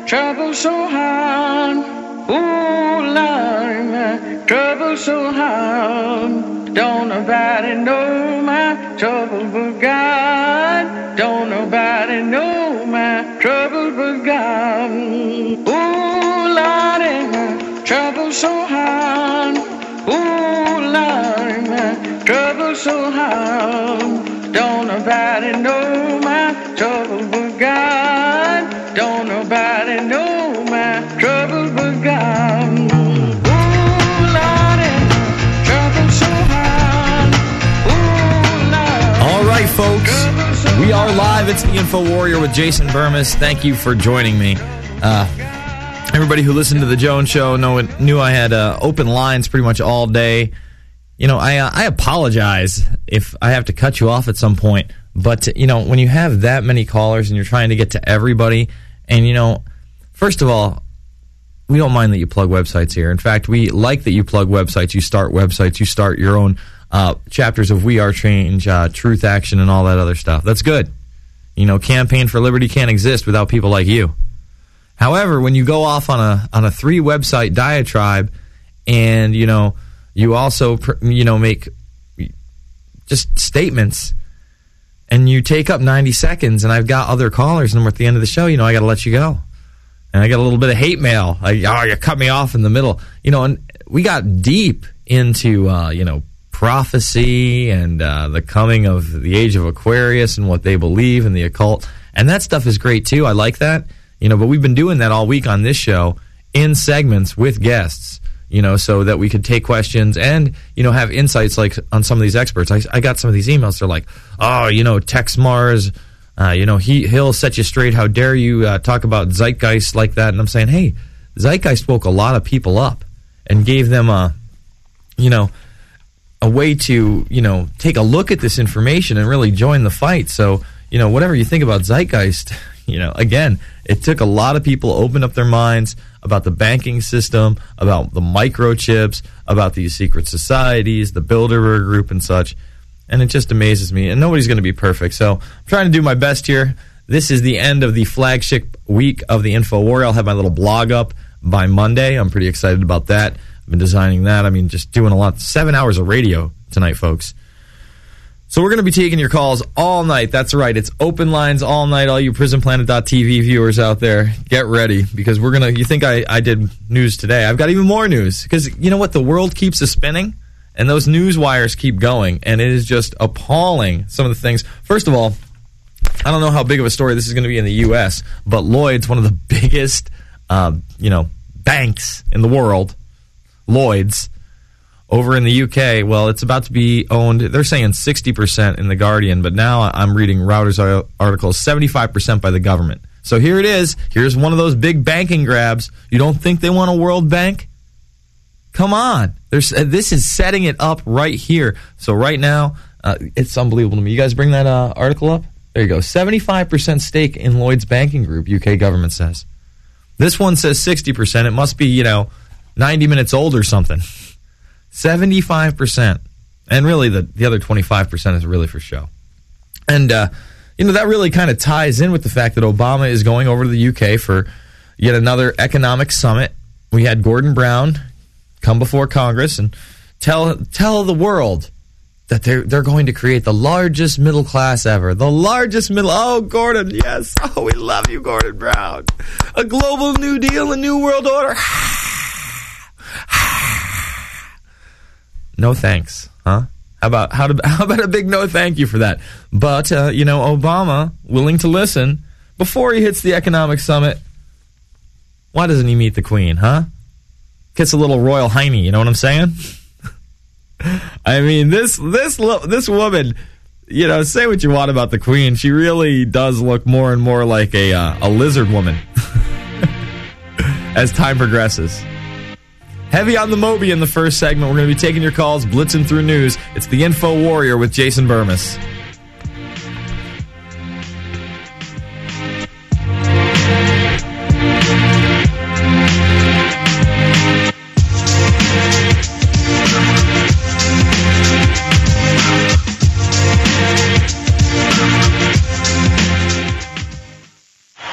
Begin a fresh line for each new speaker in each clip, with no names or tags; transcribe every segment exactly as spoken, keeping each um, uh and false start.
my trouble so hard. Ooh, Lord, my trouble so hard. Don't nobody know my trouble but God. Don't nobody know my trouble but God. Ooh, Lord, my trouble so hard. Ooh, Lord, my trouble so hard. Don't nobody know my trouble but God. Don't nobody know my trouble but God. Ooh, Lordy, trouble so hard. Ooh, Lordy.
All right, folks, we are live. It's the Info Warrior with Jason Bermas. Thank you for joining me. Uh, everybody who listened to the Jones Show know, knew I had uh, open lines pretty much all day. You know, I uh, I apologize if I have to cut you off at some point, but, you know, when you have that many callers and you're trying to get to everybody, and, you know, first of all, we don't mind that you plug websites here. In fact, we like that you plug websites, you start websites, you start your own uh, chapters of We Are Change, uh, Truth Action, and all that other stuff. That's good. You know, Campaign for Liberty can't exist without people like you. However, when you go off on a on a three-website diatribe and, you know, you also, you know, make just statements, and you take up ninety seconds, and I've got other callers, and we're at the end of the show, you know, I got to let you go. And I got a little bit of hate mail. I, oh, you cut me off in the middle. You know, and we got deep into, uh, you know, prophecy and uh, the coming of the age of Aquarius and what they believe in the occult. And that stuff is great, too. I like that. You know, but we've been doing that all week on this show in segments with guests. You know, so that we could take questions and, you know, have insights like on some of these experts. I, I got some of these emails. They're like, oh, you know, Tex Mars, uh, you know, he, he'll set you straight. How dare you uh, talk about zeitgeist like that? And I'm saying, hey, zeitgeist woke a lot of people up and gave them a, you know, a way to, you know, take a look at this information and really join the fight. So, you know, whatever you think about zeitgeist, you know, again, it took a lot of people to open up their minds about the banking system, about the microchips, about these secret societies, the Bilderberg Group and such. And it just amazes me. And nobody's going to be perfect. So I'm trying to do my best here. This is the end of the flagship week of the Info Warrior. I'll have my little blog up by Monday. I'm pretty excited about that. I've been designing that. I mean, just doing a lot. Seven hours of radio tonight, folks. So we're going to be taking your calls all night. That's right. It's open lines all night. All you prison planet dot t v viewers out there, get ready, because we're going to, you think I, I did news today. I've got even more news, because you know what? The world keeps a spinning, and those news wires keep going, and it is just appalling, some of the things. First of all, I don't know how big of a story this is going to be in the U S, but Lloyd's, one of the biggest, uh, you know, banks in the world, Lloyd's, over in the U K, well, it's about to be owned, they're saying sixty percent in The Guardian, but now I'm reading Reuters articles, seventy-five percent by the government. So here it is. Here's one of those big banking grabs. You don't think they want a world bank? Come on. There's, uh, this is setting it up right here. So right now, uh, it's unbelievable to me. You guys bring that uh, article up? There you go. seventy-five percent stake in Lloyd's Banking Group, U K government says. This one says sixty percent. It must be, you know, ninety minutes old or something. seventy-five percent. And really, the, the other twenty-five percent is really for show. And, uh, you know, that really kind of ties in with the fact that Obama is going over to the U K for yet another economic summit. We had Gordon Brown come before Congress and tell tell the world that they're, they're going to create the largest middle class ever. The largest middle... Oh, Gordon, yes. Oh, we love you, Gordon Brown. A global New Deal, a new world order. No thanks, huh? How about how, to, how about a big no thank you for that? But, uh, you know, Obama, willing to listen, before he hits the economic summit, why doesn't he meet the Queen, huh? Gets a little royal hiney, you know what I'm saying? I mean, this this this woman, you know, say what you want about the Queen, she really does look more and more like a, uh, a lizard woman as time progresses. Heavy on the Moby in the first segment. We're going to be taking your calls, blitzing through news. It's the Info Warrior with Jason Bermas.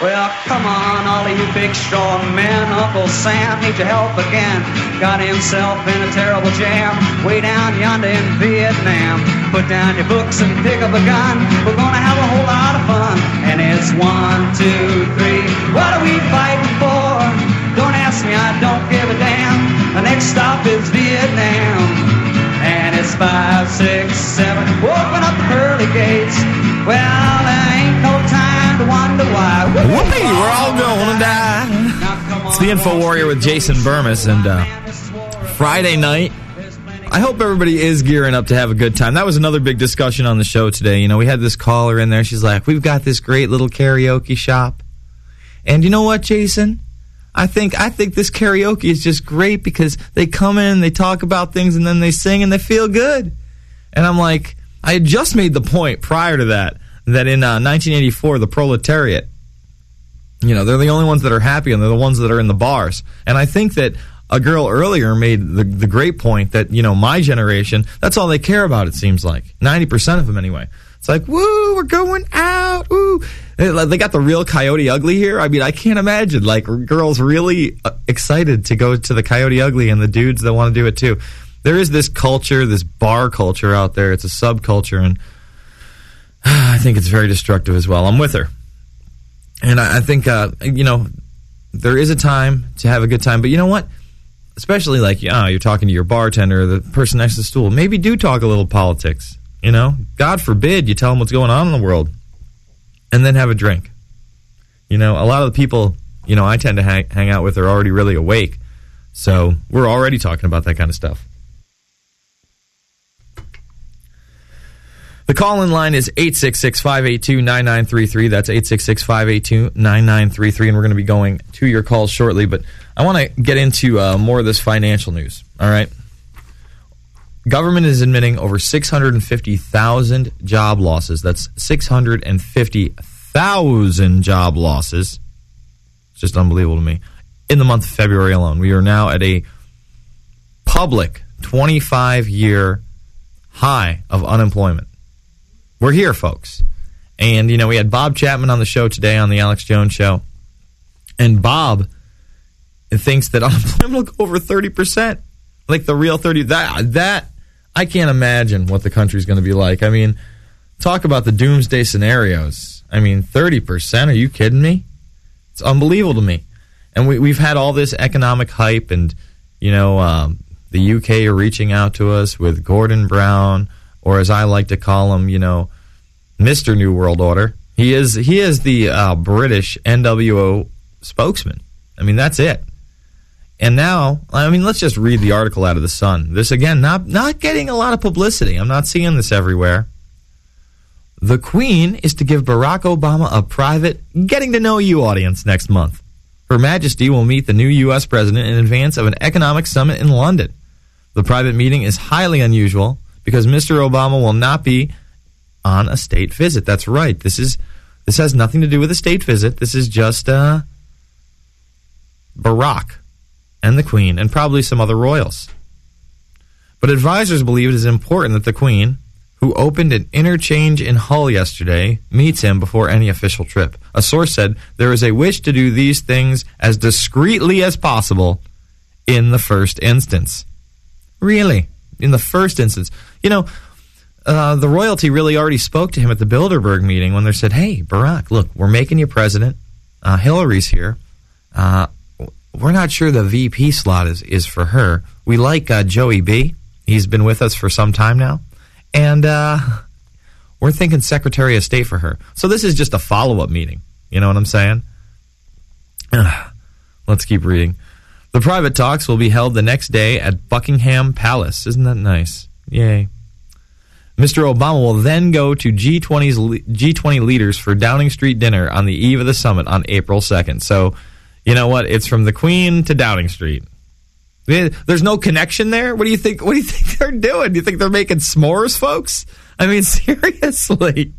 Well, come on, all of you big strong men. Uncle Sam needs your help again. Got himself in a terrible jam way down yonder in Vietnam. Put down your books and pick up a gun. We're gonna have a whole lot of fun. And it's one, two, three. What are we fighting for? Don't ask me, I don't give a damn. The next stop is Vietnam. And it's five, six, seven. Open up the pearly gates. Well, there ain't no time to wonder why.
Whoopee, we're all gonna die. It's the Info Warrior with Jason Bermas, and uh, Friday night, I hope everybody is gearing up to have a good time. That was another big discussion on the show today. You know, we had this caller in there. She's like, we've got this great little karaoke shop. And you know what, Jason? I think I think this karaoke is just great because they come in, they talk about things, and then they sing, and they feel good. And I'm like, I had just made the point prior to that, that in uh, nineteen eighty-four, the proletariat, you know, they're the only ones that are happy, and they're the ones that are in the bars. And I think that a girl earlier made the, the great point that, you know, my generation, that's all they care about, it seems like. ninety percent of them, anyway. It's like, woo, we're going out, woo. They got the real Coyote Ugly here. I mean, I can't imagine, like, girls really excited to go to the Coyote Ugly and the dudes that want to do it, too. There is this culture, this bar culture out there. It's a subculture, and I think it's very destructive as well. I'm with her. And I, I think, uh, you know, there is a time to have a good time. But you know what? Especially, like, oh, you're talking to your bartender, the person next to the stool. Maybe do talk a little politics, you know? God forbid you tell them what's going on in the world. And then have a drink. You know, a lot of the people, you know, I tend to hang, hang out with are already really awake. So we're already talking about that kind of stuff. The call-in line is eight six six, five eight two, nine nine three three. That's eight six six, five eight two, nine nine three three. And we're going to be going to your calls shortly. But I want to get into uh, more of this financial news. All right? Government is admitting over six hundred fifty thousand job losses. That's six hundred fifty thousand job losses. It's just unbelievable to me. In the month of February alone, we are now at a public twenty-five year high of unemployment. We're here, folks. And, you know, we had Bob Chapman on the show today on the Alex Jones Show. And Bob thinks that unemployment will go over thirty percent. Like the real thirty. That, that I can't imagine what the country's going to be like. I mean, talk about the doomsday scenarios. I mean, thirty percent? Are you kidding me? It's unbelievable to me. And we, we've had all this economic hype, and, you know, um, the U K are reaching out to us with Gordon Brown, or as I like to call him, you know, Mister New World Order. He is he is the uh, British N W O spokesman. I mean, that's it. And now, I mean, let's just read the article out of The Sun. This, again, not not getting a lot of publicity. I'm not seeing this everywhere. The Queen is to give Barack Obama a private getting-to-know-you audience next month. Her Majesty will meet the new U S president in advance of an economic summit in London. The private meeting is highly unusual because Mister Obama will not be on a state visit. That's right. This is this has nothing to do with a state visit. This is just uh, Barack and the Queen, and probably some other royals. But advisors believe it is important that the Queen, who opened an interchange in Hull yesterday, meets him before any official trip. A source said there is a wish to do these things as discreetly as possible in the first instance. Really? In the first instance. You know, uh, the royalty really already spoke to him at the Bilderberg meeting when they said, hey, Barack, look, we're making you president. Uh, Hillary's here. Uh, we're not sure the V P slot is, is for her. We like uh, Joey B. He's been with us for some time now. And uh, we're thinking Secretary of State for her. So this is just a follow-up meeting. You know what I'm saying? Let's keep reading. The private talks will be held the next day at Buckingham Palace. Isn't that nice? Yay. Mister Obama will then go to G twenty's, G twenty leaders for Downing Street dinner on the eve of the summit on April second. So, you know what? It's from the Queen to Downing Street. There's no connection there? What do you think? What do you think they're doing? Do you think they're making s'mores, folks? I mean, seriously.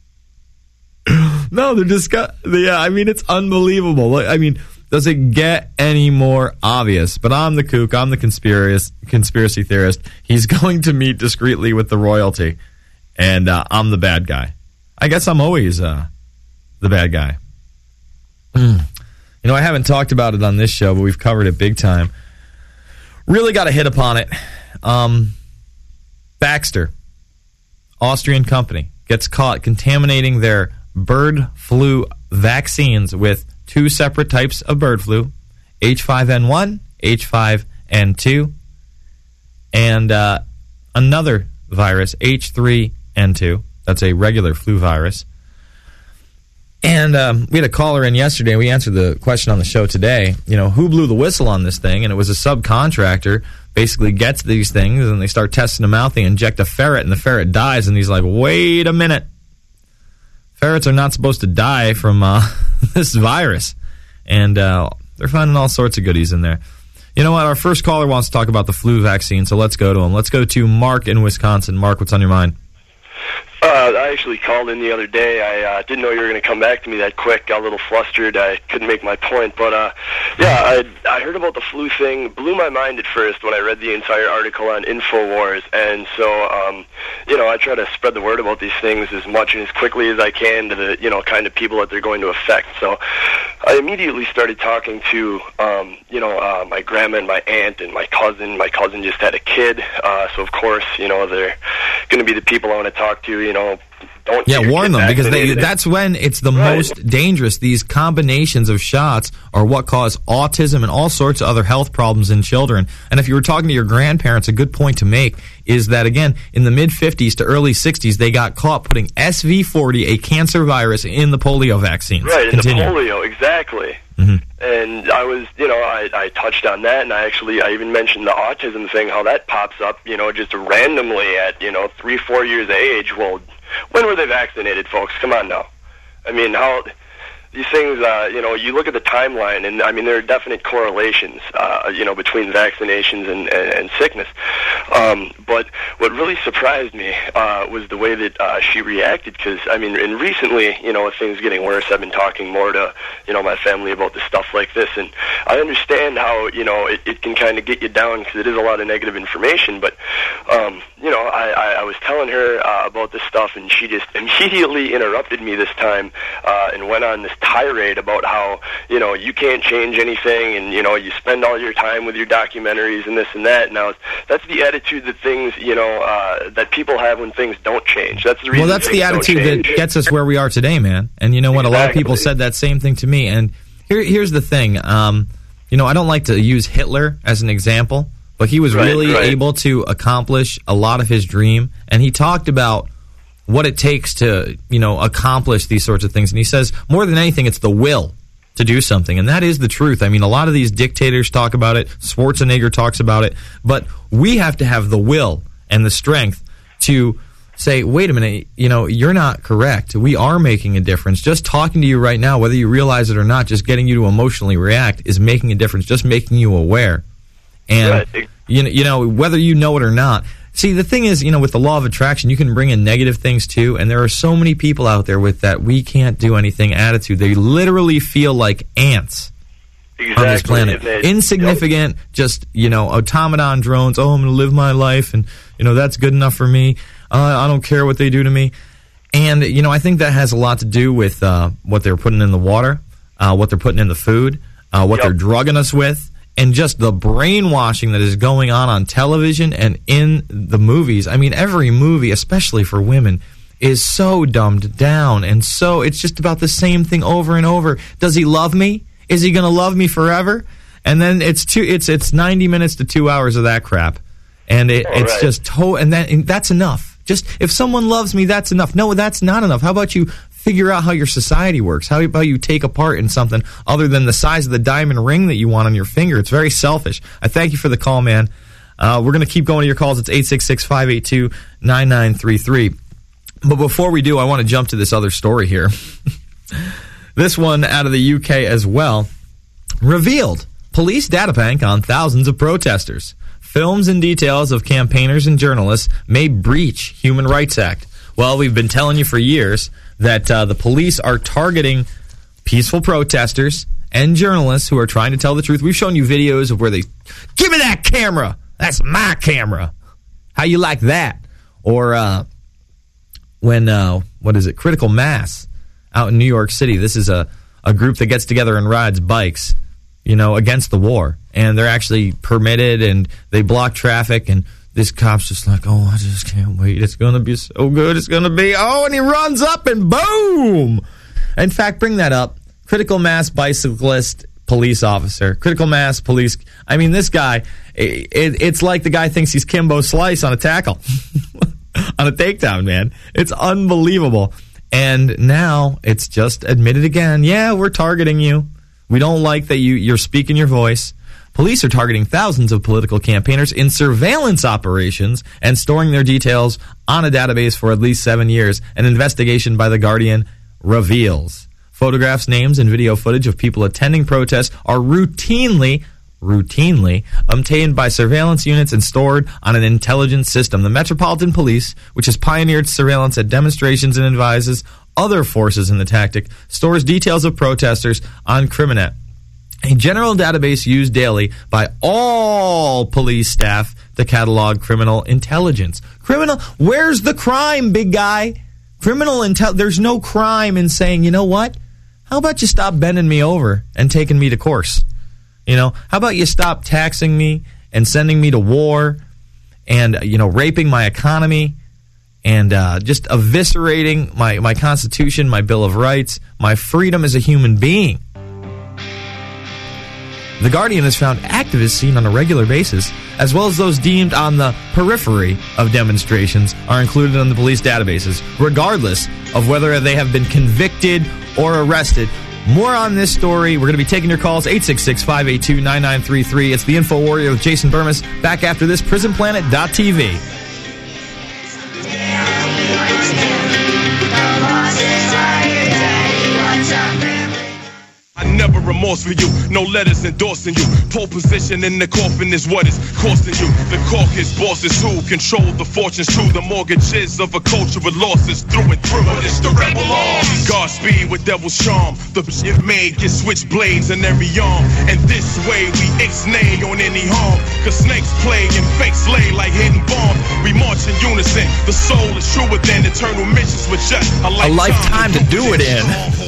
No, they're just got, yeah, I mean, it's unbelievable. I mean, does it get any more obvious? But I'm the kook. I'm the conspiracy, conspiracy theorist. He's going to meet discreetly with the royalty, and uh, I'm the bad guy. I guess I'm always uh, the bad guy. Mm. You know, I haven't talked about it on this show, but we've covered it big time. Really got to hit upon it. Um, Baxter, Austrian company, gets caught contaminating their bird flu vaccines with two separate types of bird flu, H five N one, H five N two, and uh, another virus, H three N two. That's a regular flu virus. And um, we had a caller in yesterday. We answered the question on the show today. You know, who blew the whistle on this thing? And it was a subcontractor. Basically gets these things, and they start testing them out. They inject a ferret, and the ferret dies. And he's like, wait a minute. Ferrets are not supposed to die from uh, this virus. And uh, they're finding all sorts of goodies in there. You know what? Our first caller wants to talk about the flu vaccine, so let's go to him. Let's go to Mark in Wisconsin. Mark, what's on your mind?
Uh, I actually called in the other day. I uh, didn't know you were going to come back to me that quick. Got a little flustered. I couldn't make my point. But, uh, yeah, I, I heard about the flu thing. Blew my mind at first when I read the entire article on InfoWars. And so, um, you know, I try to spread the word about these things as much and as quickly as I can to the, you know, kind of people that they're going to affect. So I immediately started talking to, um, you know, uh, my grandma and my aunt and my cousin. My cousin just had a kid. Uh, so, of course, you know, they're going to be the people I want to talk to, you know. Don't
yeah, warn them, because they, that's when it's the right. most dangerous. These combinations of shots are what cause autism and all sorts of other health problems in children. And if you were talking to your grandparents, a good point to make is that, again, in the mid-fifties to early sixties, they got caught putting S V forty, a cancer virus, in the polio vaccines.
Right,
Continue.
in the polio, exactly.
Mm-hmm.
And I was, you know, I, I touched on that, and I actually, I even mentioned the autism thing, how that pops up, you know, just randomly at, you know, three, four years of age. Well, when were they vaccinated, folks? Come on now. I mean, how these things, uh, you know, you look at the timeline, and I mean, there are definite correlations, uh, you know, between vaccinations and, and, and sickness. Um, but what really surprised me uh, was the way that uh, she reacted, because, I mean, and recently, you know, with things getting worse, I've been talking more to, you know, my family about the stuff like this, and I understand how, you know, it, it can kind of get you down, because it is a lot of negative information, but, um, you know, I, I, I was telling her uh, about this stuff, and she just immediately interrupted me this time uh, and went on this tirade about how, you know, you can't change anything, and, you know, you spend all your time with your documentaries and this and that. Now, that's the attitude that things, you know, uh, that people have when things don't change. That's the reason.
Well, that's the attitude that gets us where we are today, man. And you know what? Exactly. A lot of people said that same thing to me. And here, here's the thing. Um, you know, I don't like to use Hitler as an example, but he was right, really right. able to accomplish a lot of his dream. And he talked about what it takes to, you know, accomplish these sorts of things. And he says, more than anything, it's the will to do something. And that is the truth. I mean, a lot of these dictators talk about it. Schwarzenegger talks about it. But we have to have the will and the strength to say, wait a minute, you know, you're not correct. We are making a difference. Just talking to you right now, whether you realize it or not, just getting you to emotionally react is making a difference, just making you aware. And, right. you know, you know, whether you know it or not. See, the thing is, you know, with the law of attraction, you can bring in negative things too, and there are so many people out there with that we can't do anything attitude. They literally feel like ants exactly. on this planet. They, Insignificant, yep. just, you know, automaton drones, oh, I'm going to live my life, and, you know, that's good enough for me. Uh, I don't care what they do to me. And, you know, I think that has a lot to do with uh, what they're putting in the water, uh, what they're putting in the food, uh, what yep. they're drugging us with. And just the brainwashing that is going on on television and in the movies. I mean, every movie, especially for women, is so dumbed down. And so it's just about the same thing over and over. Does he love me? Is he going to love me forever? And then it's two, it's it's ninety minutes to two hours of that crap. And it, it's right. just, to, and, that, and that's enough. Just, if someone loves me, that's enough. No, that's not enough. How about you figure out how your society works? How about you take a part in something other than the size of the diamond ring that you want on your finger? It's very selfish. I thank you for the call, man. Uh, we're going to keep going to your calls. It's eight six six, five eight two, nine nine three three. But before we do, I want to jump to this other story here. This one out of the U K as well. Revealed police data bank on thousands of protesters. Films and details of campaigners and journalists may breach Human Rights Act. Well, we've been telling you for years that uh, the police are targeting peaceful protesters and journalists who are trying to tell the truth. We've shown you videos of where they, give me that camera. That's my camera. How you like that? Or uh, when, uh, what is it, Critical Mass out in New York City. This is a, a group that gets together and rides bikes, you know, against the war. And they're actually permitted, and they block traffic, and this cop's just like, oh, I just can't wait. It's going to be so good. It's going to be, oh, and he runs up and boom. In fact, bring that up. Critical mass bicyclist police officer. Critical mass police. I mean, this guy, it, it, it's like the guy thinks he's Kimbo Slice on a tackle. On a takedown, man. It's unbelievable. And now it's just admitted again, yeah, we're targeting you. We don't like that you, you're speaking your voice. Police are targeting thousands of political campaigners in surveillance operations and storing their details on a database for at least seven years. An investigation by The Guardian reveals. Photographs, names, and video footage of people attending protests are routinely, routinely obtained by surveillance units and stored on an intelligence system. The Metropolitan Police, which has pioneered surveillance at demonstrations and advises other forces in the tactic, stores details of protesters on Criminet, a general database used daily by all police staff to catalog criminal intelligence. Criminal, where's the crime, big guy? Criminal intel, there's no crime in saying, you know what? How about you stop bending me over and taking me to course? You know, how about you stop taxing me and sending me to war and, you know, raping my economy and uh, just eviscerating my, my Constitution, my Bill of Rights, my freedom as a human being. The Guardian has found activists seen on a regular basis, as well as those deemed on the periphery of demonstrations, are included in the police databases, regardless of whether they have been convicted or arrested. More on this story. We're going to be taking your calls, eight six six, five eight two, nine nine three three. It's the Info Warrior with Jason Bermas. Back after this, prison planet dot t v.
I never remorse for you, no letters endorsing you. Pole position in the coffin is what is costing you. The caucus bosses who control the fortunes true. The mortgages of a culture with losses through and through. But it's the rebel arm. Godspeed with devil's charm. The shit made get switchblades in every arm. And this way we ixnay on any harm. Cause snakes play and fakes lay like hidden bombs. We march in unison. The soul is true within eternal missions with just a lifetime,
a lifetime to do it in.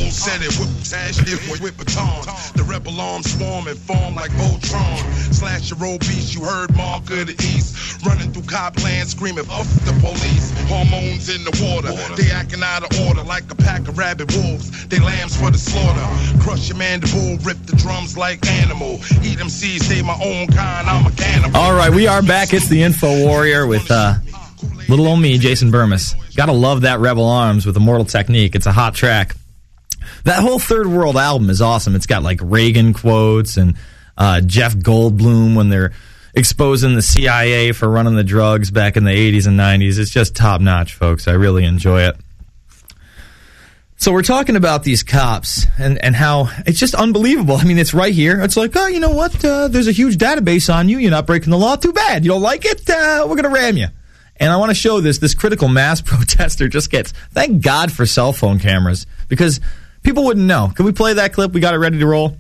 The rebel arms swarm and form like Voltron. Slash your old beast, you heard Mark of the East. Running through Copland screaming, fuck the police. Hormones in the water, they acting out of order like a pack of rabid wolves. They lambs for the slaughter. Crush your mandible, rip the drums like animal. Eat them seeds, save my own kind, I'm a cannibal.
All right, we are back. It's the Info Warrior with uh, little old me, Jason Bermas. Gotta love that Rebel Arms with Immortal Technique. It's a hot track. That whole Third World album is awesome. It's got like Reagan quotes and uh, Jeff Goldblum when they're exposing the C I A for running the drugs back in the eighties and nineties. It's just top notch, folks. I really enjoy it. So we're talking about these cops and, and how it's just unbelievable. I mean, it's right here. It's like, oh, you know what? Uh, there's a huge database on you. You're not breaking the law. Too bad. You don't like it? Uh, we're going to ram you. And I want to show this. This critical mass protester just gets, thank God for cell phone cameras, because people wouldn't know. Can we play that clip? We got it ready to roll.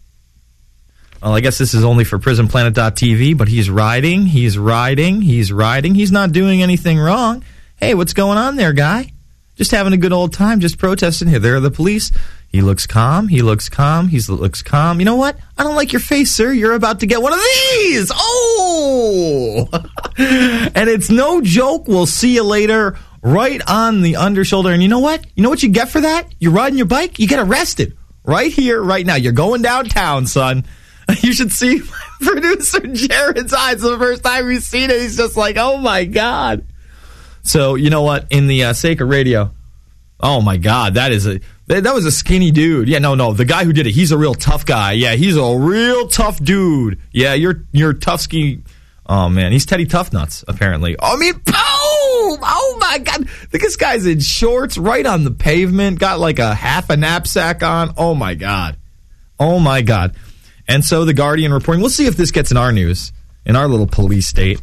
Well, I guess this is only for prison planet dot t v, but he's riding, he's riding, he's riding. He's not doing anything wrong. Hey, what's going on there, guy? Just having a good old time, just protesting here. There are the police. He looks calm, he looks calm, he looks calm. You know what? I don't like your face, sir. You're about to get one of these! Oh! And it's no joke. We'll see you later. Right on the undershoulder. And you know what? You know what you get for that? You're riding your bike, you get arrested. Right here, right now. You're going downtown, son. You should see producer Jared's eyes the first time he's seen it. He's just like, oh, my God. So, you know what? In the uh, sake of radio, oh, my God, that is a that, that was a skinny dude. Yeah, no, no. The guy who did it, he's a real tough guy. Yeah, he's a real tough dude. Yeah, you're, you're tough ski. Oh, man. He's Teddy Toughnuts, apparently. I mean, boom! Oh, my God. This guy's in shorts right on the pavement, got like a half a knapsack on. Oh, my God. Oh, my God. And so the Guardian reporting, we'll see if this gets in our news, in our little police state.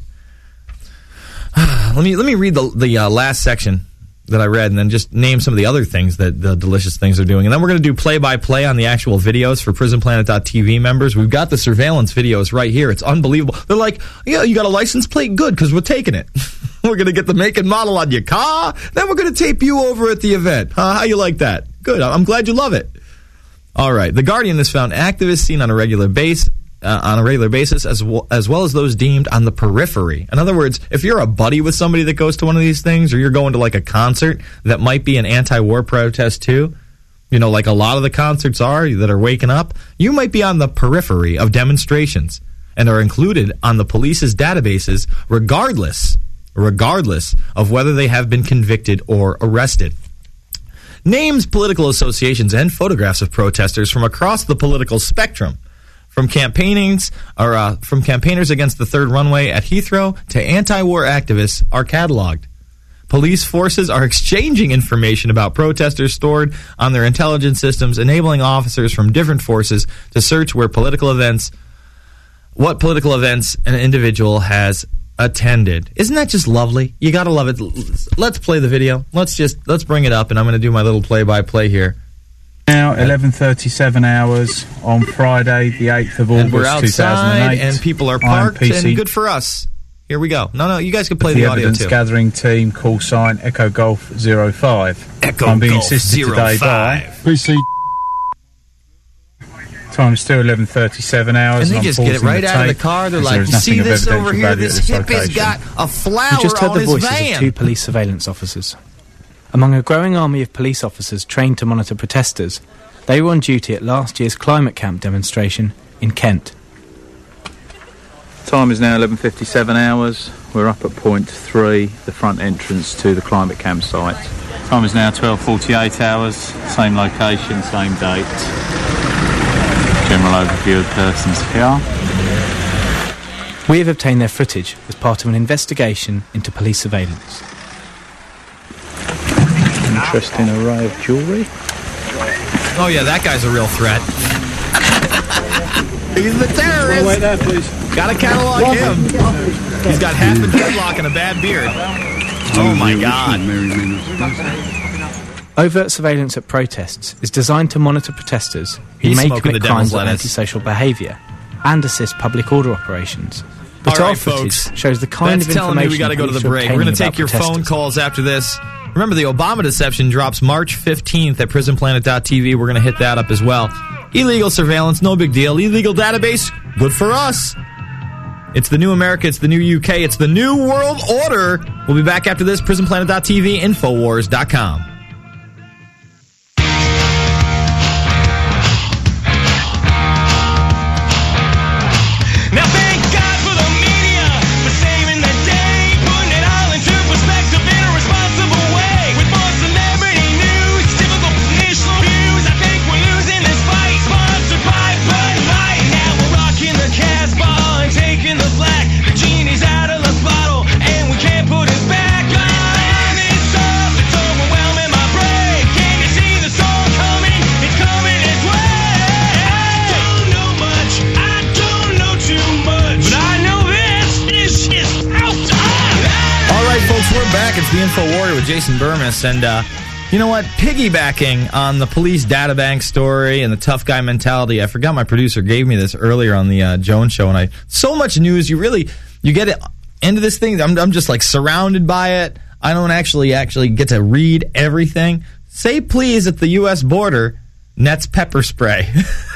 let me let me read the, the uh, last section that I read and then just name some of the other things that the delicious things are doing. And then we're going to do play-by-play on the actual videos for prison planet dot t v members. We've got the surveillance videos right here. It's unbelievable. They're like, yeah, you got a license plate? Good, because we're taking it. We're going to get the make and model on your car. Then we're going to tape you over at the event. Huh? How you like that? Good. I'm glad you love it. All right. The Guardian has found activists seen on a regular base, uh, on a regular basis, as well, as well as those deemed on the periphery. In other words, if you're a buddy with somebody that goes to one of these things, or you're going to like a concert that might be an anti-war protest too, you know, like a lot of the concerts are that are waking up, you might be on the periphery of demonstrations and are included on the police's databases, regardless, regardless of whether they have been convicted or arrested. Names, political associations, and photographs of protesters from across the political spectrum, from campaignings or uh, from campaigners against the third runway at Heathrow to anti-war activists, are cataloged. Police forces are exchanging information about protesters stored on their intelligence systems, enabling officers from different forces to search where political events, what political events an individual has attended. Isn't that just lovely? You gotta love it. Let's play the video. Let's just let's bring it up, and I'm going to do my little play-by-play here.
Now eleven thirty-seven hours on Friday, the eighth of August,
and we're outside,
two thousand eight,
and people are parked, and good for us. Here we go. No, no, you guys can play the,
the
audio too.
Evidence Gathering Team, call sign Echo Golf zero five.
Echo
I'm being
Golf
assisted
zero
today
five.
by P C. Time is still eleven thirty-seven hours.
And they
and
just
I'm
get it right
the
out of the
tape,
car. They're like,
there is
you see
nothing of
this over
evidential
here?
value
This
at
hip has
location.
got a flower
We just heard
on
the
his
voices
van.
of two police surveillance officers. Among a growing army of police officers trained to monitor protesters, they were on duty at last year's climate camp demonstration in Kent.
Time is now eleven fifty-seven hours. We're up at point three, the front entrance to the climate campsite. Time is now twelve forty-eight hours, same location, same date. General overview of persons here.
We have obtained their footage as part of an investigation into police surveillance.
Interesting array of jewellery.
Oh yeah, that guy's a real threat. He's the terrorist.
Oh, wait there, please.
Gotta catalog him. He's got half a dreadlock and a bad beard. Oh my God.
Overt surveillance at protests is designed to monitor protesters who
He's
may
smoking
commit
the
crimes
devil's
of
lettuce.
antisocial behaviour and assist public order operations. But
All
our
right,
footage
folks.
shows the kind
That's
of
telling
information
me we got to go to the
police are
break. We're going to
obtaining
take your
about
phone
protesters.
calls after this. Remember, the Obama deception drops March fifteenth at prison planet dot t v. We're going to hit that up as well. Illegal surveillance, no big deal. Illegal database, good for us. It's the new America. It's the new U K. It's the new world order. We'll be back after this. prison planet dot t v, infowars dot com.
Now thank God for the media for saving the day, putting it all into perspective in a responsible way. With more celebrity news, typical national views, I think we're losing this fight. Sponsored by Bud Light. Now we're rocking the Casbah and taking the slack. The genie's out of the bottle and we can't put it back on. It's up, it's overwhelming my brain. Can you see the storm coming? It's coming its way. I don't know much, I don't know too much, but I know this is just out time.
All right, folks, we're back. It's the Info Warrior with Jason Burmis. And uh, you know what? Piggybacking on the police data bank story and the tough guy mentality, I forgot my producer gave me this earlier on the uh, Jones show. And I so much news. You really, you get it into this thing. I'm, I'm just like surrounded by it. I don't actually actually get to read everything. Say please at the U S border nets pepper spray.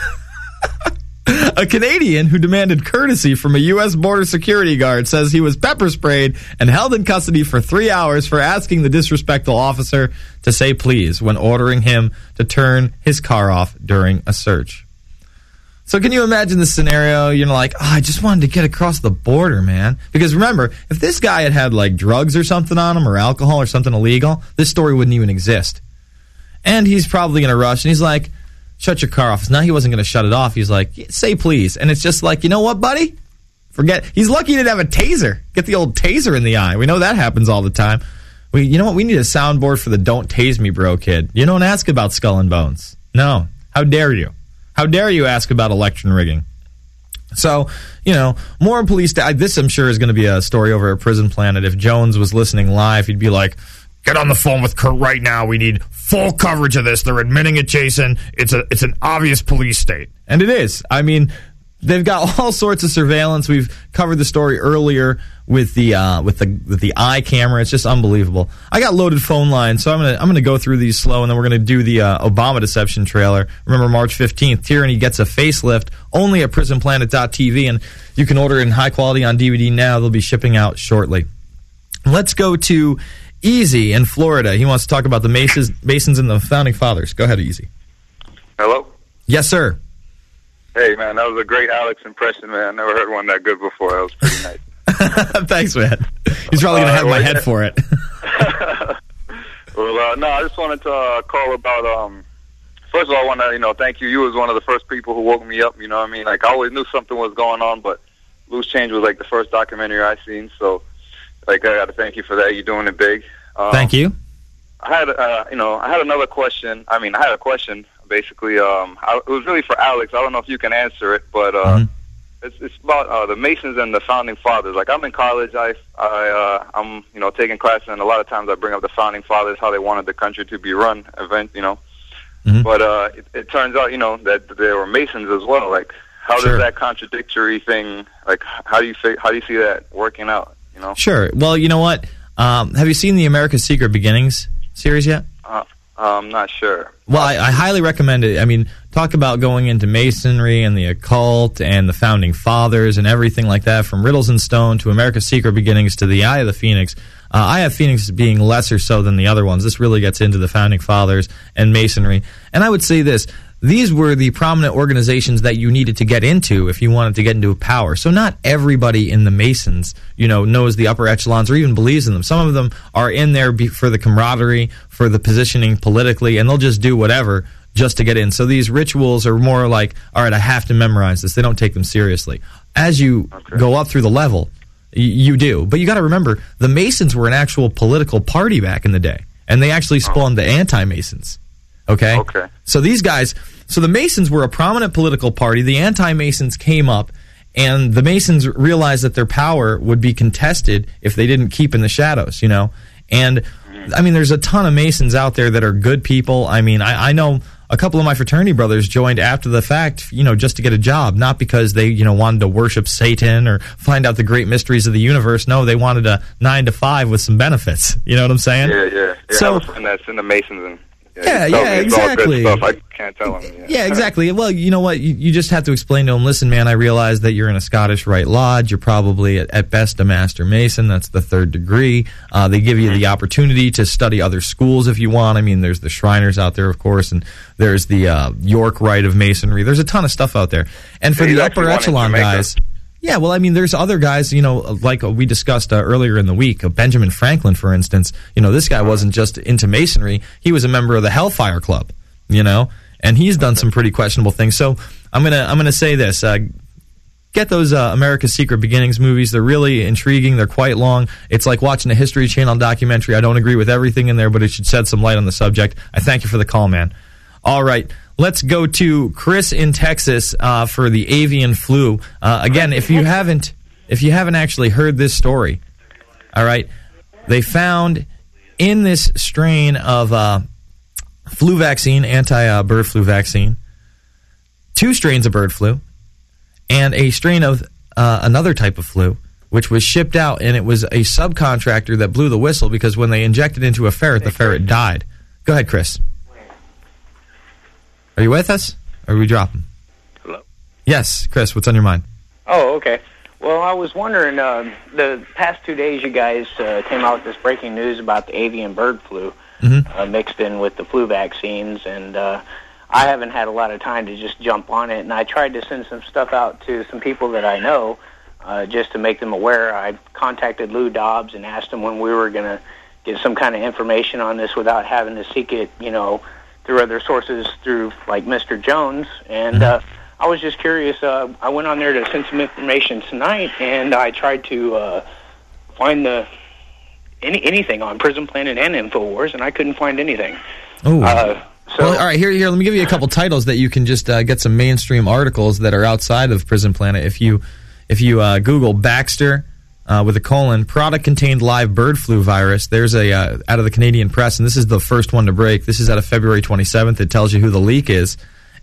A Canadian who demanded courtesy from a U S border security guard says he was pepper sprayed and held in custody for three hours for asking the disrespectful officer to say please when ordering him to turn his car off during a search. So can you imagine the scenario? You're like, oh, I just wanted to get across the border, man. Because remember, if this guy had had like drugs or something on him or alcohol or something illegal, this story wouldn't even exist. And he's probably going to rush. And he's like, shut your car off. Now he wasn't going to shut it off. He's like, say please. And it's just like, you know what, buddy? Forget. He's lucky he didn't have a taser. Get the old taser in the eye. We know that happens all the time. We, you know what? We need a soundboard for the don't tase me, bro, kid. You don't ask about skull and bones. No. How dare you? How dare you ask about election rigging? So, you know, more police. Da- this, I'm sure, is going to be a story over at Prison Planet. If Jones was listening live, he'd be like, get on the phone with Kurt right now. We need full coverage of this. They're admitting it, Jason. It's a it's an obvious police state. And it is. I mean, they've got all sorts of surveillance. We've covered the story earlier with the uh, with the with the eye camera. It's just unbelievable. I got loaded phone lines, so I'm gonna I'm gonna go through these slow, and then we're gonna do the uh, Obama deception trailer. Remember, March fifteenth, Tyranny gets a facelift only at prison planet dot t v, and you can order it in high quality on D V D now. They'll be shipping out shortly. Let's go to Easy in Florida. He wants to talk about the Masons, Masons and the Founding Fathers. Go ahead, Easy.
Hello?
Yes, sir.
Hey, man, that was a great Alex impression, man. I never heard one that good before. That was pretty nice.
Thanks, man. He's probably going to
Uh,
have
well,
my head
yeah.
for it.
Well, uh, no, I just wanted to uh, call about, um, first of all, I want to, you know, thank you. You was one of the first people who woke me up, you know what I mean? Like, I always knew something was going on, but Loose Change was, like, the first documentary I seen, so, like, I got to thank you for that. You're doing it big. Um,
Thank you.
I had, uh, you know, I had another question. I mean, I had a question, basically. Um, I, it was really for Alex. I don't know if you can answer it, but uh,
Mm-hmm.
it's, it's about uh, the Masons and the Founding Fathers. Like, I'm in college. I, I, uh, I'm, you know, taking classes, and a lot of times I bring up the Founding Fathers, how they wanted the country to be run, event, you know.
Mhm.
But uh, it, it turns out, you know, that they were Masons as well. Like, how
Sure.
does that contradictory thing, like, how do you fi- how do you see that working out, you know?
Sure. Well, you know what? Um, have you seen the America's Secret Beginnings series yet?
Uh, I'm not sure.
Well, I, I highly recommend it. I mean, talk about going into Masonry and the occult and the Founding Fathers and everything like that, from Riddles and Stone to America's Secret Beginnings to the Eye of the Phoenix. Uh, Eye of Phoenix being lesser so than the other ones. This really gets into the Founding Fathers and Masonry. And I would say this. These were the prominent organizations that you needed to get into if you wanted to get into power. So not everybody in the Masons, you know, knows the upper echelons or even believes in them. Some of them are in there be- for the camaraderie, for the positioning politically, and they'll just do whatever just to get in. So these rituals are more like, all right, I have to memorize this. They don't take them seriously. As you
Okay.
go up through the level, y- you do. But you got to remember, the Masons were an actual political party back in the day, and they actually spawned the anti-Masons. Okay?
Okay.
So these guys, so the Masons were a prominent political party. The anti-Masons came up, and the Masons realized that their power would be contested if they didn't keep in the shadows, you know? And, I mean, there's a ton of Masons out there that are good people. I mean, I, I know a couple of my fraternity brothers joined after the fact, you know, just to get a job, not because they, you know, wanted to worship Satan or find out the great mysteries of the universe. No, they wanted a nine to five with some benefits. You know what I'm saying?
Yeah, yeah. yeah
So-
I have a friend that's in the Masons, and
Yeah,
he tells
yeah,
me it's all good
exactly.
stuff. I can't tell him. Yeah,
Yeah, exactly. Well, you know what? You, you just have to explain to them, listen, man, I realize that you're in a Scottish Rite Lodge. You're probably, at, at best, a Master Mason. That's the third degree. Uh, they give you the opportunity to study other schools if you want. I mean, there's the Shriners out there, of course, and there's the uh, York Rite of Masonry. There's a ton of stuff out there. And for
Yeah, he's
the
actually
upper
one in
echelon
Jamaica.
guys... Yeah, well, I mean, there's other guys, you know, like we discussed uh, earlier in the week. Uh, Benjamin Franklin, for instance, you know, this guy wasn't just into Masonry. He was a member of the Hellfire Club, you know, and he's done some pretty questionable things. So I'm going to I'm gonna say this. Uh, get those uh, America's Secret Beginnings movies. They're really intriguing. They're quite long. It's like watching a History Channel documentary. I don't agree with everything in there, but it should shed some light on the subject. I thank you for the call, man. All right. Let's go to Chris in Texas uh, for the avian flu. Uh, again, if you haven't, if you haven't actually heard this story, all right, they found in this strain of uh, flu vaccine, anti-bird flu vaccine, two strains of bird flu, and a strain of uh, another type of flu, which was shipped out, and it was a subcontractor that blew the whistle because when they injected into a ferret, the ferret died. Go ahead, Chris. Are you with us? Or are we dropping?
Hello?
Yes, Chris, what's on your mind?
Oh, okay. Well, I was wondering, uh, the past two days you guys uh, came out with this breaking news about the avian bird flu
Mm-hmm.
uh, mixed in with the flu vaccines, and uh, I haven't had a lot of time to just jump on it, and I tried to send some stuff out to some people that I know uh, just to make them aware. I contacted Lou Dobbs and asked him when we were going to get some kind of information on this without having to seek it, you know, through other sources, through like Mister Jones, and uh, I was just curious. Uh, I went on there to send some information tonight, and I tried to uh, find the any anything on Prison Planet and InfoWars, and I couldn't find anything.
Oh.
Uh, so,
well, all right, here, here. Let me give you a couple titles that you can just uh, get some mainstream articles that are outside of Prison Planet. If you, if you uh, Google Baxter uh, with a colon, product contained live bird flu virus. There's a uh, out of the Canadian Press, and this is the first one to break. This is out of February twenty-seventh. It tells you who the leak is,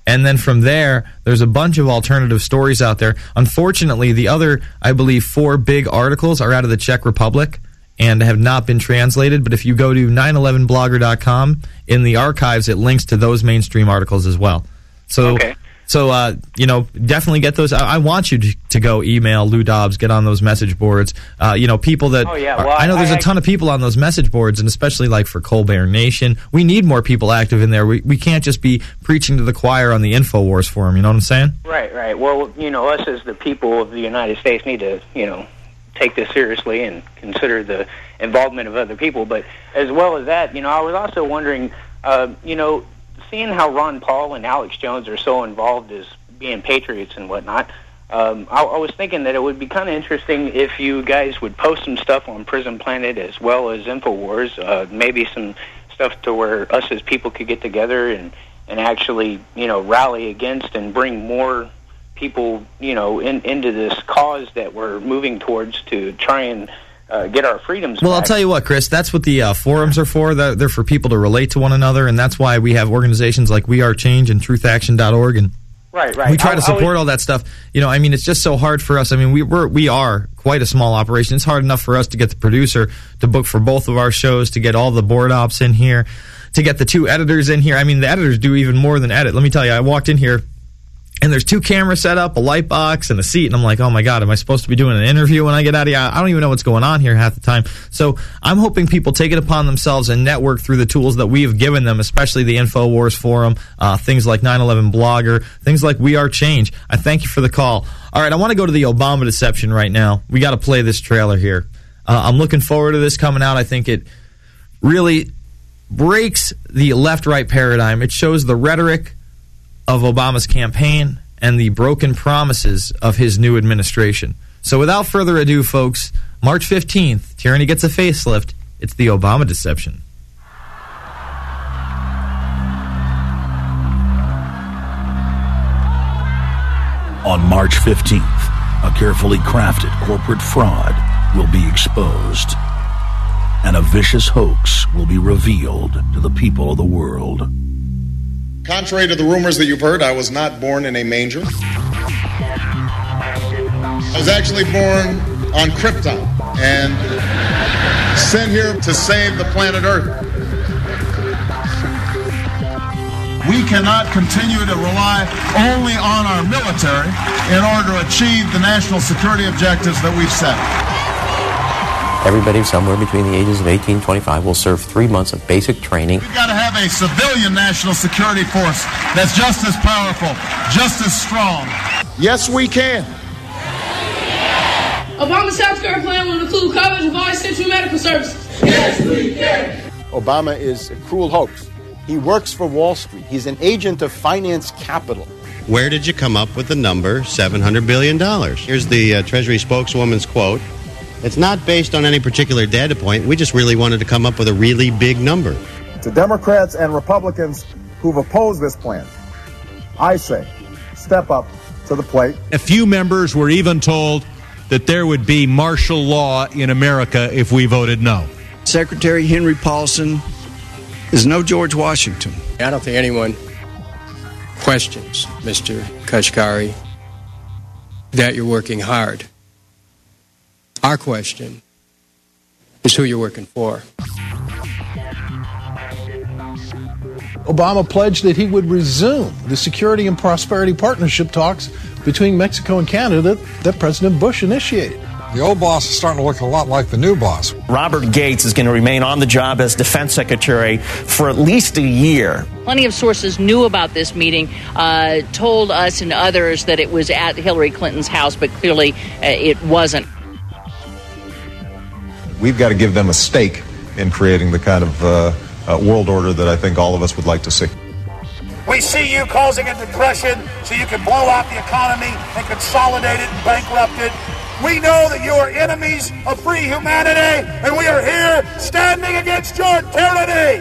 And then from there, there's a bunch of alternative stories out there. Unfortunately, the other, I believe, four big articles are out of the Czech Republic and have not been translated. But if you go to nine eleven blogger dot com, in the archives, it links to those mainstream articles as well. So,
Okay.
so uh, you know, definitely get those. I, I want you to, to go email Lou Dobbs, get on those message boards. Uh, you know, people that
Oh, yeah.
are-
Well,
I know there's
I-
a ton of people on those message boards, and especially like for Colbert Nation, we need more people active in there. We we can't just be preaching to the choir on the InfoWars forum. You know what I'm saying?
Right, right. Well, you know, us as the people of the United States need to, you know, take this seriously and consider the involvement of other people. But as well as that, you know, I was also wondering, uh, you know, seeing how Ron Paul and Alex Jones are so involved as being patriots and whatnot, um, I, I was thinking that it would be kind of interesting if you guys would post some stuff on Prison Planet as well as InfoWars, uh, maybe some stuff to where us as people could get together and, and actually, you know, rally against and bring more people, you know, in, into this cause that we're moving towards to try and uh, get our freedoms
Well,
back.
I'll tell you what, Chris, that's what the uh, forums are for. They're, they're for people to relate to one another, and that's why we have organizations like We Are Change and truth action dot org, and
Right, right.
we try
I-
to
I
support
was-
all that stuff. You know, I mean, it's just so hard for us. I mean, we we're, we are quite a small operation. It's hard enough for us to get the producer to book for both of our shows, to get all the board ops in here, to get the two editors in here. I mean, the editors do even more than edit. Let me tell you, I walked in here, and there's two cameras set up, a light box, and a seat. And I'm like, oh, my God, am I supposed to be doing an interview when I get out of here? I don't even know what's going on here half the time. So I'm hoping people take it upon themselves and network through the tools that we have given them, especially the InfoWars Forum, uh, things like nine eleven Blogger, things like We Are Change. I thank you for the call. All right, I want to go to the Obama deception right now. We got to play this trailer here. Uh, I'm looking forward to this coming out. I think it really breaks the left-right paradigm. It shows the rhetoric of Obama's campaign and the broken promises of his new administration. So without further ado, folks, March fifteenth, tyranny gets a facelift. It's the Obama deception.
On March fifteenth, a carefully crafted corporate fraud will be exposed, and a vicious hoax will be revealed to the people of the world.
Contrary to the rumors that you've heard, I was not born in a manger. I was actually born on Krypton and sent here to save the planet Earth. We cannot continue to rely only on our military in order to achieve the national security objectives that we've set.
Everybody somewhere between the ages of eighteen and twenty-five will serve three months of basic training.
We've got to have a civilian national security force that's just as powerful, just as strong. Yes, we can.
Obama's healthcare plan will include coverage of all essential medical services. Yes, we can.
Obama is a cruel hoax. He works for Wall Street. He's an agent of finance capital.
Where did you come up with the number seven hundred billion dollars? Here's the uh, Treasury spokeswoman's quote. It's not based on any particular data point. We just really wanted to come up with a really big number.
To Democrats and Republicans who've opposed this plan, I say, step up to the plate.
A few members were even told that there would be martial law in America if we voted no.
Secretary Henry Paulson is no George Washington.
I don't think anyone questions, Mister Kashkari, that you're working hard. Our question is who you're working for.
Obama pledged that he would resume the Security and Prosperity Partnership talks between Mexico and Canada that, that President Bush initiated.
The old boss is starting to look a lot like the new boss.
Robert Gates is going to remain on the job as defense secretary for at least a year.
Plenty of sources knew about this meeting, uh, told us and others that it was at Hillary Clinton's house, but clearly uh, it wasn't.
We've got to give them a stake in creating the kind of uh, uh, world order that I think all of us would like to see.
We see you causing a depression so you can blow out the economy and consolidate it and bankrupt it. We know that you are enemies of free humanity, and we are here standing against your tyranny.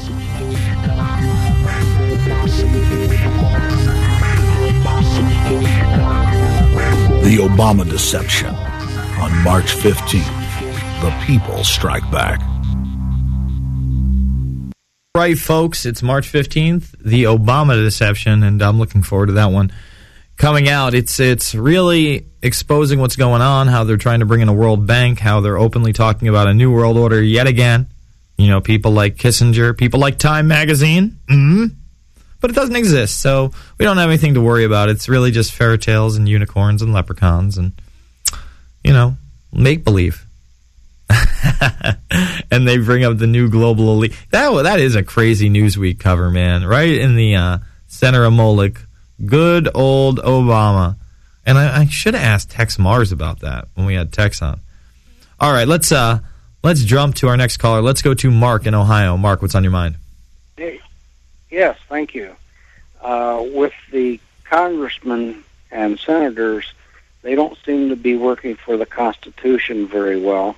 The Obama deception on March fifteenth. The people strike back.
right, folks. It's March fifteenth, the Obama deception, and I'm looking forward to that one coming out. It's it's really exposing what's going on, how they're trying to bring in a World Bank, how they're openly talking about a new world order yet again. You know, people like Kissinger, people like Time Magazine. Mm-hmm. But it doesn't exist, so we don't have anything to worry about. It's really just fairy tales and unicorns and leprechauns and, you know, make-believe. And they bring up the new global elite. That that is a crazy Newsweek cover, man. Right in the uh, center of Moloch. Good old Obama. And I, I should have asked Tex Mars about that when we had Tex on. All right, let's uh, let's jump to our next caller. Let's go to Mark in Ohio. Mark, what's on your mind?
Hey. Yes, thank you. Uh, with the congressmen and senators, they don't seem to be working for the Constitution very well.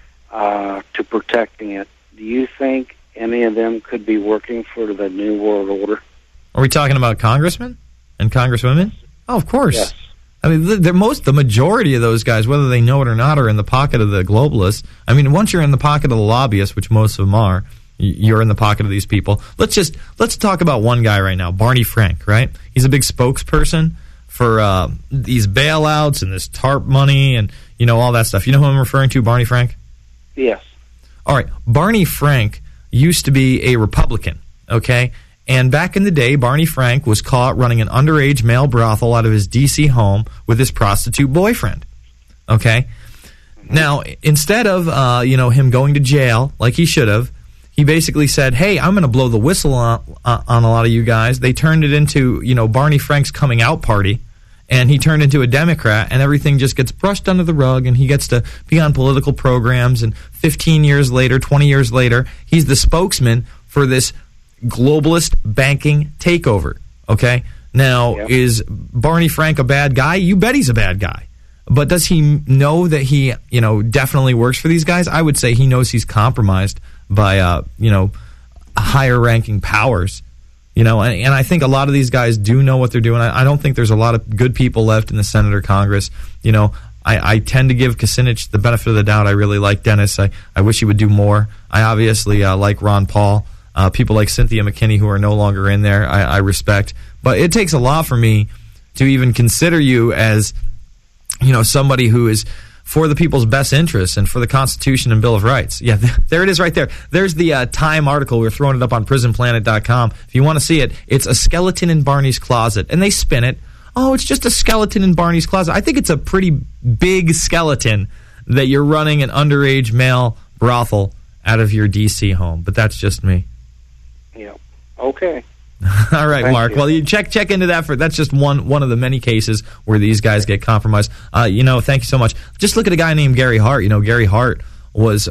Uh, to protecting it. Do you think any of them could be working for the New World Order?
Are we talking about congressmen and congresswomen? Oh, of course.
Yes.
I mean, they're most, the majority of those guys, whether they know it or not, are in the pocket of the globalists. I mean, once you're in the pocket of the lobbyists, which most of them are, you're in the pocket of these people. Let's just, let's talk about one guy right now, Barney Frank, right? He's a big spokesperson for uh, these bailouts and this TARP money and, you know, all that stuff. You know who I'm referring to, Barney Frank?
Yes.
All right. Barney Frank used to be a Republican, okay? And back in the day, Barney Frank was caught running an underage male brothel out of his D C home with his prostitute boyfriend, okay? Now, instead of, uh, you know, him going to jail like he should have, he basically said, hey, I'm going to blow the whistle on, uh, on a lot of you guys. They turned it into, you know, Barney Frank's coming out party. And he turned into a Democrat, and everything just gets brushed under the rug, and he gets to be on political programs, and fifteen years later, twenty years later, he's the spokesman for this globalist banking takeover, okay? Now, yep. Is Barney Frank a bad guy? You bet he's a bad guy. But does he know that he, you know, definitely works for these guys? I would say he knows he's compromised by, uh, you know, higher-ranking powers. You know, and, and I think a lot of these guys do know what they're doing. I, I don't think there's a lot of good people left in the Senate or Congress. You know, I, I tend to give Kucinich the benefit of the doubt. I really like Dennis. I, I wish he would do more. I obviously uh, like Ron Paul. Uh, people like Cynthia McKinney who are no longer in there, I, I respect. But it takes a lot for me to even consider you as, you know, somebody who is for the people's best interests and for the Constitution and Bill of Rights. Yeah, there it is right there. There's the uh, Time article. We're throwing it up on prison planet dot com. If you want to see it, it's a skeleton in Barney's closet. And they spin it. Oh, it's just a skeleton in Barney's closet. I think it's a pretty big skeleton that you're running an underage male brothel out of your D C home. But that's just me.
Yeah. Okay.
All right,
Thank
Mark.
you.
Well, you check check into that. For that's just one one of the many cases where these guys get compromised. Uh, you know, thank you so much. Just look at a guy named Gary Hart. You know, Gary Hart was,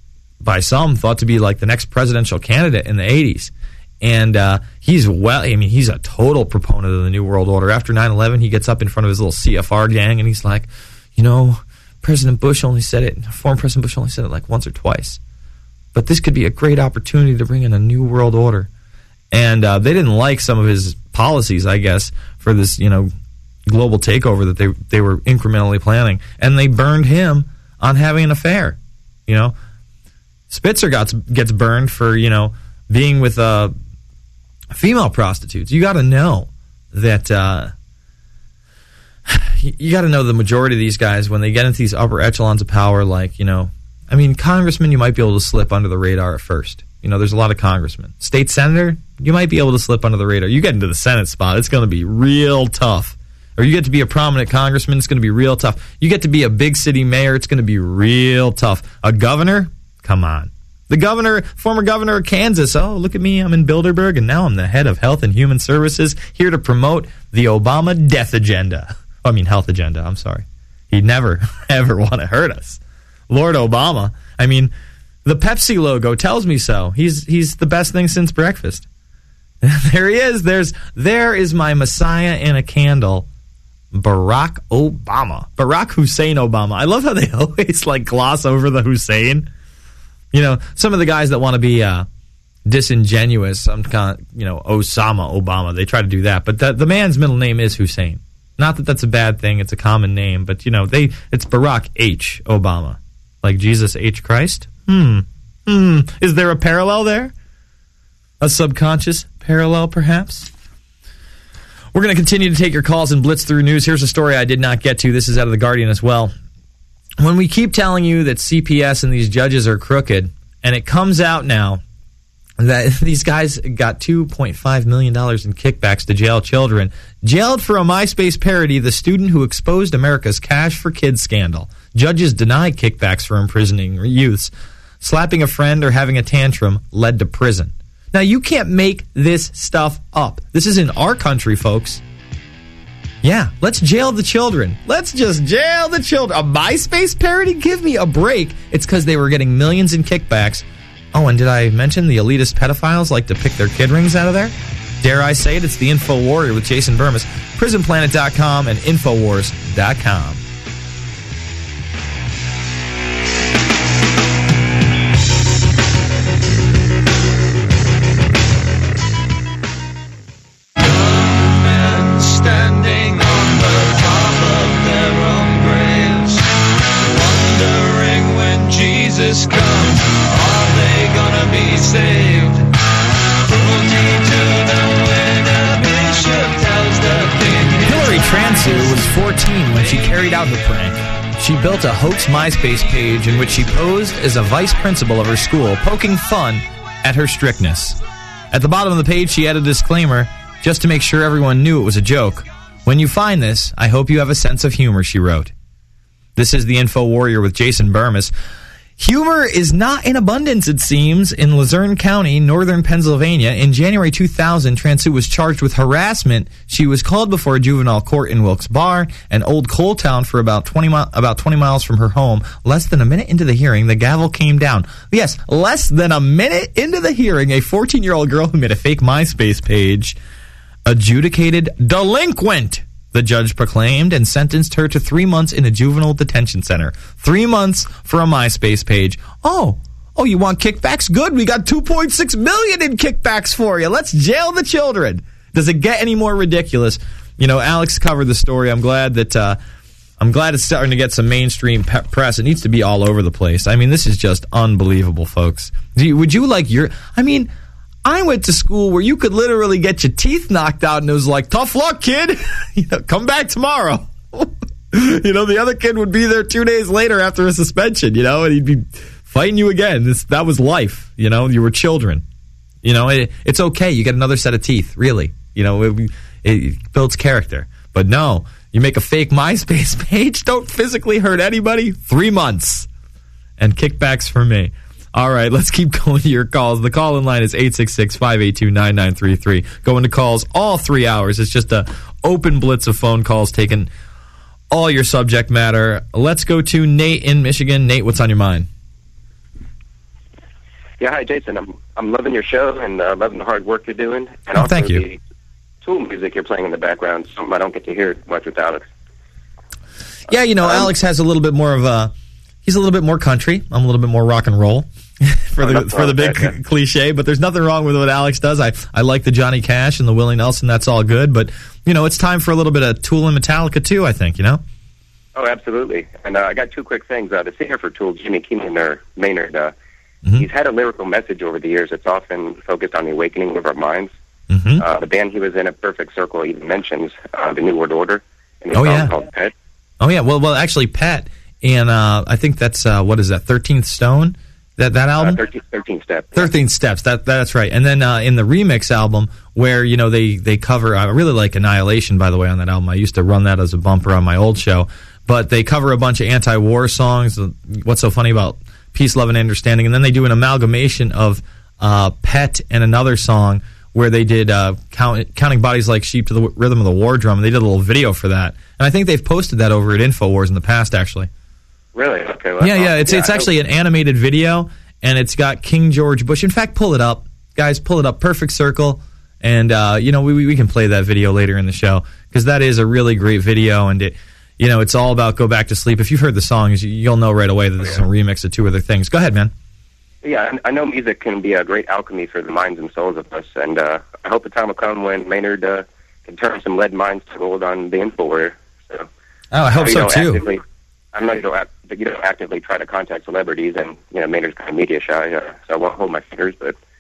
by some, thought to be like the next presidential candidate in the eighties. And uh, he's, well, I mean, he's a total proponent of the New World Order. After nine eleven, he gets up in front of his little C F R gang, and he's like, you know, President Bush only said it, former President Bush only said it like once or twice. But this could be a great opportunity to bring in a New World Order. And uh, they didn't like some of his policies, I guess, for this, you know, global takeover that they they were incrementally planning. And they burned him on having an affair, you know. Spitzer got, gets burned for, you know, being with uh, female prostitutes. You got to know that, uh, you got to know the majority of these guys, when they get into these upper echelons of power, like, you know, I mean, congressmen, you might be able to slip under the radar at first. You know, there's a lot of congressmen. State senator, you might be able to slip under the radar. You get into the Senate spot, it's going to be real tough. Or you get to be a prominent congressman, it's going to be real tough. You get to be a big city mayor, it's going to be real tough. A governor, come on. The governor, former governor of Kansas, oh, look at me, I'm in Bilderberg, and now I'm the head of Health and Human Services, here to promote the Obama death agenda. I mean, health agenda, I'm sorry. He'd never, ever want to hurt us. Lord Obama, I mean, the Pepsi logo tells me so. He's he's the best thing since breakfast. There he is. There's there is my Messiah in a candle, Barack Obama. Barack Hussein Obama. I love how they always like gloss over the Hussein. You know, some of the guys that want to be uh, disingenuous, some kind of, you know, Osama Obama, they try to do that. But the, the man's middle name is Hussein. Not that that's a bad thing. It's a common name. But, you know, they it's Barack H. Obama. Like Jesus H. Christ? Hmm. Hmm. Is there a parallel there? A subconscious parallel, perhaps? We're going to continue to take your calls and blitz through news. Here's a story I did not get to. This is out of The Guardian as well. When we keep telling you that C P S and these judges are crooked, and it comes out now that these guys got two point five million dollars in kickbacks to jail children, jailed for a MySpace parody, the student who exposed America's Cash for Kids scandal. Judges denied kickbacks for imprisoning youths. Slapping a friend or having a tantrum led to prison. Now, you can't make this stuff up. This is in our country, folks. Yeah, let's jail the children. Let's just jail the children. A MySpace parody? Give me a break. It's because they were getting millions in kickbacks. Oh, and did I mention the elitist pedophiles like to pick their kid rings out of there? Dare I say it? It's the Info Warrior with Jason Bermas. prison planet dot com and infowars dot com.
Standing on the top of their own graves, wondering when Jesus comes, are they gonna be saved? Cruelty to the winner, bishop tells the king.
Hillary Transu was fourteen when she carried out her prank. She built a hoax MySpace page in which she posed as a vice principal of her school, poking fun at her strictness. At the bottom of the page, she added a disclaimer, just to make sure everyone knew it was a joke. When you find this, I hope you have a sense of humor, she wrote. This is the Info Warrior with Jason Bermas. Humor is not in abundance, it seems, in Luzerne County, northern Pennsylvania. In January two thousand, Transu was charged with harassment. She was called before a juvenile court in Wilkes-Barre, an old coal town for about twenty, mi- about twenty miles from her home. Less than a minute into the hearing, the gavel came down. Yes, less than a minute into the hearing, a fourteen-year-old girl who made a fake MySpace page adjudicated delinquent, the judge proclaimed, and sentenced her to three months in a juvenile detention center. Three months for a MySpace page. Oh, oh, you want kickbacks? Good, we got two point six million dollars in kickbacks for you. Let's jail the children. Does it get any more ridiculous? You know, Alex covered the story. I'm glad that uh, I'm glad it's starting to get some mainstream pe- press. It needs to be all over the place. I mean, this is just unbelievable, folks. Do you, would you like your? I mean, I went to school where you could literally get your teeth knocked out, and it was like, tough luck, kid. You know, come back tomorrow. You know, the other kid would be there two days later after a suspension, you know, and he'd be fighting you again. This, that was life, you know. You were children. You know, it, it's okay. You get another set of teeth, really. You know, it, it builds character. But no, you make a fake MySpace page, don't physically hurt anybody, three months. And kickbacks for me. All right, let's keep going to your calls. The call-in line is eight six six, five eight two, nine nine three three. Going to calls all three hours. It's just a open blitz of phone calls taking all your subject matter. Let's go to Nate in Michigan. Nate, what's on your mind?
Yeah, hi, Jason. I'm I'm loving your show and uh, loving the hard work you're doing. And
oh,
also
thank you.
the Tool music you're playing in the background, something I don't get to hear much with Alex.
Yeah, you know,
um,
Alex has a little bit more of a... He's a little bit more country. I'm a little bit more rock and roll for the for the big that, yeah. cliche, but there's nothing wrong with what Alex does. I, I like the Johnny Cash and the Willie Nelson. That's all good. But, you know, it's time for a little bit of Tool and Metallica, too, I think, you know?
Oh, absolutely. And uh, I got two quick things. Uh, the singer for Tool, Jimmy Keenan, or Maynard, uh, mm-hmm. he's had a lyrical message over the years that's often focused on the awakening of our minds.
Mm-hmm.
Uh, the band he was in, A Perfect Circle, even mentions uh, the New World Order in a
oh,
song
yeah.
called Pet.
Oh, yeah. Well, well, actually, Pet... And uh, I think that's, uh, what is that, thirteenth Stone? That that album?
Uh, thirteen, thirteen Steps.
thirteen Steps, that, that's right. And then uh, in the remix album, where, you know, they, they cover, I really like Annihilation, by the way, on that album. I used to run that as a bumper on my old show. But they cover a bunch of anti-war songs, What's So Funny About Peace, Love, and Understanding. And then they do an amalgamation of uh, Pet and another song where they did uh, count, Counting Bodies Like Sheep to the Rhythm of the War Drum. And they did a little video for that. And I think they've posted that over at InfoWars in the past, actually.
Really? Okay. Well,
yeah, yeah. It's
yeah,
it's actually an animated video, and it's got King George Bush. In fact, pull it up, guys. Pull it up. Perfect Circle, and uh, you know we we can play that video later in the show because that is a really great video, and it you know it's all about Go Back to Sleep. If you've heard the songs, you'll know right away that this is a remix of two other things. Go ahead, man.
Yeah, I know music can be a great alchemy for the minds and souls of us, and uh, I hope the time will come when Maynard uh, can turn some lead minds to gold on the InfoWarrior. So,
oh, I hope so too.
Actively, I know you don't, act, you don't actively try to contact celebrities, and you know Maynard's kind of media shy, uh, so I won't hold my fingers. But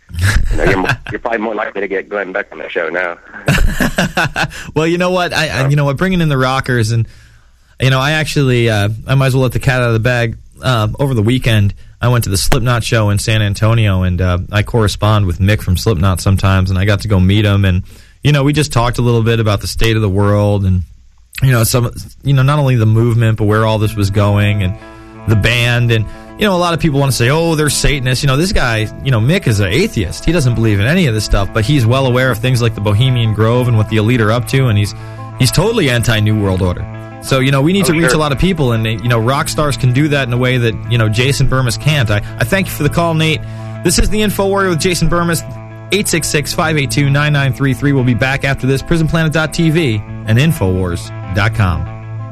You know, you're, you're probably more likely to get Glenn Beck on the show now.
Well, you know what? I, I you know what? Bringing in the rockers, and you know, I actually uh, I might as well let the cat out of the bag. Uh, over the weekend, I went to the Slipknot show in San Antonio, and uh, I correspond with Mick from Slipknot sometimes, and I got to go meet him, and you know, we just talked a little bit about the state of the world, and you know, some, you know, not only the movement, but where all this was going, and the band, and you know, a lot of people want to say, oh, they're Satanists. You know, this guy, you know, Mick is an atheist. He doesn't believe in any of this stuff, but he's well aware of things like the Bohemian Grove and what the elite are up to, and he's he's totally anti-New World Order. So, you know, we need oh, to reach sure. a lot of people, and, you know, rock stars can do that in a way that, you know, Jason Bermas can't. I, I thank you for the call, Nate. This is the Info Warrior with Jason Bermas, eight six six, five eight two, nine nine three three. We'll be back after this, prison planet dot t v and infowars dot com.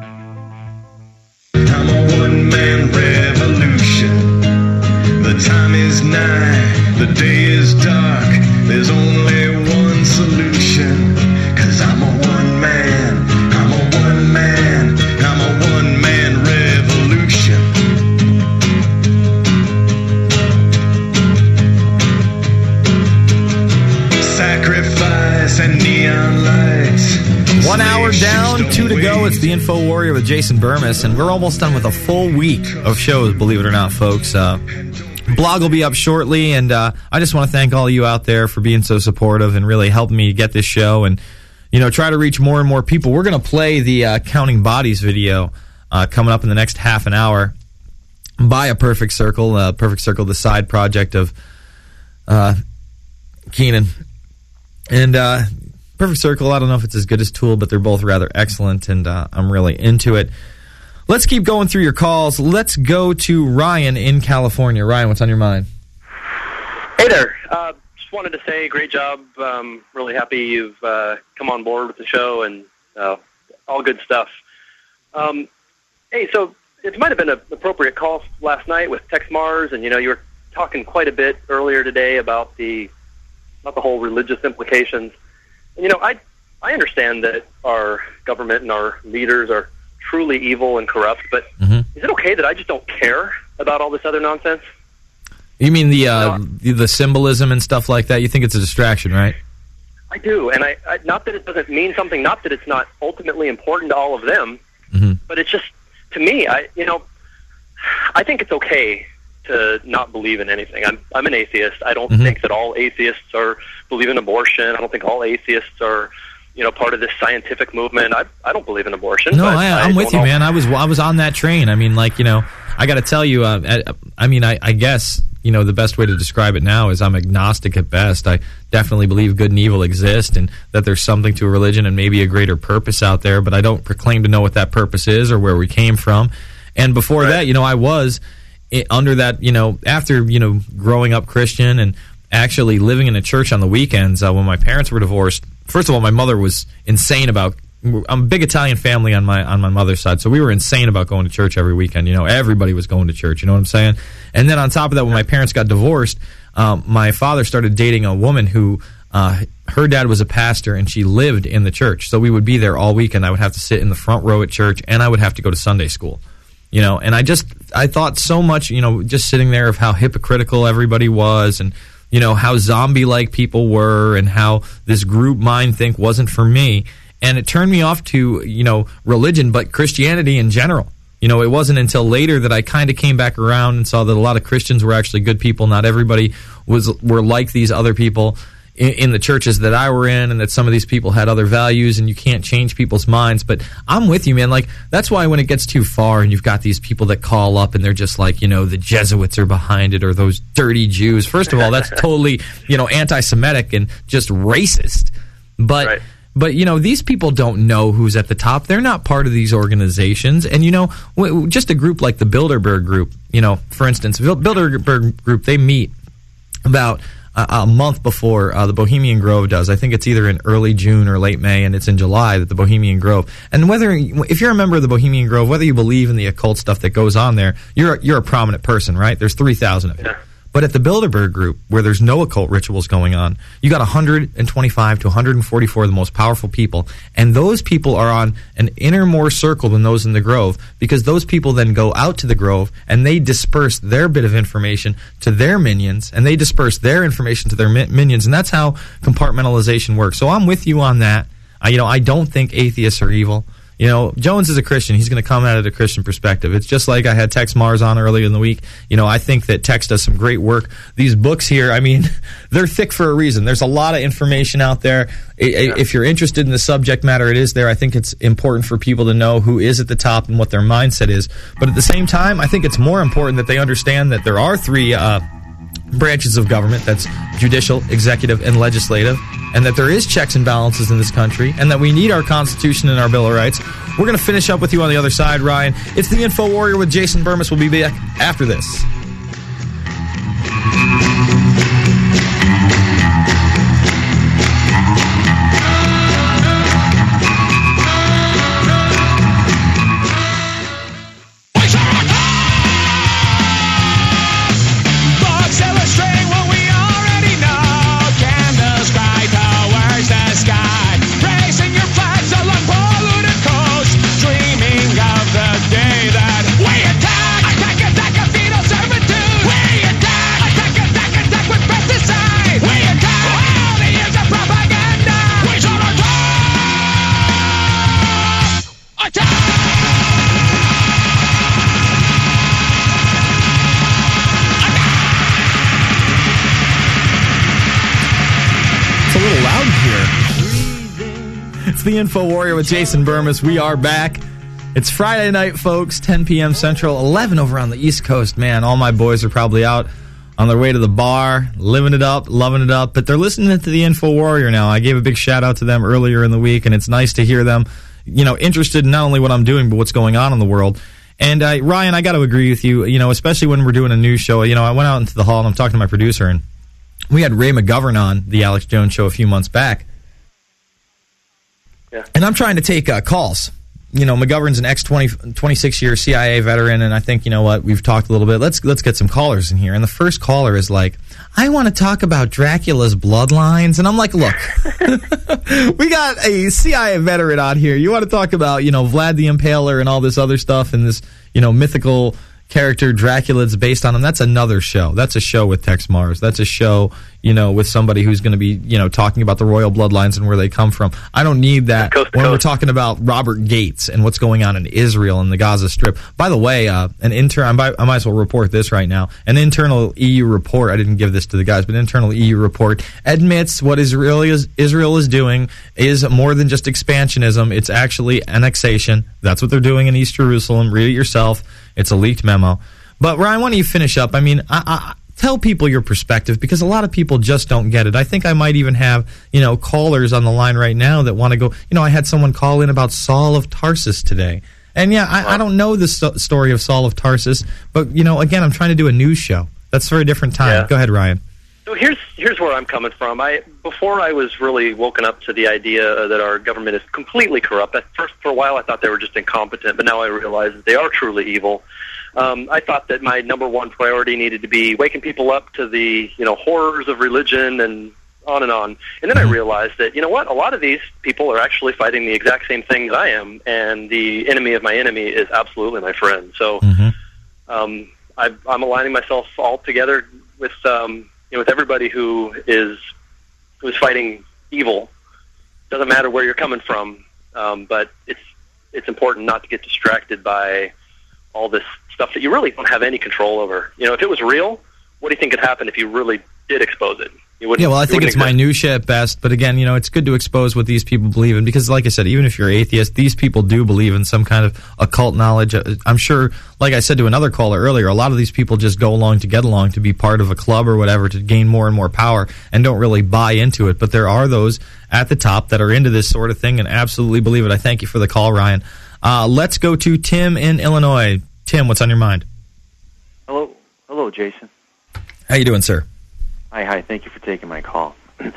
I'm a one-man revolution. The time is nigh, the day is dark. There's only one solution, 'cause I'm a one-man, I'm a one-man, I'm a one-man revolution. Sacrifice and neon lights.
One hour down, two to go. It's the Info Warrior with Jason Bermas, and we're almost done with a full week of shows, believe it or not, folks. Uh, blog will be up shortly, and uh, I just want to thank all of you out there for being so supportive and really helping me get this show and, you know, try to reach more and more people. We're going to play the uh, Counting Bodies video uh, coming up in the next half an hour by A Perfect Circle. Uh, Perfect Circle, the side project of uh, Keenan. And uh, Perfect Circle, I don't know if it's as good as Tool, but they're both rather excellent, and uh, I'm really into it. Let's keep going through your calls. Let's go to Ryan in California. Ryan, what's on your mind?
Hey there. Uh, just wanted to say great job. Um, really happy you've uh, come on board with the show, and uh, all good stuff. Um, hey, so it might have been an appropriate call last night with Tex Mars, and you know you were talking quite a bit earlier today about the about the whole religious implications. And, you know, I I understand that our government and our leaders are truly evil and corrupt, but mm-hmm. is it okay that I just don't care about all this other nonsense?
You mean the uh, no, the symbolism and stuff like that? You think it's a distraction, right?
I do, and I, I not that it doesn't mean something, not that it's not ultimately important to all of them, mm-hmm. but it's just, to me, I you know, I think it's okay to not believe in anything. I'm I'm an atheist. I don't mm-hmm. think that all atheists are believe in abortion. I don't think all atheists are, you know, part of this scientific movement. I I don't believe in abortion.
No,
but
I, I'm
I
with you,
know.
man. I was I was on that train. I mean, like, you know, I got to tell you. Uh, I, I mean, I, I guess you know the best way to describe it now is I'm agnostic at best. I definitely believe good and evil exist, and that there's something to a religion and maybe a greater purpose out there. But I don't proclaim to know what that purpose is or where we came from. And before right. that, you know, I was it, under that. You know, after you know growing up Christian and actually living in a church on the weekends uh, when my parents were divorced. First of all, my mother was insane about. I'm a big Italian family on my on my mother's side, so we were insane about going to church every weekend. You know, everybody was going to church. You know what I'm saying? And then on top of that, when my parents got divorced, um, my father started dating a woman who uh, her dad was a pastor, and she lived in the church. So we would be there all weekend. I would have to sit in the front row at church, and I would have to go to Sunday school. You know, and I just I thought so much. You know, just sitting there of how hypocritical everybody was, and you know how zombie-like people were, and how this group mind think wasn't for me. And it turned me off to, you know, religion, but Christianity in general. You know, it wasn't until later that I kind of came back around and saw that a lot of Christians were actually good people. Not everybody was were like these other people in, in the churches that I were in, and that some of these people had other values, and you can't change people's minds. But I'm with you, man. Like, that's why when it gets too far and you've got these people that call up and they're just like, you know, the Jesuits are behind it, or those dirty Jews. First of all, that's totally, you know, anti-Semitic and just racist. But... Right. But, you know, these people don't know who's at the top. They're not part of these organizations. And, you know, w- just a group like the Bilderberg Group, you know, for instance, Bilderberg Group, they meet about a, a month before uh, the Bohemian Grove does. I think it's either in early June or late May, and it's in July that the Bohemian Grove. And whether, if you're a member of the Bohemian Grove, whether you believe in the occult stuff that goes on there, you're, you're a prominent person, right? There's three thousand of you. Yeah. But at the Bilderberg Group, where there's no occult rituals going on, you got one hundred twenty-five to one hundred forty-four of the most powerful people, and those people are on an inner more circle than those in the Grove, because those people then go out to the Grove and they disperse their bit of information to their minions, and they disperse their information to their mi- minions, and that's how compartmentalization works. So I'm with you on that. I, you know, I don't think atheists are evil. You know, Jones is a Christian. He's going to come at it a Christian perspective. It's just like I had Tex Mars on earlier in the week. You know, I think that Tex does some great work. These books here, I mean, they're thick for a reason. There's a lot of information out there. Yeah. If you're interested in the subject matter, it is there. I think it's important for people to know who is at the top and what their mindset is. But at the same time, I think it's more important that they understand that there are three uh, branches of government. That's judicial, executive, and legislative. And that there is checks and balances in this country, and that we need our Constitution and our Bill of Rights. We're going to finish up with you on the other side, Ryan. It's the Info Warrior with Jason Bermas. We'll be back after this. The Info Warrior with Jason Bermas. We are back. It's Friday night, folks, ten p.m. Central, eleven over on the East Coast. Man, all my boys are probably out on their way to the bar, living it up, loving it up, but they're listening to the Info Warrior now. I gave a big shout out to them earlier in the week, and it's nice to hear them, you know, interested in not only what I'm doing, but what's going on in the world. And uh, Ryan, I got to agree with you, you know, especially when we're doing a news show. You know, I went out into the hall and I'm talking to my producer, and we had Ray McGovern on the Alex Jones Show a few months back. Yeah. And I'm trying to take uh, calls. You know, McGovern's an ex twenty-six year C I A veteran, and I think, you know what, we've talked a little bit. Let's let's get some callers in here. And the first caller is like, I want to talk about Dracula's bloodlines. And I'm like, look, we got a C I A veteran on here. You want to talk about, you know, Vlad the Impaler and all this other stuff and this, you know, mythical character Dracula that's based on him. That's another show. That's a show with Tex Mars. That's a show, you know, with somebody who's going to be, you know, talking about the royal bloodlines and where they come from. I don't need that coast when coast. We're talking about Robert Gates and what's going on in Israel and the Gaza Strip. By the way, uh, an intern, I might as well report this right now. An internal E U report, I didn't give this to the guys, but an internal E U report admits what Israel is, Israel is doing is more than just expansionism. It's actually annexation. That's what they're doing in East Jerusalem. Read it yourself. It's a leaked memo. But, Ryan, why don't you finish up? I mean, I, I, tell people your perspective, because a lot of people just don't get it. I think I might even have, you know, callers on the line right now that want to go, you know, I had someone call in about Saul of Tarsus today. And, yeah, I, I don't know the st- story of Saul of Tarsus, but, you know, again, I'm trying to do a news show. That's for a different time. Yeah. Go ahead, Ryan.
So here's here's where I'm coming from. I before I was really woken up to the idea that our government is completely corrupt. At first, for a while, I thought they were just incompetent, but now I realize that they are truly evil. Um, I thought that my number one priority needed to be waking people up to the you know horrors of religion and on and on. And then I realized that, you know what, a lot of these people are actually fighting the exact same things I am, and the enemy of my enemy is absolutely my friend. So mm-hmm. um, I, I'm aligning myself all together with um, you know, with everybody who is who is fighting evil. Doesn't matter where you're coming from, um, but it's it's important not to get distracted by all this stuff that you really don't have any control over. You know, if it was real, what do you think could happen if you really did expose it? You
yeah, well, I think it's
exist.
minutia at best, but again, you know, it's good to expose what these people believe in, because, like I said, even if you're atheist, these people do believe in some kind of occult knowledge. I'm sure, like I said to another caller earlier, a lot of these people just go along to get along, to be part of a club or whatever, to gain more and more power, and don't really buy into it. But there are those at the top that are into this sort of thing and absolutely believe it. I thank you for the call, Ryan. Uh, let's go to Tim in Illinois. Tim, what's on your mind?
Hello, hello, Jason.
How you doing, sir?
Hi, hi. Thank you for taking my call.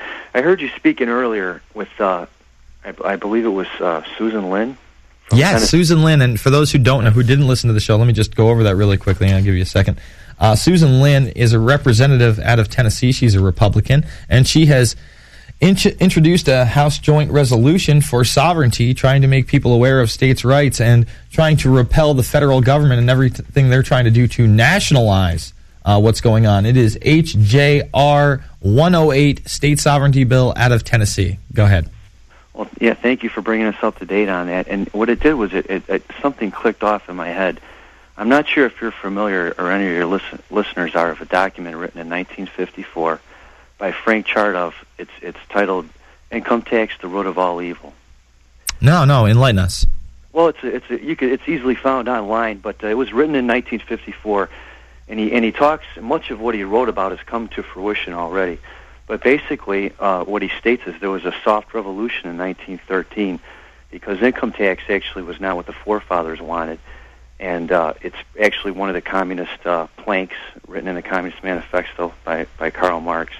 I heard you speaking earlier with, uh, I, I believe it was uh, Susan Lin.
Yes, Tennessee. Susan Lin. And for those who don't know, who didn't listen to the show, let me just go over that really quickly, and I'll give you a second. Uh, Susan Lynn is a representative out of Tennessee. She's a Republican, and she has int- introduced a House joint resolution for sovereignty, trying to make people aware of states' rights and trying to repel the federal government and everything they're trying to do to nationalize uh, what's going on. It is H J R one oh eight, State Sovereignty Bill out of Tennessee. Go ahead.
Well, yeah, thank you for bringing us up to date on that. And what it did was it, it, it something clicked off in my head. I'm not sure if you're familiar or any of your listen, listeners are of a document written in nineteen fifty-four by Frank Chartoff. It's it's titled "Income Tax: The Root of All Evil."
No, no, enlighten us.
Well, it's a, it's a, you could it's easily found online, but uh, it was written in nineteen fifty-four, and he and he talks. Much of what he wrote about has come to fruition already. But basically, uh, what he states is there was a soft revolution in nineteen thirteen because income tax actually was not what the forefathers wanted. And uh, it's actually one of the communist uh, planks written in the Communist Manifesto by, by Karl Marx.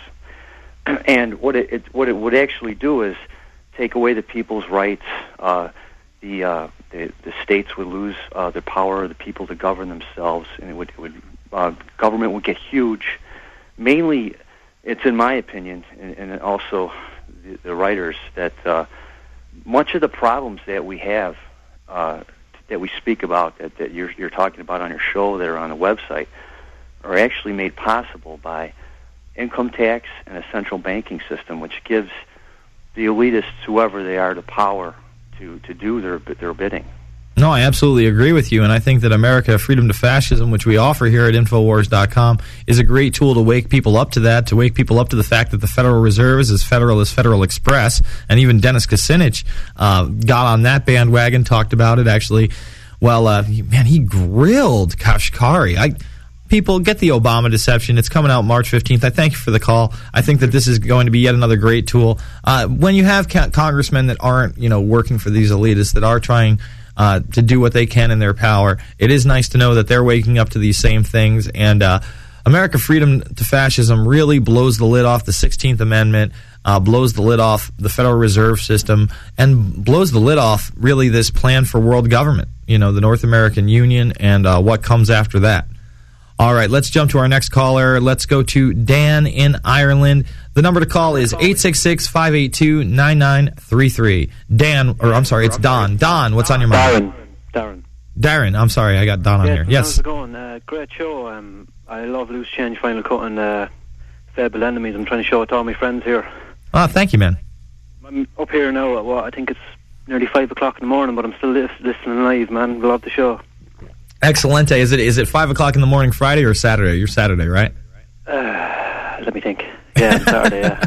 And what it, it what it would actually do is take away the people's rights. Uh, the, uh, the the states would lose uh, the power of the people to govern themselves, and it would, it would uh, government would get huge. Mainly, it's in my opinion, and, and also the, the writers, that uh, much of the problems that we have. Uh, that we speak about, that, that you're, you're talking about on your show, that are on the website, are actually made possible by income tax and a central banking system, which gives the elitists, whoever they are, the power to, to do their their bidding.
No, I absolutely agree with you, and I think that America Freedom to Fascism, which we offer here at Infowars dot com, is a great tool to wake people up to that, to wake people up to the fact that the Federal Reserve is as federal as Federal Express, and even Dennis Kucinich uh, got on that bandwagon, talked about it, actually. Well, uh, man, he grilled Kashkari. I, people, get the Obama deception. It's coming out March fifteenth. I thank you for the call. I think that this is going to be yet another great tool. Uh, when you have ca- congressmen that aren't, you know, working for these elitists, that are trying Uh, to do what they can in their power, it is nice to know that they're waking up to these same things. And uh, America Freedom to Fascism really blows the lid off the sixteenth Amendment, uh, blows the lid off the Federal Reserve System, and blows the lid off, really, this plan for world government, you know, the North American Union and uh, what comes after that. All right, let's jump to our next caller. Let's go to Dan in Ireland. The number to call is eight six six, five eight two, nine nine three three. Dan, or I'm sorry, it's Don. Don, what's on your mind?
Darren. Darren.
Darren, I'm sorry, I got Don on
yes,
here. Yes.
How's it going? Uh, great show. Um, I love Loose Change, Final Cut, and uh, Fable Enemies. I'm trying to show it to all my friends here.
Oh, thank you, man.
I'm up here now at what, I think it's nearly five o'clock in the morning, but I'm still lis- listening live, man. Love the show.
Excellente. Is it is it five o'clock in the morning Friday or Saturday? You're Saturday, right?
Uh, let me think. Yeah, Saturday, yeah.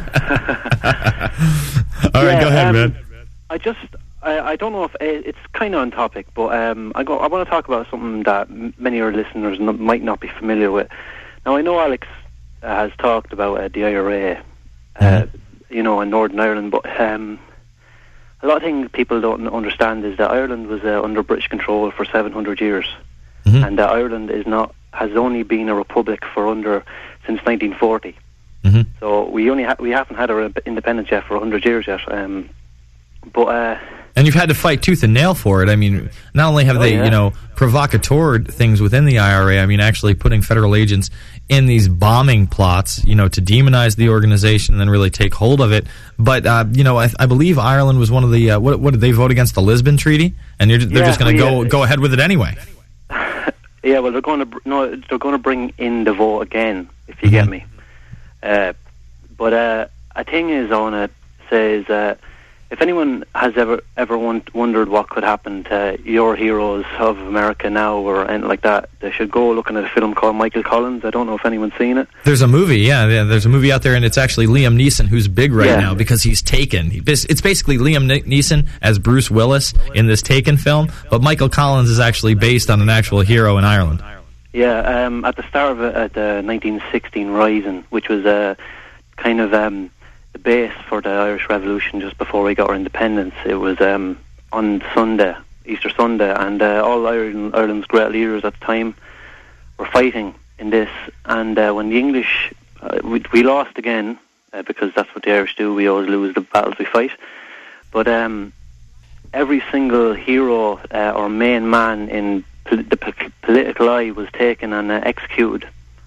All right,
yeah,
go ahead,
um,
man.
I just, I, I don't know if it, it's kind of on topic, but um, I go. I want to talk about something that m- many of our listeners n- might not be familiar with. Now, I know Alex uh, has talked about uh, the I R A, uh, mm-hmm. you know, in Northern Ireland, but um, a lot of things people don't understand is that Ireland was uh, under British control for seven hundred years, mm-hmm. and that Ireland is not has only been a republic for under since nineteen forty.
Mm-hmm.
So we only ha- we haven't had our independence yet for one hundred years yet. Um, but uh,
and you've had to fight tooth and nail for it. I mean, not only have
oh,
they,
yeah.
you know, provocatored things within the I R A, I mean, actually putting federal agents in these bombing plots, you know, to demonize the organization and then really take hold of it. But, uh, you know, I, I believe Ireland was one of the, uh, what, what did they vote against the Lisbon Treaty? And you're, they're
yeah,
just going to go
yeah.
go ahead with it anyway.
Yeah, well, they're going to br- no, they're going to bring in the vote again, if you
Mm-hmm.
get me. Uh, but uh, a thing is, I want to say is, uh, if anyone has ever ever want, wondered what could happen to your heroes of America now or anything like that, they should go looking at a film called Michael Collins. I don't know if anyone's seen it.
There's a movie, yeah, yeah. There's a movie out there, and it's actually Liam Neeson who's big right
Yeah.
now because he's Taken. It's basically Liam Ne- Neeson as Bruce Willis in this Taken film, but Michael Collins is actually based on an actual hero in Ireland.
Yeah, um, at the start of it, at the nineteen sixteen Rising, which was uh, kind of um, the base for the Irish Revolution just before we got our independence. It was um, on Sunday, Easter Sunday, and uh, all Ireland, Ireland's great leaders at the time were fighting in this. And uh, when the English, uh, we, we lost again, uh, because that's what the Irish do, we always lose the battles we fight. But um, every single hero uh, or main man in pol- the p- political eye was taken and uh, executed.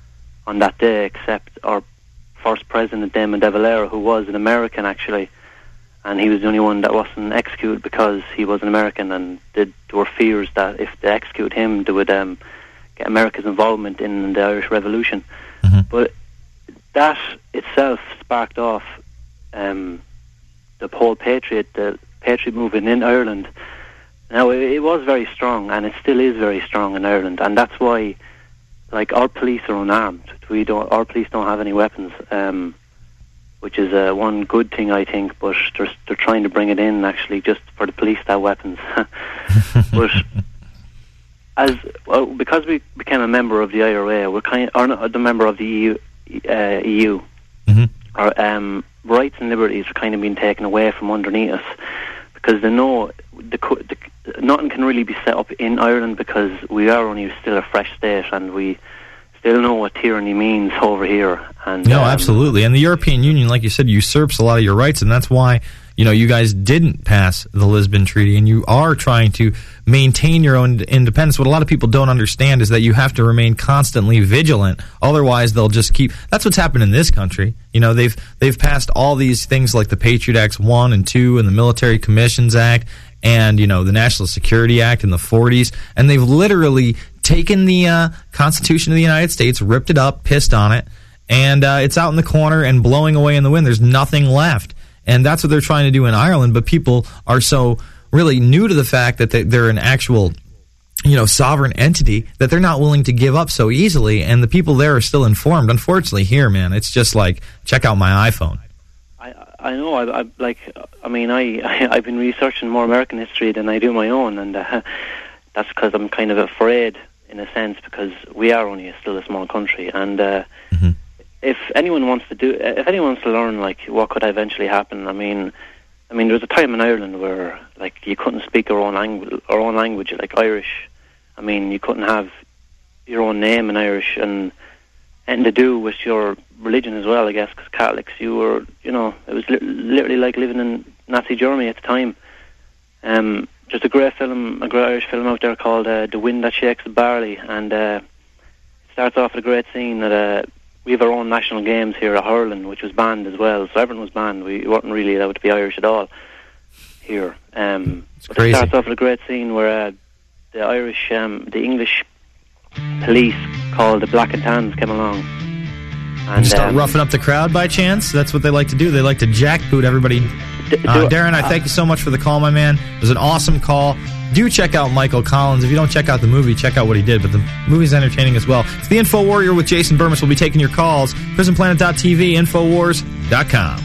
on that day, except our first president, Damon de Valera, who was an American actually, and he was the only one that wasn't executed because he was an American, and there were fears that if they execute him, they would um, get America's involvement in the Irish Revolution.
Mm-hmm.
But that itself sparked off um, the whole Patriot, the Patriot movement in Ireland. Now, it, it was very strong, and it still is very strong in Ireland, and that's why, like, our police are unarmed. We don't, our police don't have any weapons, um, which is uh, one good thing, I think, but they're, they're trying to bring it in, actually, just for the police to have weapons. But as well, because we became a member of the I R A, we're kind of, or not the member of the E U, uh, E U,
mm-hmm.
our um, rights and liberties are kind of being taken away from underneath us, because they know the, the, nothing can really be set up in Ireland because we are only still a fresh state, and we still know what tyranny means over here. And
no,
um,
absolutely. And the European Union, like you said, usurps a lot of your rights, and that's why, you know, you guys didn't pass the Lisbon Treaty, and you are trying to maintain your own independence. What a lot of people don't understand is that you have to remain constantly vigilant. Otherwise, they'll just keep... That's what's happened in this country. You know, they've they've passed all these things like the Patriot Acts one and two and the Military Commissions Act and, you know, the National Security Act in the forties, and they've literally taken the uh, Constitution of the United States, ripped it up, pissed on it, and uh, it's out in the corner and blowing away in the wind. There's nothing left. And that's what they're trying to do in Ireland, but people are so really new to the fact that they're an actual, you know, sovereign entity that they're not willing to give up so easily, and the people there are still informed. Unfortunately, here, man, it's just like, check out my iPhone.
I I know, I, I like, I mean, I, I I've been researching more American history than I do my own, and uh, that's because I'm kind of afraid in a sense, because we are only still a small country, and uh,
mm-hmm.
if anyone wants to do, if anyone wants to learn, like, what could eventually happen, I mean, I mean, there was a time in Ireland where, like, you couldn't speak our own language, our own language, like Irish. I mean, you couldn't have your own name in Irish, and anything to do with your religion as well, I guess, because Catholics, you were, you know, it was li- literally like living in Nazi Germany at the time. Um, there's a great film, a great Irish film out there called uh, The Wind That Shakes the Barley, and uh, it starts off with a great scene that uh, we have our own national games here at hurling, which was banned as well, so everyone was banned. We weren't really allowed to be Irish at all here. Um,
it's
but
crazy.
It starts off with a great scene where uh, the Irish, um, the English police called the Black and Tans came along. And
you start
um,
roughing up the crowd by chance? That's what they like to do. They like to jackboot everybody.
D-
uh,
do,
Darren, I thank you so much for the call, my man. It was an awesome call. Do check out Michael Collins. If you don't check out the movie, check out what he did. But the movie's entertaining as well. It's the Info Warrior with Jason Burmis. We'll be taking your calls. prison planet dot t v, infowars dot com.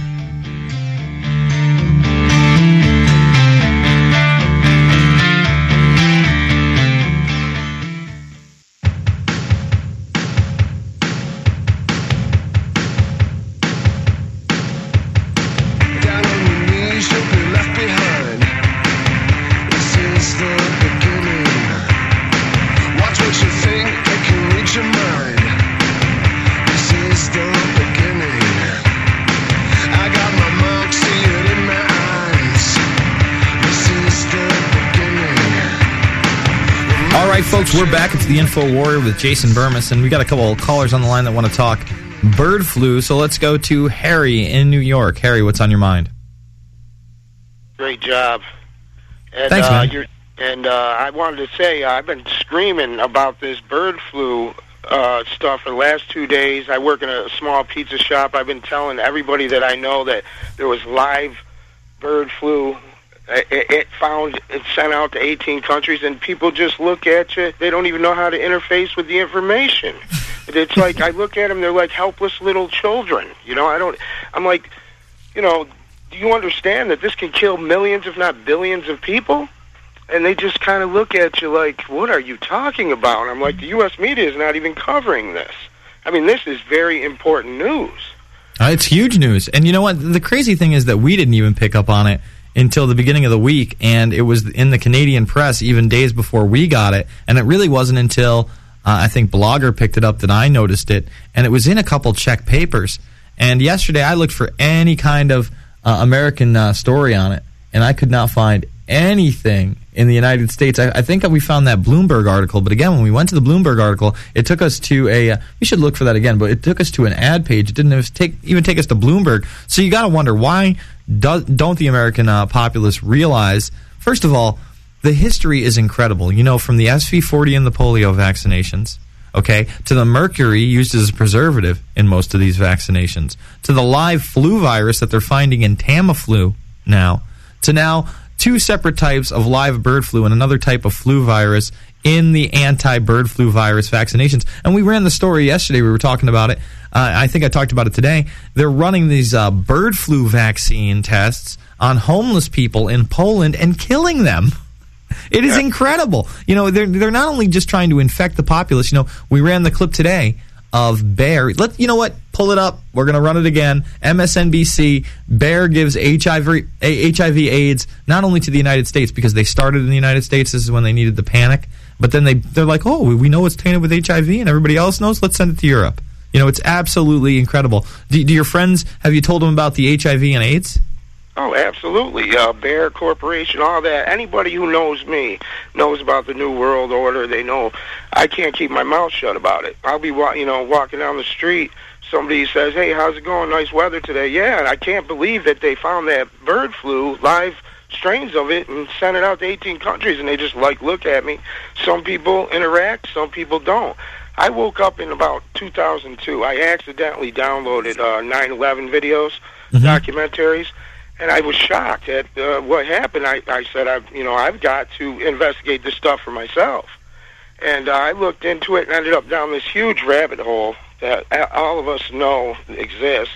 Folks, we're back. It's the Info Warrior with Jason Burmis, and we got a couple of callers on the line that want to talk bird flu. So let's go to Harry in New York. Harry, what's on your mind?
Great job. And,
Thanks,
uh,
man.
You're, and uh, I wanted to say uh, I've been screaming about this bird flu uh, stuff for the last two days. I work in a small pizza shop. I've been telling everybody that I know that there was live bird flu. It, it found, it's sent out to eighteen countries, and people just look at you. They don't even know how to interface with the information. It's like, I look at them, they're like helpless little children. You know, I don't, I'm like, you know, do you understand that this can kill millions, if not billions of people? And they just kind of look at you like, what are you talking about? And I'm like, the U S media is not even covering this. I mean, this is very important news.
Uh, it's huge news. And you know what? The crazy thing is that we didn't even pick up on it until the beginning of the week, and it was in the Canadian press even days before we got it, and it really wasn't until uh, I think Blogger picked it up that I noticed it, and it was in a couple Czech papers. And yesterday I looked for any kind of uh, American uh, story on it, and I could not find anything in the United States. I, I think we found that Bloomberg article, but again, when we went to the Bloomberg article, it took us to a, uh, we should look for that again, but it took us to an ad page. It didn't take, even take us to Bloomberg. So you got to wonder, why do, don't the American uh, populace realize, first of all, the history is incredible. You know, from the S V forty and the polio vaccinations, okay, to the mercury used as a preservative in most of these vaccinations, to the live flu virus that they're finding in Tamiflu now, to now two separate types of live bird flu and another type of flu virus in the anti-bird flu virus vaccinations. And we ran the story yesterday. We were talking about it. Uh, I think I talked about it today. They're running these uh, bird flu vaccine tests on homeless people in Poland and killing them. It is incredible. You know, they're they're not only just trying to infect the populace. You know, we ran the clip today of Bayer. Let you know what? Pull it up. We're going to run it again. M S N B C. Bayer gives H I V H I V AIDS not only to the United States because they started in the United States. This is when they needed the panic. But then they they're like, oh, we know it's tainted with H I V and everybody else knows. Let's send it to Europe. You know, it's absolutely incredible. Do, do your friends, have you told them about the H I V and AIDS?
Oh, absolutely. Uh, Bayer Corporation, all that. Anybody who knows me knows about the New World Order. They know I can't keep my mouth shut about it. I'll be, wa- you know, walking down the street. Somebody says, hey, how's it going? Nice weather today. Yeah, and I can't believe that they found that bird flu, live strains of it, and sent it out to eighteen countries. And they just, like, look at me. Some people interact. Some people don't. I woke up in about two thousand two. I accidentally downloaded uh, nine eleven videos, mm-hmm. documentaries. And I was shocked at uh, what happened. I, I said, I've, you know, I've got to investigate this stuff for myself. And uh, I looked into it and ended up down this huge rabbit hole that all of us know exists.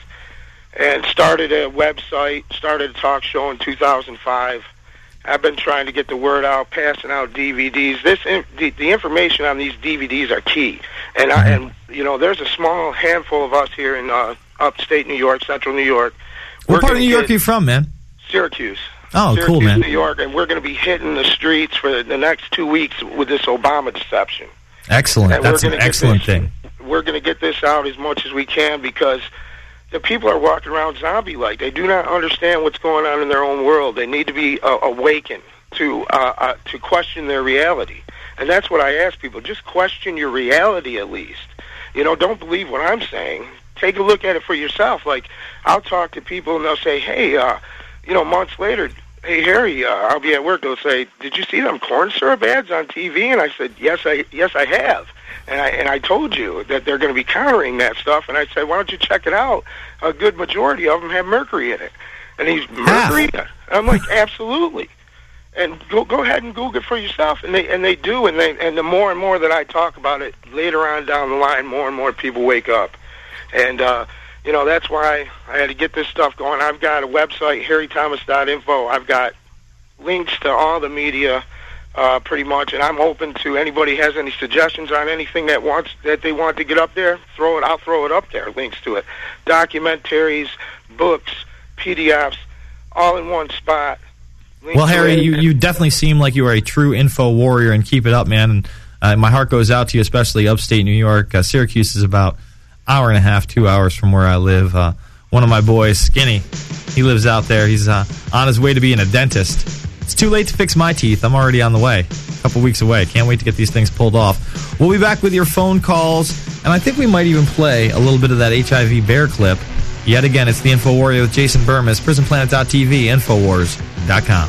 And started a website, started a talk show in two thousand five. I've been trying to get the word out, passing out D V Ds. This the, the information on these D V Ds are key. And, I, and you know, there's a small handful of us here in uh, upstate New York, central New York.
What part of New York are you from, man?
Syracuse.
Oh,
Syracuse,
cool, man.
New York, and we're going to be hitting the streets for the next two weeks with this Obama deception.
Excellent.
And
That's an excellent
this,
thing.
We're going to get this out as much as we can because the people are walking around zombie-like. They do not understand what's going on in their own world. They need to be uh, awakened to uh, uh, to question their reality. And that's what I ask people. Just question your reality at least. You know, don't believe what I'm saying. Take a look at it for yourself. Like, I'll talk to people and they'll say, hey, uh, you know, months later, hey, Harry, uh, I'll be at work. They'll say, did you see them corn syrup ads on T V? And I said, yes, I yes, I have. And I and I told you that they're going to be countering that stuff. And I said, why don't you check it out? A good majority of them have mercury in it. And he's, mercury? I'm like, absolutely. And go go ahead and Google it for yourself. And they and they do. And they and the more and more that I talk about it later on down the line, more and more people wake up. And, uh, you know, that's why I had to get this stuff going. I've got a website, harry thomas dot info. I've got links to all the media, uh, pretty much, and I'm open to anybody has any suggestions on anything that wants that they want to get up there, throw it, I'll throw it up there, links to it. Documentaries, books, P D Fs, all in one spot. Links
well, Harry, you, you definitely seem like you are a true info warrior, and keep it up, man. And uh, my heart goes out to you, especially upstate New York. Uh, Syracuse is about hour and a half, two hours from where I live. Uh, one of my boys, Skinny, he lives out there. He's uh, on his way to being a dentist. It's too late to fix my teeth. I'm already on the way. A couple weeks away. Can't wait to get these things pulled off. We'll be back with your phone calls, and I think we might even play a little bit of that H I V bear clip. Yet again, it's the Info Warrior with Jason Bermas, prison planet dot t v, infowars dot com.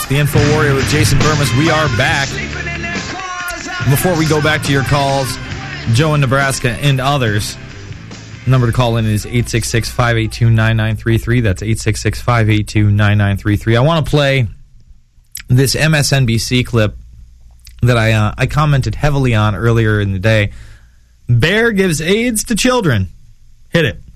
It's the Info Warrior with Jason Burmis. We are back. Before we go back to your calls, Joe in Nebraska and others, the number to call in is eight six six, five eight two, nine nine three three. That's eight six six, five eight two, nine nine three three. I want to play this M S N B C clip that I uh, I commented heavily on earlier in the day. Bear gives AIDS to children. Hit it.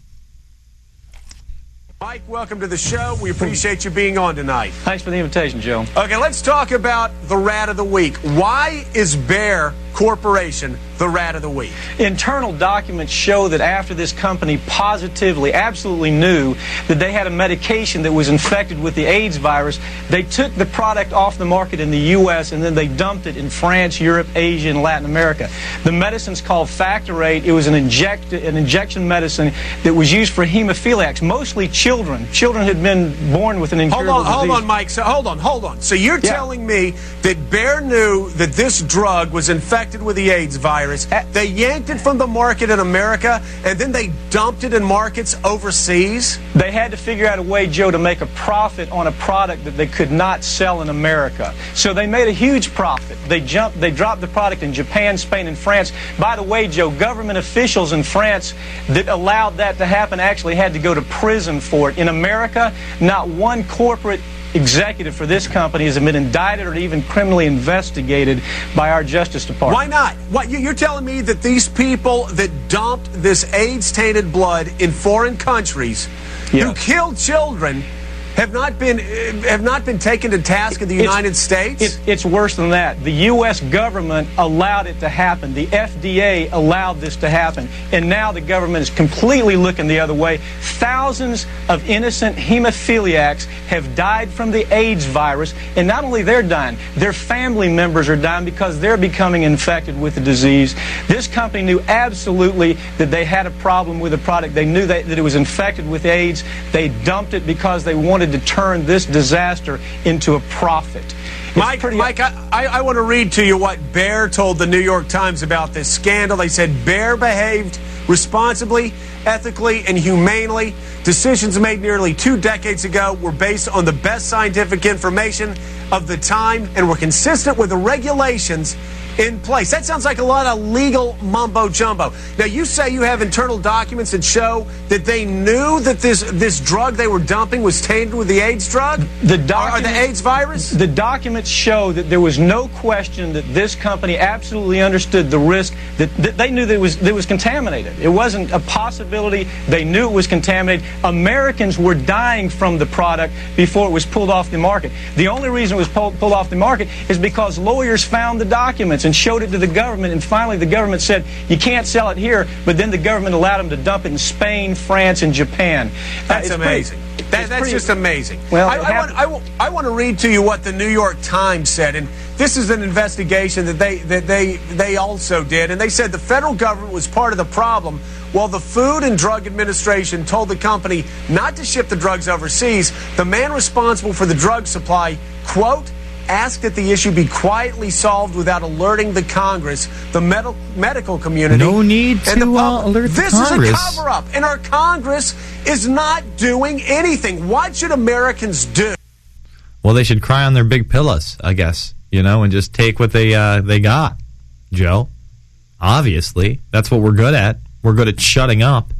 Mike, welcome to the show. We appreciate you being on tonight.
Thanks for the invitation, Joe.
Okay, let's talk about the rat of the week. Why is Bayer Corporation the rat of the week?
Internal documents show that after this company positively, absolutely knew that they had a medication that was infected with the AIDS virus, they took the product off the market in the U S and then they dumped it in France, Europe, Asia, and Latin America. The medicine's called Factorate. It was an, inject, an injection medicine that was used for hemophiliacs, mostly children. Children had been born with an incurable
hold on,
disease.
Hold on, Mike. So, hold on, hold on. So you're
Yeah.
telling me that Bayer knew that this drug was infected with the AIDS virus. They yanked it from the market in America, and then they dumped it in markets overseas?
They had to figure out a way, Joe, to make a profit on a product that they could not sell in America. So they made a huge profit. They jumped, they dropped the product in Japan, Spain, and France. By the way, Joe, government officials in France that allowed that to happen actually had to go to prison for it. In America, not one corporate executive for this company has been indicted or even criminally investigated by our Justice Department.
Why not? What, you- you're telling me that these people that dumped this AIDS-tainted blood in foreign countries, who killed children, have not been uh, have not been taken to task in the United
It's-
States?
It's, it's worse than that. The U S government allowed it to happen. The F D A allowed this to happen. And now the government is completely looking the other way. Thousands of innocent hemophiliacs have died from the AIDS virus. And not only they're dying, their family members are dying because they're becoming infected with the disease. This company knew absolutely that they had a problem with the product. They knew that, that it was infected with AIDS. They dumped it because they wanted to turn this disaster into a profit.
Mike, Mike, I, I, I want to read to you what Bayer told the New York Times about this scandal. They said Bayer behaved responsibly, ethically, and humanely. Decisions made nearly two decades ago were based on the best scientific information of the time and were consistent with the regulations in place. That sounds like a lot of legal mumbo-jumbo. Now, you say you have internal documents that show that they knew that this this drug they were dumping was tainted with the AIDS drug?
The
or the AIDS virus?
The documents show that there was no question that this company absolutely understood the risk, that, that they knew that it was, that it was contaminated. It wasn't a possibility. They knew it was contaminated. Americans were dying from the product before it was pulled off the market. The only reason it was pulled, pulled off the market is because lawyers found the documents and showed it to the government, and finally the government said, you can't sell it here, but then the government allowed them to dump it in Spain, France, and Japan.
That's
Uh,
amazing.
Pretty,
that, that's
pretty,
just amazing.
Well,
I,
it
I, want, I, want, I want to read to you what the New York Times said, and this is an investigation that they that they they also did, and they said the federal government was part of the problem, while the Food and Drug Administration told the company not to ship the drugs overseas. The man responsible for the drug supply, quote, asked that the issue be quietly solved without alerting the Congress, the med- medical community.
No need
and
to
the
uh, alert the
This
Congress.
is a cover-up, and our Congress is not doing anything. What should Americans do?
Well, they should cry on their big pillows, I guess, you know, and just take what they uh, they got, Joe. Obviously, that's what we're good at. We're good at shutting up.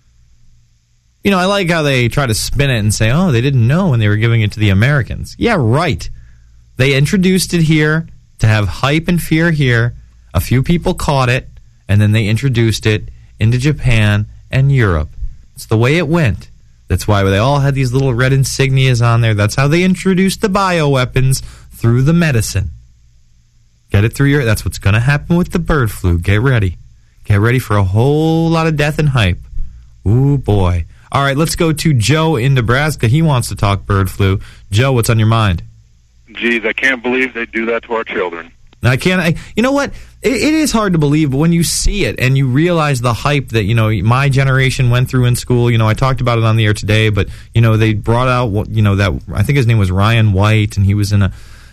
You know, I like how they try to spin it and say, oh, they didn't know when they were giving it to the Americans. Yeah, right. They introduced it here to have hype and fear here. A few people caught it, and then they introduced it into Japan and Europe. It's the way it went. That's why they all had these little red insignias on there. That's how they introduced the bioweapons through the medicine. Get it through your... That's what's going to happen with the bird flu. Get ready. Get ready for a whole lot of death and hype. Ooh, boy. All right, let's go to Joe in Nebraska. He wants to talk bird flu. Joe, what's on your mind?
Geez, I can't believe they do that to our children.
Now, I can't. I, you know what? It, it is hard to believe, but when you see it and you realize the hype that you know my generation went through in school. You know, I talked about it on the air today, but you know they brought out you know that I think his name was Ryan White, and he was in a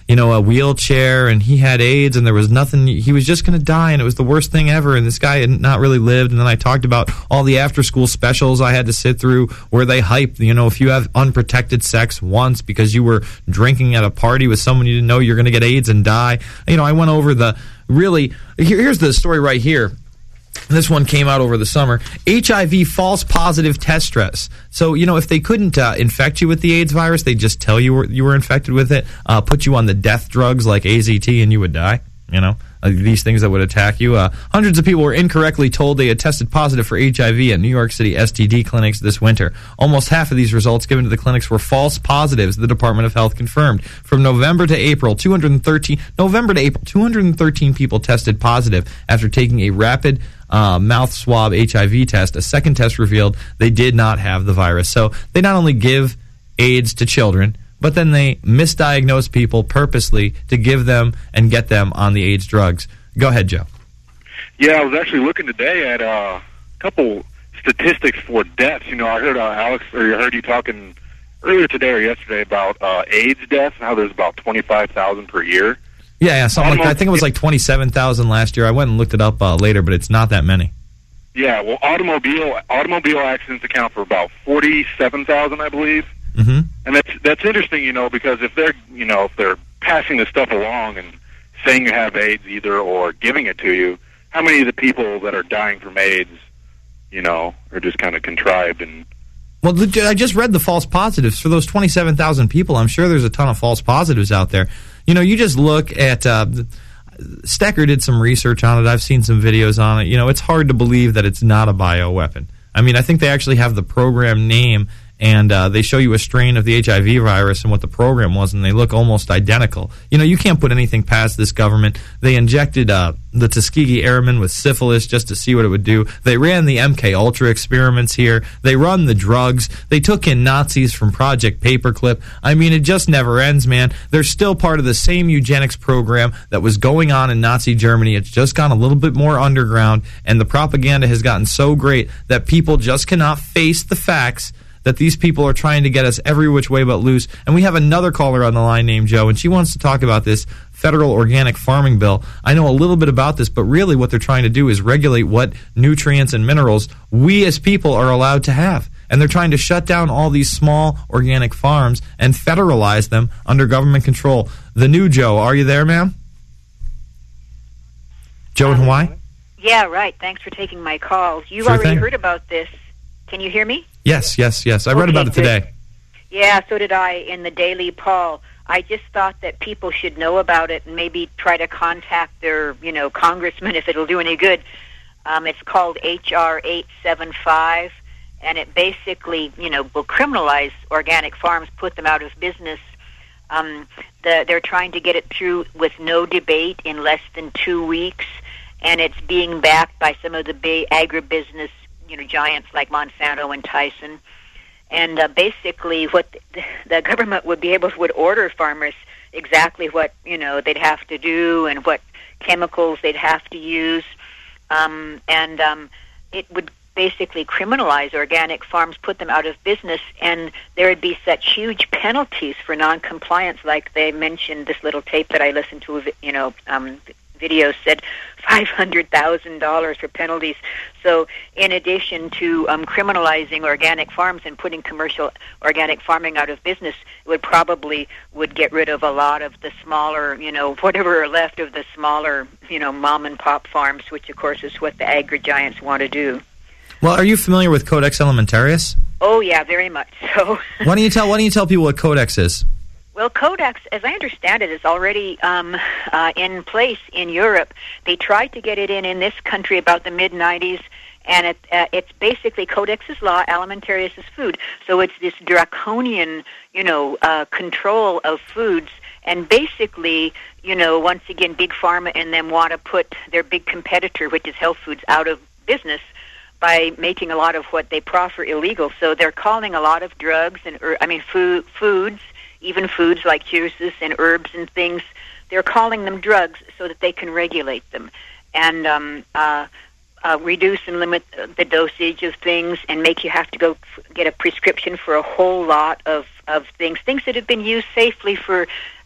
you know, a wheelchair, and he had AIDS, and there was nothing. He was just going to die, and it was the worst thing ever. And this guy had not really lived. And then I talked about all the after-school specials I had to sit through where they hype, you know, if you have unprotected sex once because you were drinking at a party with someone you didn't know, you're going to get AIDS and die. You know, I went over the really. Here, here's the story right here. This one came out over the summer. H I V false positive test stress. So, you know, if they couldn't uh, infect you with the AIDS virus, they'd just tell you were, you were infected with it, uh, put you on the death drugs like A Z T, and you would die, you know, uh, these things that would attack you. Uh, hundreds of people were incorrectly told they had tested positive for H I V at New York City S T D clinics this winter. Almost half of these results given to the clinics were false positives, the Department of Health confirmed. From November to April, two hundred thirteen November to April, two hundred thirteen people tested positive after taking a rapid Uh, mouth swab H I V test. A second test revealed they did not have the virus. So they not only give AIDS to children, but then they misdiagnose people purposely to give them and get them on the AIDS drugs. Go ahead, Joe.
Yeah, I was actually looking today at uh, a couple statistics for deaths. You know, I heard uh, Alex, or I heard you talking earlier today or yesterday about uh, AIDS deaths, how there's about twenty-five thousand per year.
Yeah, yeah, something like that. I think it was like twenty-seven thousand last year. I went and looked it up uh, later, but it's not that many.
Yeah, well, automobile automobile accidents account for about forty-seven thousand, I believe.
Mm-hmm.
And that's that's interesting, you know, because if they're you know if they're passing this stuff along and saying you have AIDS either or giving it to you, how many of the people that are dying from AIDS, you know, are just kind of contrived and.
Well, I just read the false positives. For those twenty-seven thousand people, I'm sure there's a ton of false positives out there. You know, you just look at, uh, Stecker did some research on it. I've seen some videos on it. You know, it's hard to believe that it's not a bioweapon. I mean, I think they actually have the program name, and uh, they show you a strain of the H I V virus and what the program was, and they look almost identical. You know, you can't put anything past this government. They injected uh, the Tuskegee Airmen with syphilis just to see what it would do. They ran the M K Ultra experiments here. They run the drugs. They took in Nazis from Project Paperclip. I mean, it just never ends, man. They're still part of the same eugenics program that was going on in Nazi Germany. It's just gone a little bit more underground, and the propaganda has gotten so great that people just cannot face the facts that these people are trying to get us every which way but loose. And we have another caller on the line named Joe, and she wants to talk about this federal organic farming bill. I know a little bit about this, but really what they're trying to do is regulate what nutrients and minerals we as people are allowed to have. And they're trying to shut down all these small organic farms and federalize them under government control. The new Joe, are you there, ma'am? Joe in Hawaii?
Yeah, right. Thanks for taking my call. You
Sure
already
thing.
heard about this. Can you hear me?
Yes, yes, yes. I read
Okay,
about it
good.
today.
Yeah, so did I in the Daily Paul. I just thought that people should know about it and maybe try to contact their, you know, congressman if it'll do any good. Um, it's called H R eight seventy-five, and it basically, you know, will criminalize organic farms, put them out of business. Um, the, they're trying to get it through with no debate in less than two weeks, and it's being backed by some of the big agribusiness, you know, giants like Monsanto and Tyson. And uh, basically what the, the government would be able to would order farmers exactly what, you know, they'd have to do and what chemicals they'd have to use. Um, and um, it would basically criminalize organic farms, put them out of business, and there would be such huge penalties for noncompliance. Like they mentioned, this little tape that I listened to, you know, um, video said five hundred thousand dollars for penalties. So in addition to um, criminalizing organic farms and putting commercial organic farming out of business, it would probably would get rid of a lot of the smaller, you know, whatever are left of the smaller, you know, mom and pop farms, which of course is what the agri giants want to do.
Well, are you familiar with Codex Alimentarius?
Oh yeah, very much so.
Why don't you tell Why don't you tell people what Codex is?
Well, Codex, as I understand it, is already um, uh, in place in Europe. They tried to get it in in this country about the mid nineties, and it, uh, it's basically Codex is law, Alimentarius is food. So it's this draconian, you know, uh, control of foods. And basically, you know, once again, Big Pharma and them want to put their big competitor, which is health foods, out of business by making a lot of what they proffer illegal. So they're calling a lot of drugs and, er, I mean, food, foods, even foods like juices and herbs and things, they're calling them drugs so that they can regulate them and um, uh, uh, reduce and limit the dosage of things and make you have to go f- get a prescription for a whole lot of, of things, things that have been used safely for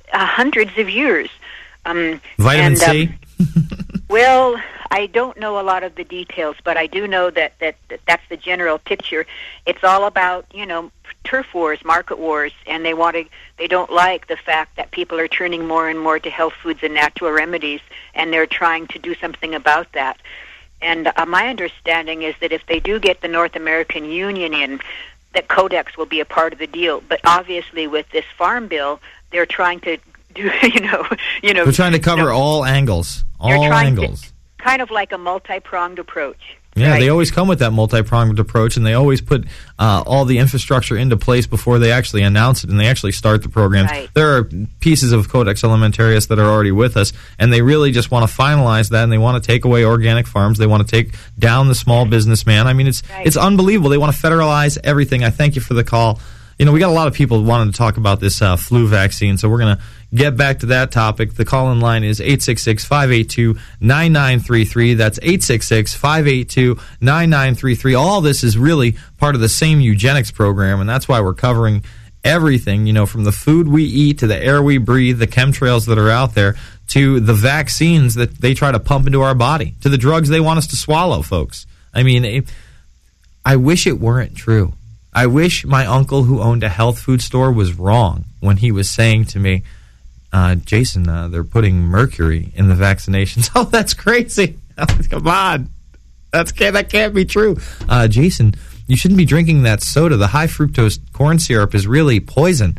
uh, hundreds of years. Um,
Vitamin
and,
C?
Um, well, I don't know a lot of the details, but I do know that, that, that that's the general picture. It's all about, you know, turf wars, market wars, and they want to, they don't like the fact that people are turning more and more to health foods and natural remedies, and they're trying to do something about that. And uh, my understanding is that if they do get the North American Union in, that Codex will be a part of the deal. But obviously with this farm bill, they're trying to do, you know, you know.
They're trying to cover
you know,
all angles, all
they're trying
angles.
To, kind of like a multi-pronged approach.
Yeah,
right?
They always come with that multi-pronged approach, and they always put uh, all the infrastructure into place before they actually announce it and they actually start the programs.
Right.
There are pieces of Codex Alimentarius that are already with us, and they really just want to finalize that, and they want to take away organic farms. They want to take down the small businessman. I mean, it's
Right.
it's unbelievable. They want to federalize everything. I thank you for the call. You know, we got a lot of people wanting to talk about this uh, flu vaccine, so we're going to get back to that topic. The call-in line is eight six six, five eight two, nine nine three three. That's eight six six, five eight two, nine nine three three. All this is really part of the same eugenics program, and that's why we're covering everything, you know, from the food we eat to the air we breathe, the chemtrails that are out there, to the vaccines that they try to pump into our body, to the drugs they want us to swallow, folks. I mean, it, I wish it weren't true. I wish my uncle who owned a health food store was wrong when he was saying to me, uh, Jason, uh, they're putting mercury in the vaccinations. Oh, that's crazy. Come on. That's, can't, that can't be true. Uh, Jason, you shouldn't be drinking that soda. The high fructose corn syrup is really poison.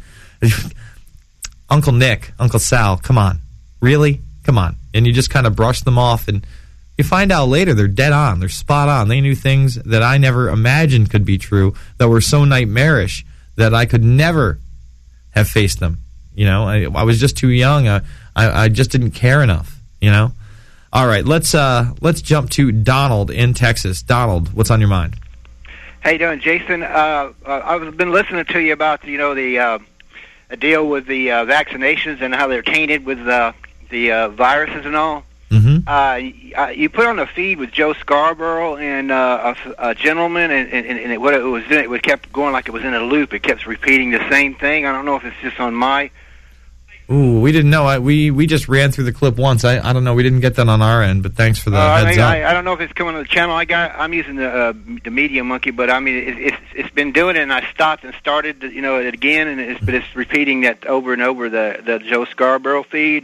Uncle Nick, Uncle Sal, come on. Really? Come on. And you just kind of brush them off, and you find out later they're dead on. They're spot on. They knew things that I never imagined could be true, that were so nightmarish that I could never have faced them. You know, I, I was just too young. I, I, I just didn't care enough, you know. All right, let's uh, let's jump to Donald in Texas. Donald, what's on your mind?
How you doing, Jason? Uh, uh, I've been listening to you about, you know, the uh, deal with the uh, vaccinations and how they're tainted with uh, the uh, viruses and all.
Mm-hmm.
Uh, you put on a feed with Joe Scarborough and uh, a, a gentleman, and, and, and it, what it was doing, it kept going like it was in a loop. It kept repeating the same thing. I don't know if it's just on my...
Ooh, we didn't know. I, we we just ran through the clip once. I, I don't know. We didn't get that on our end, but thanks for the
uh,
heads
I,
up.
I, I don't know if it's coming on the channel. I got. I'm using the uh, the Media Monkey, but I mean, it, it's it's been doing it, and I stopped and started, you know, it again, and it's but it's repeating that over and over, the the Joe Scarborough feed.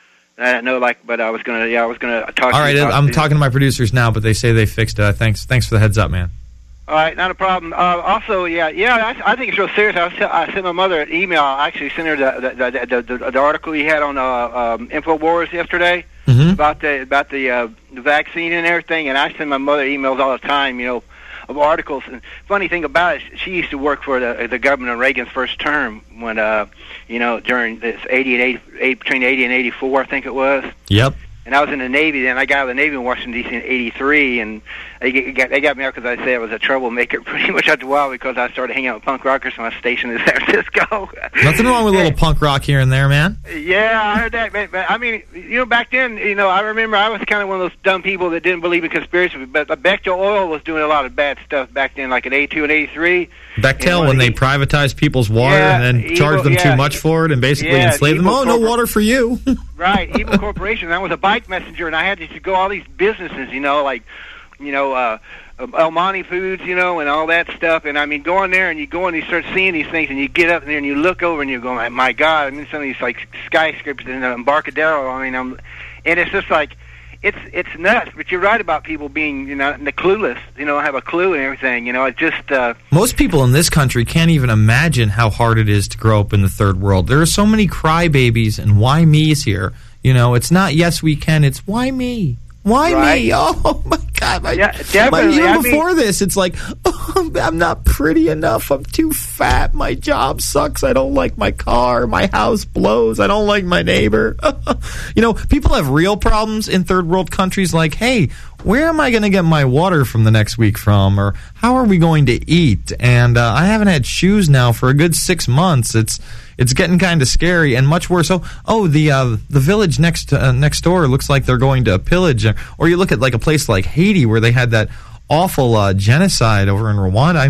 I don't know, like, but I was gonna, yeah, I was gonna talk.
All
to
right,
you about
I'm
the,
talking to my producers now, but they say they fixed it. Thanks, thanks for the heads up, man.
All right, not a problem. Uh, also, yeah, yeah, I, I think it's real serious. I, was, I sent my mother an email. I actually sent her the the, the, the, the article you had on uh, um, InfoWars yesterday
mm-hmm.
about the about the, uh, the vaccine and everything. And I send my mother emails all the time, you know, of articles. And funny thing about it, she used to work for the the government of Reagan's first term when, uh, you know, during this eighty and eighty, eight, between eighty and eighty-four, I think it was.
Yep.
And I was in the Navy then. I got out of the Navy in Washington, D C in eighty-three, and they got, they got me out because I said I was a troublemaker pretty much after a while because I started hanging out with punk rockers when I was stationed in San Francisco.
Nothing wrong with a little punk rock here and there, man.
Yeah, I heard that. But, but, I mean, you know, back then, you know, I remember I was kind of one of those dumb people that didn't believe in conspiracy, but Bechtel Oil was doing a lot of bad stuff back then, like in eighty-two and eighty-three.
Bechtel, when they privatized people's water
Yeah,
and then
evil-
charged them
yeah,
too much for it and basically
yeah,
enslaved them.
evil
Oh, no
corporate-
water for you.
Right, evil corporation. I was a bike messenger, and I had to go all these businesses, you know, like, you know, uh, El Monte Foods, you know, and all that stuff. And I mean, go in there and you go and you start seeing these things, and you get up there and you look over and you go, my God! I mean, some of these like skyscrapers in Embarcadero. I mean, I'm, and it's just like, it's it's nuts. But you're right about people being, you know, the clueless. You know, have a clue and everything. You know, it just. Uh,
Most people in this country can't even imagine how hard it is to grow up in the third world. There are so many crybabies and why me's here. You know, it's not yes we can, it's why me? Why
Right.
me? Oh my God! My,
Yeah,
my
definitely.
year
I mean-
before this, it's like oh, I'm not pretty enough. I'm too fat. My job sucks. I don't like my car. My house blows. I don't like my neighbor. You know, people have real problems in third world countries. Like, hey, where am I going to get my water from the next week from, or how are we going to eat? And uh, I haven't had shoes now for a good six months. It's it's getting kind of scary and much worse. Oh, oh, the uh, the village next uh, next door looks like they're going to pillage. Or you look at like a place like Haiti where they had that awful uh, genocide over in Rwanda. I mean,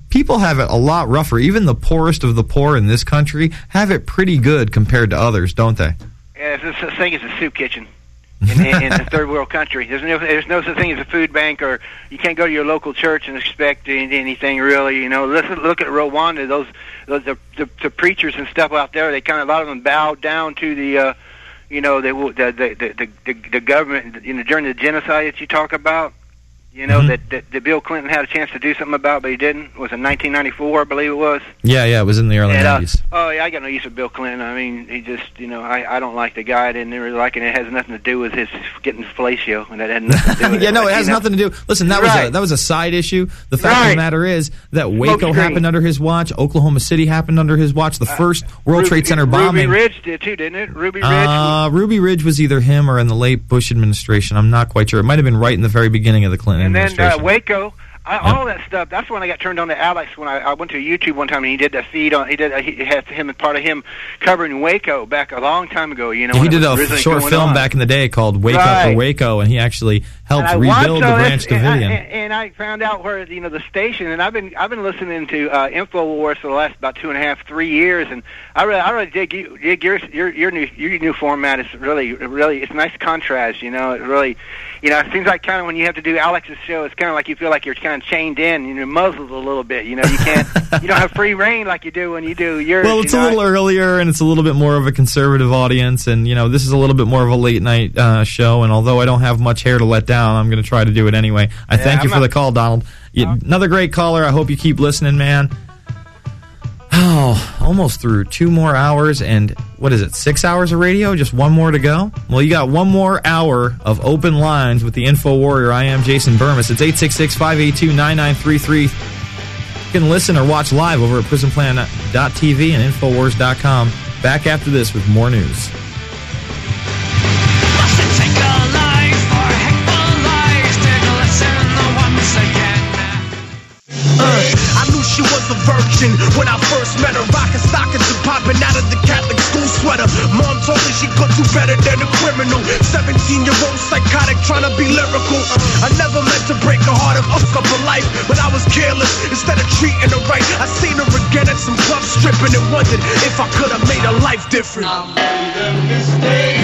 people have it a lot rougher. Even the poorest of the poor in this country have it pretty good compared to others, don't they?
Yeah, there's such thing as a soup kitchen in, in, in a third world country. There's no, there's no such thing as a food bank, or you can't go to your local church and expect anything really. You know, let's look at Rwanda. Those, those the, the, the preachers and stuff out there. They kind of a lot of them bowed down to the, uh, you know, they, the, the the the the government. You know, during the genocide that you talk about. You know, mm-hmm. that, that, that Bill Clinton had a chance to do something about, but he didn't. It was in nineteen ninety-four, I believe it was.
Yeah, yeah, it was in the early
and, uh,
nineties.
Oh, yeah, I got no use for Bill Clinton. I mean, he just, you know, I, I don't like the guy. I didn't really like it. It has nothing to do with his getting fellatio, and that had nothing to do with
yeah,
it.
no,
But,
it has
you know,
nothing to do. Listen, that
right.
was a, that was a side issue. The fact
Right.
of the matter is that Waco
Smoke
happened
screen.
under his watch. Oklahoma City happened under his watch. The first World
Ruby,
Trade Center bombing.
Ruby Ridge did too, didn't it? Ruby Ridge.
Uh, Ruby Ridge was either him or in the late Bush administration. I'm not quite sure. It might have been right in the very beginning of the Clinton
and then
administration.
uh, Waco. I, all that stuff. That's when I got turned on to Alex. When I, I went to YouTube one time and he did that feed on. He did. Uh, he had him and part of him covering Waco back a long time ago. You know,
he
when it
did
was
a
originally
short
going
film
on.
back in the day called "Wake Up
Right.
for Waco," and he actually helped
And I
rebuild
watched
the
all this,
Branch
and I,
Davidian.
and, and I found out where you know the station, and I've been I've been listening to uh, InfoWars for the last about two and a half, three years, and I really I really dig you dig your your your new your new format is really really it's a nice contrast. You know, it really you know it seems like kind of when you have to do Alex's show, it's kind of like you feel like you're kind of chained in, you know, muzzled a little bit. You know, you can't you don't have free reign like you do when you do yours.
Well, it's
you
a
know?
little earlier, and it's a little bit more of a conservative audience, and you know this is a little bit more of a late night uh, show. And although I don't have much hair to let down, I'm going to try to do it anyway. I
Yeah,
thank you
I'm
for
not-
the call, Donald. You, another great caller. I hope you keep listening, man. Oh, almost through two more hours, and what is it? Six hours of radio? Just one more to go. Well, you got one more hour of open lines with the Info Warrior. I am Jason Burmis. It's eight six six, five eight two, nine nine three three. You can listen or watch live over at prison plan dot t v and infowars dot com. Back after this with more news.
Uh, I knew she was a virgin when I first met her. Rockin' stockings and popping out of the Catholic school sweater. Mom told me she could do better than a criminal. seventeen-year-old psychotic trying to be lyrical. I never meant to break the heart of hook up a life, but I was careless instead of treating her right. I seen her again at some club stripping and wondered if I could have made her life different. I made a mistake.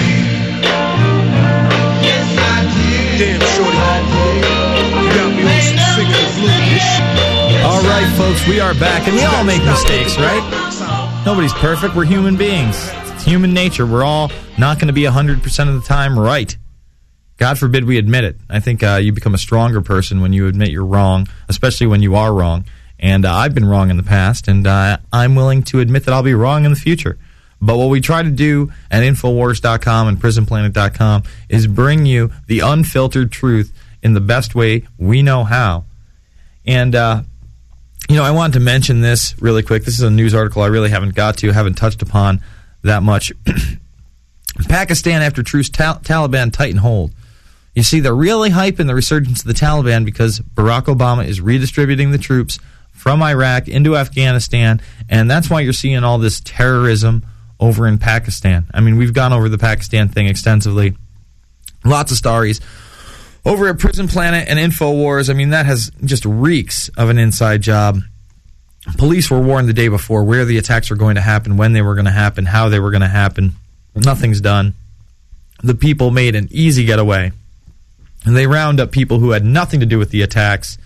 Yes, I did. Damn, shorty. You got me on some singing the blues.
All right, folks, we are back, and we all make mistakes, right? Nobody's perfect. We're human beings. It's human nature. We're all not going to be one hundred percent of the time right. God forbid we admit it. I think uh, you become a stronger person when you admit you're wrong, especially when you are wrong. And uh, I've been wrong in the past, and uh, I'm willing to admit that I'll be wrong in the future. But what we try to do at infowars dot com and prison planet dot com is bring you the unfiltered truth in the best way we know how. And, uh, you know, I wanted to mention this really quick. This is a news article I really haven't got to, haven't touched upon that much. Pakistan after truce, Tal- Taliban tighten hold. You see, they're really hyping the resurgence of the Taliban because Barack Obama is redistributing the troops from Iraq into Afghanistan, and that's why you're seeing all this terrorism over in Pakistan. I mean, we've gone over the Pakistan thing extensively. Lots of stories. Over at Prison Planet and InfoWars, I mean, that has just reeks of an inside job. Police were warned the day before where the attacks were going to happen, when they were going to happen, how they were going to happen. Nothing's done. The people made an easy getaway. And they round up people who had nothing to do with the attacks.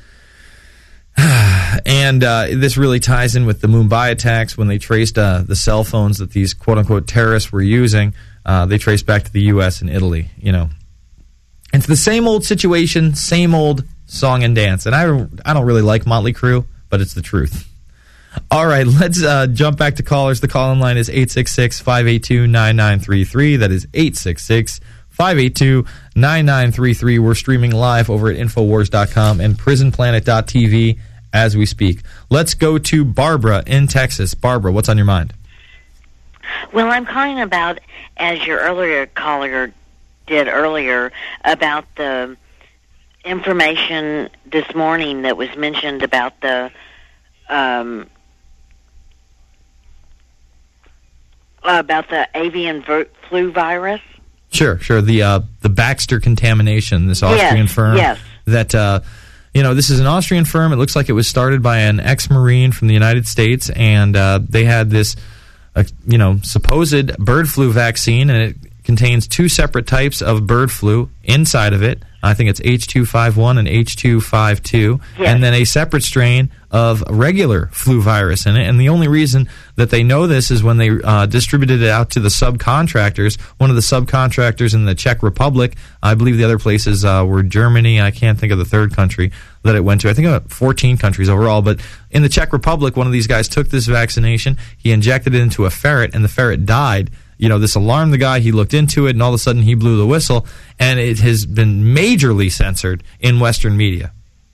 And uh, this really ties in with the Mumbai attacks when they traced uh, the cell phones that these quote-unquote terrorists were using. Uh, they traced back to the U S and Italy, you know. It's the same old situation, same old song and dance. And I don't, I don't really like Motley Crue, but it's the truth. All right, let's uh, jump back to callers. The call-in line is eight six six, five eight two, nine nine three three. That is eight six six, five eight two, nine nine three three. We're streaming live over at infowars dot com and prison planet dot t v as we speak. Let's go to Barbara in Texas. Barbara, what's on your mind?
Well, I'm calling about, as your earlier caller did earlier, about the information this morning that was mentioned about the um, about the avian ver- flu virus.
Sure, sure. The uh, the Baxter contamination, this Austrian
Yes,
firm
yes.
that uh, you know, this is an Austrian firm. It looks like it was started by an ex-Marine from the United States, and uh, they had this, uh, you know, supposed bird flu vaccine, and it contains two separate types of bird flu inside of it. I think it's H two fifty-one and H two fifty-two,
Yes.
and then a separate strain of regular flu virus in it. And the only reason that they know this is when they uh, distributed it out to the subcontractors. One of the subcontractors in the Czech Republic, I believe the other places uh, were Germany. I can't think of the third country that it went to. I think about fourteen countries overall. But in the Czech Republic, one of these guys took this vaccination. He injected it into a ferret, and the ferret died. You know, this alarmed the guy. He looked into it, and all of a sudden he blew the whistle, and it has been majorly censored in Western media.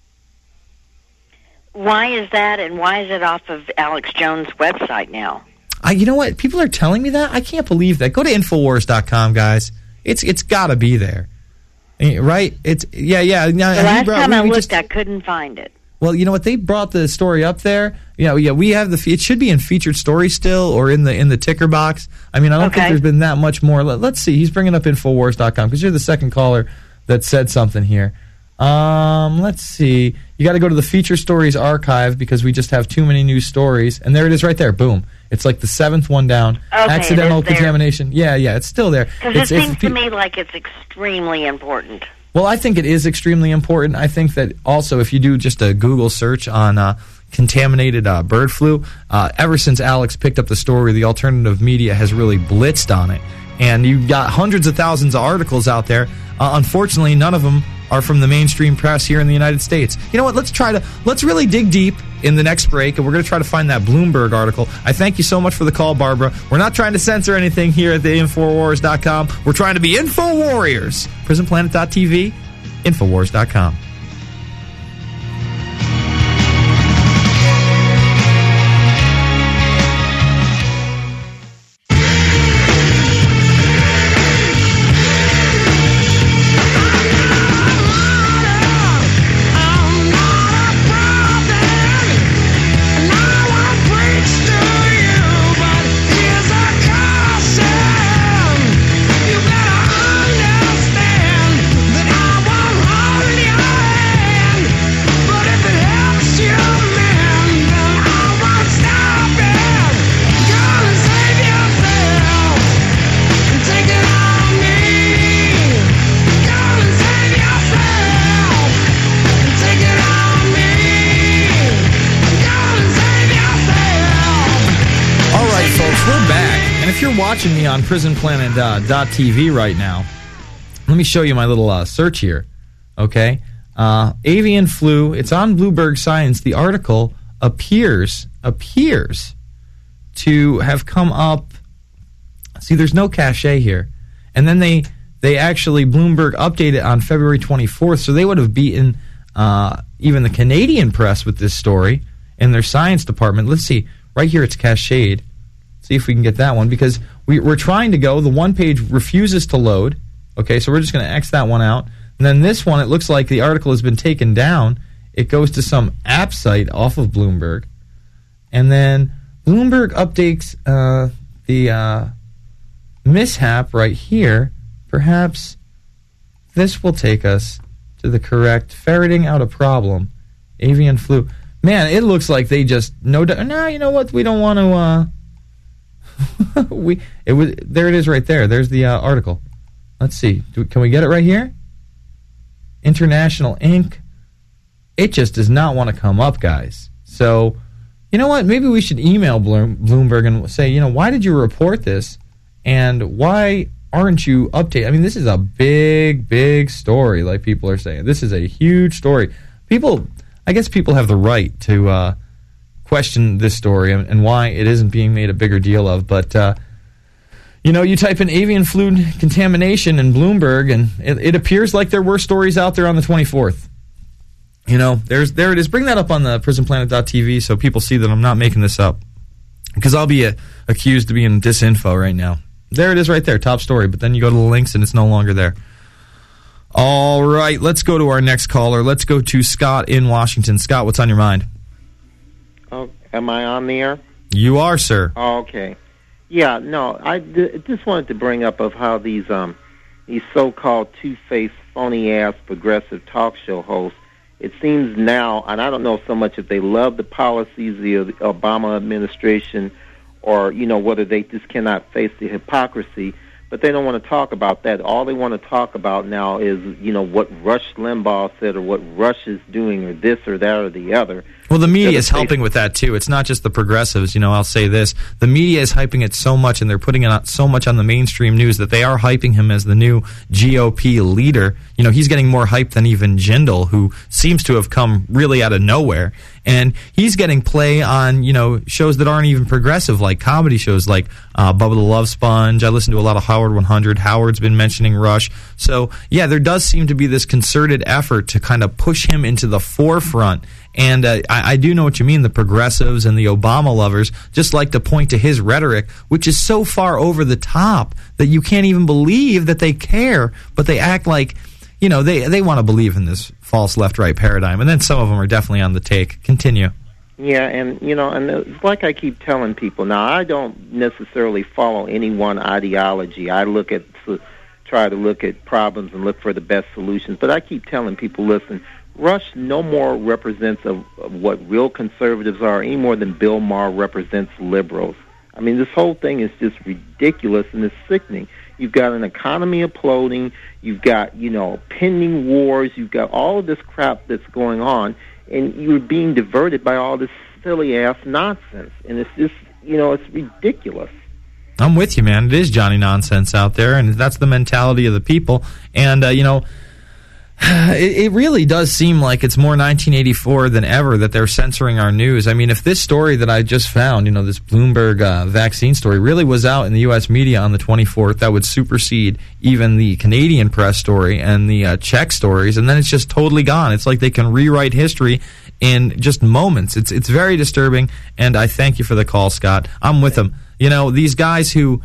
Why is that, and why is it off of Alex Jones' website now?
I, you know what? People are telling me that. I can't believe that. Go to Infowars dot com, guys. It's it's got to be there, right? It's yeah, yeah. Now,
The last
brought,
time
we,
I
we
looked,
just,
I couldn't find it.
Well, you know what? They brought the story up there. Yeah, yeah. We have the. It should be in featured story still, or in the in the ticker box. I mean, I don't
Okay.
think there's been that much more. Let, let's see. He's bringing up Infowars dot com because you're the second caller that said something here. Um, let's see. You got to go to the feature stories archive because we just have too many news stories, and there it is, right there. Boom. It's like the seventh one down.
Okay,
Accidental
it is there.
contamination. Yeah, yeah. It's still there.
Because
It's-
it
it's-
seems to me like it's extremely important.
Well, I think it is extremely important. I think that also if you do just a Google search on uh, contaminated uh, bird flu, uh, ever since Alex picked up the story, the alternative media has really blitzed on it. And you've got hundreds of thousands of articles out there. Uh, unfortunately, none of them are from the mainstream press here in the United States. You know what? Let's try to, let's really dig deep in the next break, and we're going to try to find that Bloomberg article. I thank you so much for the call, Barbara. We're not trying to censor anything here at the Infowars dot com. We're trying to be Info Warriors. Prison Planet dot T V, Infowars dot com. Watching me on Prison Planet dot T V right now. Let me show you my little uh, search here. Okay, uh, avian flu. It's on Bloomberg Science. The article appears appears to have come up. See, there's no cachet here, and then they they actually Bloomberg updated on February twenty-fourth, so they would have beaten uh, even the Canadian press with this story in their science department. Let's see, right here it's cached. See if we can get that one, because we, we're trying to go. The one page refuses to load. Okay, so we're just going to X that one out. And then this one, it looks like the article has been taken down. It goes to some app site off of Bloomberg. And then Bloomberg updates uh, the uh, mishap right here. Perhaps this will take us to the correct ferreting out a problem. Avian flu. Man, it looks like they just... No, no you know what? We don't want to... Uh, we it was there. It is right there. There's the uh, article. Let's see. Do, can we get it right here? International Incorporated. It just does not want to come up, guys. So, you know what? Maybe we should email Bloom, Bloomberg and say, you know, why did you report this, and why aren't you updating? I mean, this is a big, big story. Like people are saying, this is a huge story. People, I guess, people have the right to. Uh, question this story and, and why it isn't being made a bigger deal of. But, uh, you know, you type in avian flu contamination in Bloomberg, and it, it appears like there were stories out there on the twenty-fourth. You know, there's there it is. Bring that up on the Prison Planet dot T V so people see that I'm not making this up. Because I'll be uh, accused of being disinfo right now. There it is right there, top story. But then you go to the links and it's no longer there. All right, let's go to our next caller. Let's go to Scott in Washington. Scott, what's on your mind?
Oh, am I on the air?
You are, sir.
Oh, okay. Yeah, no, I d- just wanted to bring up of how these um these so-called two-faced, phony-ass progressive talk show hosts it seems now, and I don't know so much if they love the policies of the Obama administration or, you know, whether they just cannot face the hypocrisy, but they don't want to talk about that. All they want to talk about now is, you know, what Rush Limbaugh said or what Rush is doing or this or that or the other.
Well, the media is helping with that, too. It's not just the progressives. You know, I'll say this. The media is hyping it so much, and they're putting it out so much on the mainstream news that they are hyping him as the new G O P leader. You know, he's getting more hype than even Jindal, who seems to have come really out of nowhere. And he's getting play on, you know, shows that aren't even progressive, like comedy shows like uh, Bubba the Love Sponge. I listen to a lot of Howard one hundred. Howard's been mentioning Rush. So, yeah, there does seem to be this concerted effort to kind of push him into the forefront. And uh, I, I do know what you mean. The progressives and the Obama lovers just like to point to his rhetoric, which is so far over the top that you can't even believe that they care, but they act like, you know, they, they want to believe in this false left-right paradigm. And then some of them are definitely on the take. Continue.
Yeah, and, you know, and it's like I keep telling people, now, I don't necessarily follow any one ideology. I look at, try to look at problems and look for the best solutions. But I keep telling people, listen, Rush no more represents of, of what real conservatives are any more than Bill Maher represents liberals. I mean, this whole thing is just ridiculous and it's sickening. You've got an economy imploding. You've got, you know, pending wars. You've got all of this crap that's going on, and you're being diverted by all this silly-ass nonsense. And it's just, you know, it's ridiculous.
I'm with you, man. It is Johnny Nonsense out there, and that's the mentality of the people. And, uh, you know, It, it really does seem like it's more nineteen eighty-four than ever that they're censoring our news. I mean, if this story that I just found, you know, this Bloomberg uh, vaccine story really was out in the U S media on the twenty-fourth, that would supersede even the Canadian press story and the uh, Czech stories, and then it's just totally gone. It's like they can rewrite history in just moments. It's it's very disturbing, and I thank you for the call, Scott. I'm with them. You know, these guys who...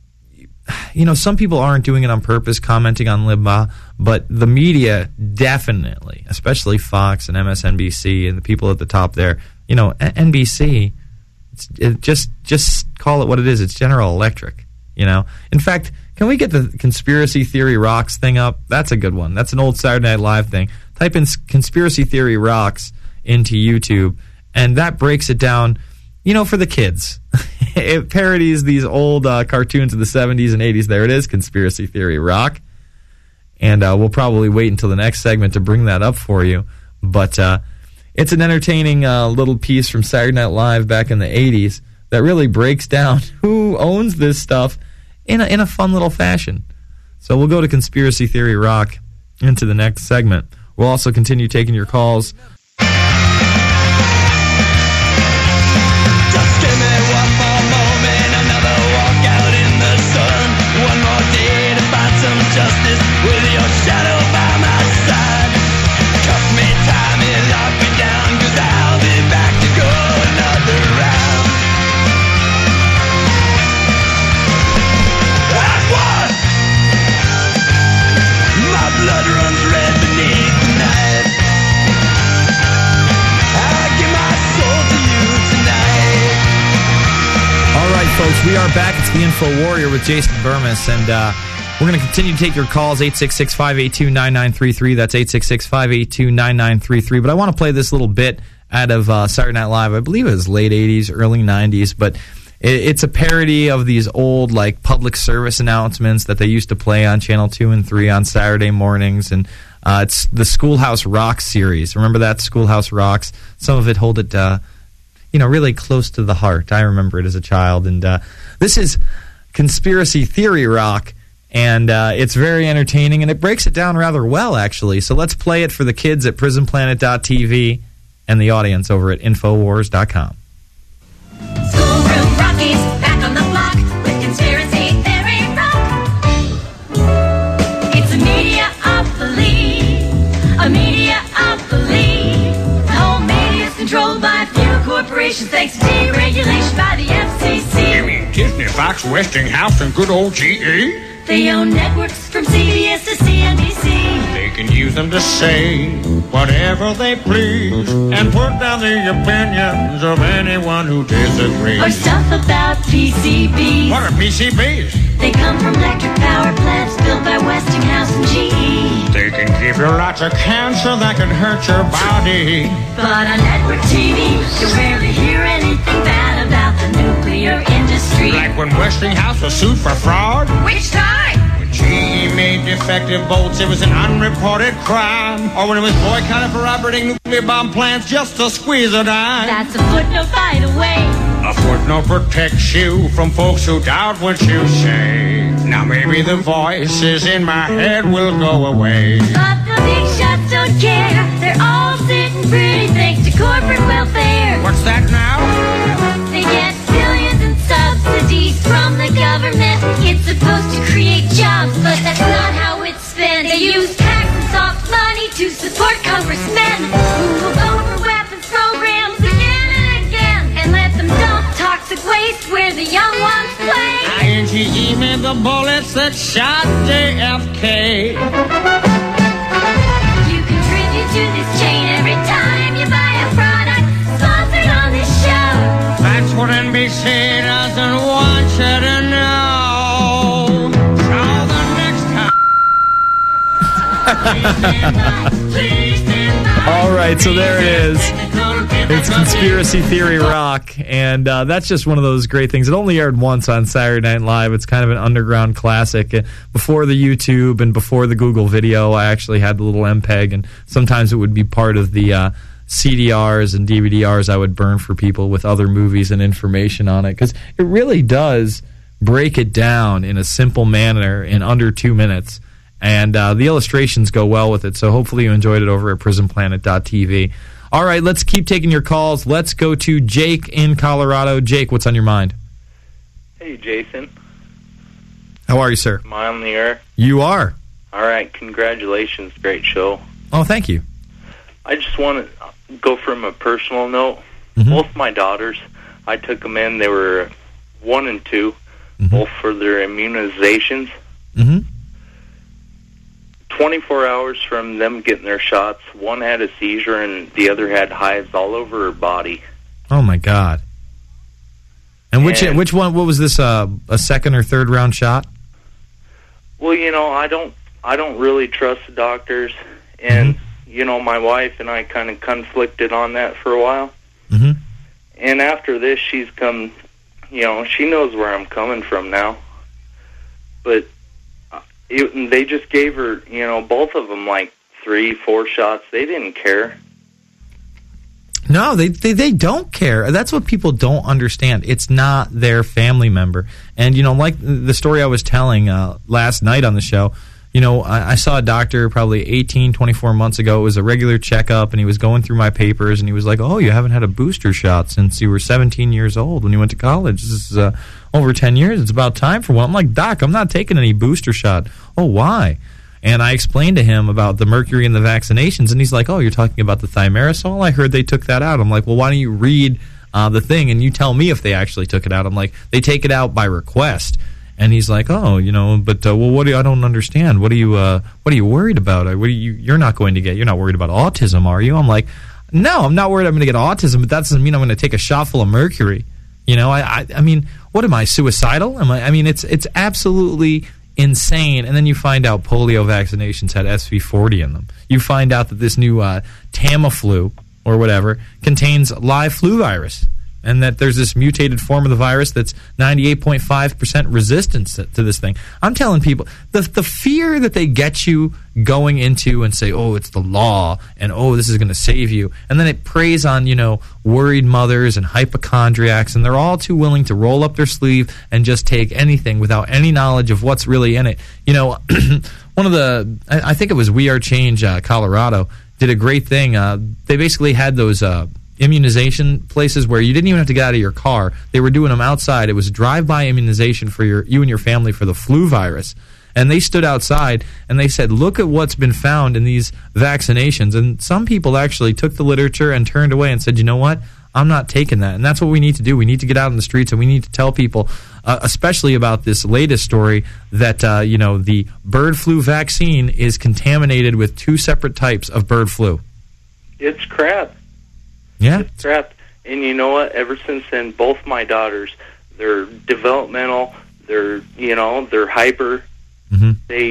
You know, some people aren't doing it on purpose, commenting on Limbaugh, but the media definitely, especially Fox and M S N B C and the people at the top there, you know, N B C, it's, it just just call it what it is. It's General Electric, you know. In fact, can we get the Conspiracy Theory Rocks thing up? That's a good one. That's an old Saturday Night Live thing. Type in Conspiracy Theory Rocks into YouTube, and that breaks it down, you know, for the kids. It parodies these old uh, cartoons of the seventies and eighties. There it is, Conspiracy Theory Rock. And uh, we'll probably wait until the next segment to bring that up for you. But uh, it's an entertaining uh, little piece from Saturday Night Live back in the eighties that really breaks down who owns this stuff in a, in a fun little fashion. So we'll go to Conspiracy Theory Rock into the next segment. We'll also continue taking your calls.
Justice with your shadow by my side. Cuff me, tie me, lock me down, 'cause I'll be back to go another round. That's what my blood runs red beneath the night. I give my soul to you tonight.
All right, folks, we are back. It's the Info Warrior with Jason Burmis, and uh we're going to continue to take your calls, eight six six, five eight two, nine nine three three. That's eight six six, five eight two, nine nine three three. But I want to play this little bit out of uh, Saturday Night Live. I believe it was late eighties, early nineties. But it, it's a parody of these old, like, public service announcements that they used to play on Channel two and three on Saturday mornings. And uh, it's the Schoolhouse Rock series. Remember that, Schoolhouse Rocks? Some of it hold it, uh, you know, really close to the heart. I remember it as a child. And uh, this is Conspiracy Theory Rock. And uh, it's very entertaining, and it breaks it down rather well, actually. So let's play it for the kids at prison planet dot t v and the audience over at infowars dot com.
Schoolroom Rockies, back on the block with Conspiracy Theory Rock. It's a media-opoly, a media-opoly. The whole media is controlled by a few corporations thanks to deregulation by the F C C.
You mean Disney, Fox, Westinghouse, and good old G E?
They own networks from C B S to C N B C.
They can use them to say whatever they please and put down the opinions of anyone who disagrees.
Or stuff about P C Bs.
What are P C Bs?
They come from electric power plants built by Westinghouse and G E.
They can keep Give you lots of cancer that can hurt your body.
But on network T V, you rarely hear anything bad about the nuclear industry.
Like when Westinghouse was sued for fraud.
Which time?
When G E made defective bolts, it was an unreported crime. Or when it was boycotted for operating nuclear bomb plants just to squeeze a dime.
That's a footnote, by the way.
A footnote protects you from folks who doubt what you say. Now maybe the voices in my head will go away.
But the big shots don't care. They're all sitting pretty thanks to corporate welfare.
What's that now?
They get billions in subsidies from the government. It's supposed to create jobs, but that's not how it's spent. They use tax and soft money to support congressmen who will vote for weapons programs again and again and let them dump toxic waste where the young ones play.
I N G E made the bullets that shot J F K.
You contribute to this chain every time you buy a product sponsored on this show.
That's what N B C doesn't want you to know. So the next time.
All right, so there it is. It's Conspiracy Theory Rock, and uh, that's just one of those great things. It only aired once on Saturday Night Live. It's kind of an underground classic. Before the YouTube and before the Google video, I actually had the little M P E G, and sometimes it would be part of the uh, C D Rs and D V D Rs I would burn for people with other movies and information on it, because it really does break it down in a simple manner in under two minutes. And uh, the illustrations go well with it, so hopefully you enjoyed it over at prison planet dot t v. All right, let's keep taking your calls. Let's go to Jake in Colorado. Jake, what's on your mind?
Hey, Jason.
How are you, sir?
Am I on the air?
You are.
All right, congratulations. Great show.
Oh, thank you.
I just want to go from a personal note.
Mm-hmm.
Both my daughters, I took them in. They were one and two,
mm-hmm.
both for their immunizations.
Mm-hmm.
twenty-four hours from them getting their shots, one had a seizure and the other had hives all over her body.
Oh, my God. And which
And-
which one, what was this, uh, a second or third round shot?
Well, you know, I don't I don't really trust the doctors, and,
Mm-hmm.
you know, my wife and I kind of conflicted on that for a while.
Mm-hmm.
And after this, she's come, you know, she knows where I'm coming from now. But uh, it, they just gave her, you know, both of them like three, four shots. They didn't care.
No, they, they they don't care. That's what people don't understand. It's not their family member. And, you know, like the story I was telling uh, last night on the show, you know, I, I saw a doctor probably eighteen, twenty-four months ago. It was a regular checkup, and he was going through my papers, and he was like, oh, you haven't had a booster shot since you were seventeen years old when you went to college. This is uh, over ten years. It's about time for one. I'm like, Doc, I'm not taking any booster shot. Oh, why? And I explained to him about the mercury in the vaccinations, and he's like, oh, you're talking about the thimerosal? I heard they took that out. I'm like, well, why don't you read uh, the thing, and you tell me if they actually took it out. I'm like, they take it out by request. And he's like, oh, you know, but, uh, well, what do you, I don't understand. What are you, uh, what are you worried about? What are you, you're not going to get, you're not worried about autism, are you? I'm like, no, I'm not worried I'm going to get autism, but that doesn't mean I'm going to take a shot full of mercury. You know, I, I, I mean, what am I, suicidal? Am I, I mean, it's, it's absolutely insane. And then you find out polio vaccinations had S V forty in them. You find out that this new uh, Tamiflu or whatever contains live flu virus, and that there's this mutated form of the virus that's ninety-eight point five percent resistance to, to this thing. I'm telling people, the the fear that they get you going into and say, oh, it's the law, and oh, this is going to save you, and then it preys on, you know, worried mothers and hypochondriacs, and they're all too willing to roll up their sleeve and just take anything without any knowledge of what's really in it. You know, one of the, I, I think it was We Are Change uh, Colorado, did a great thing. Uh, they basically had those uh, immunization places where you didn't even have to get out of your car. They were doing them outside. It was drive-by immunization for your you and your family for the flu virus. And they stood outside and they said, look at what's been found in these vaccinations. And some people actually took the literature and turned away and said, you know what? I'm not taking that. And that's what we need to do. We need to get out in the streets and we need to tell people, uh, especially about this latest story, that uh, you know, the bird flu vaccine is contaminated with two separate types of bird flu.
It's crap.
Yeah.
It's crap. And you know what? Ever since then, both my daughters, they're developmental, they're, you know, they're hyper.
Mm-hmm.
They,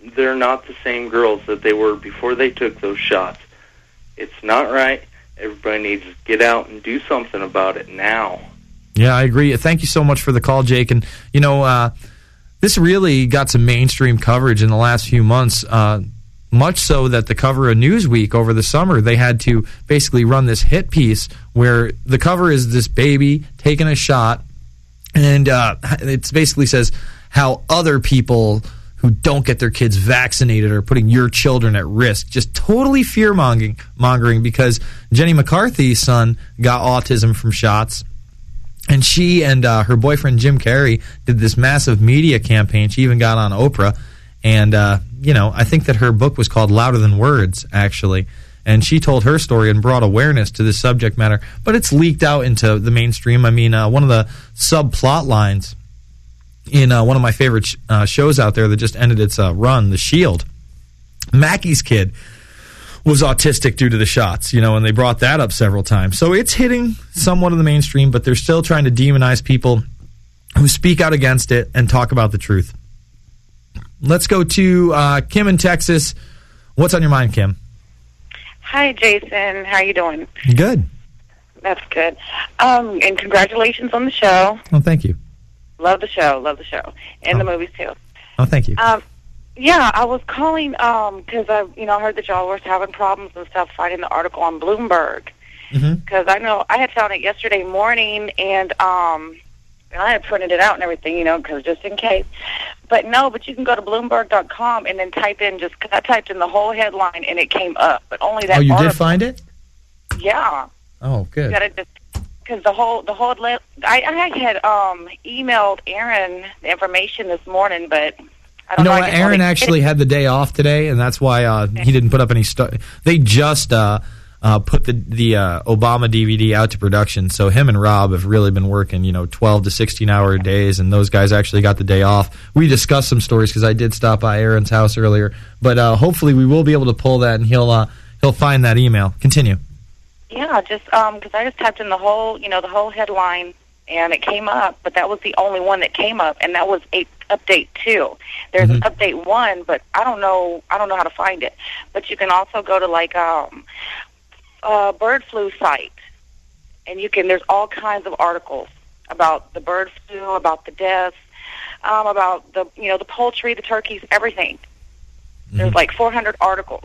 they're not the same girls that they were before they took those shots. It's not right. Everybody needs to get out and do something about it now.
Yeah, I agree. Thank you so much for the call, Jake. And, you know, uh, this really got some mainstream coverage in the last few months, uh, much so that the cover of Newsweek over the summer, they had to basically run this hit piece where the cover is this baby taking a shot, and uh, it basically says how other people who don't get their kids vaccinated are putting your children at risk. Just totally fear-mongering mongering because Jenny McCarthy's son got autism from shots. And she and uh, her boyfriend, Jim Carrey, did this massive media campaign. She even got on Oprah. And, uh, you know, I think that her book was called Louder Than Words, actually. And she told her story and brought awareness to this subject matter. But it's leaked out into the mainstream. I mean, uh, one of the subplot lines in uh, one of my favorite sh- uh, shows out there that just ended its uh, run, The Shield, Mackey's kid was autistic due to the shots, you know, and they brought that up several times. So it's hitting somewhat of the mainstream, but they're still trying to demonize people who speak out against it and talk about the truth. Let's go to uh, Kim in Texas. What's on your mind, Kim?
Hi, Jason. How you doing?
Good.
That's good. Um, and congratulations on the show.
Oh, thank you.
Love the show. Love the show. And the movies, too.
Oh, thank you.
Um, yeah, I was calling because I, you know, heard that y'all were having problems and stuff finding the article on Bloomberg. Because
Mm-hmm.
I know I had found it yesterday morning, and um, and I had printed it out and everything, you know, because just in case. But no, but you can go to Bloomberg dot com and then type in, just, cause I typed in the whole headline and it came up, but only that
Oh, you
article.
did find it?
Yeah.
Oh, good.
You gotta just, because the whole, the whole, le- I, I had um, emailed Aaron the information this morning, but I
You
don't
know
know. I
what?
guess
Aaron
all they-
actually had the day off today, and that's why uh, he didn't put up any stuff. They just uh, uh, put the the uh, Obama D V D out to production, so him and Rob have really been working, you know, twelve to sixteen hour days, and those guys actually got the day off. We discussed some stories because I did stop by Aaron's house earlier, but uh, hopefully we will be able to pull that, and he'll uh, he'll find that email. Continue.
Yeah, just um 'cause I just typed in the whole, you know, the whole headline, and it came up, but that was the only one that came up, and that was a update two. There's
Mm-hmm.
an update one, but I don't know, I don't know how to find it. But you can also go to like um, a bird flu site, and you can. There's all kinds of articles about the bird flu, about the deaths, um, about the, you know, the poultry, the turkeys, everything. There's like four hundred articles.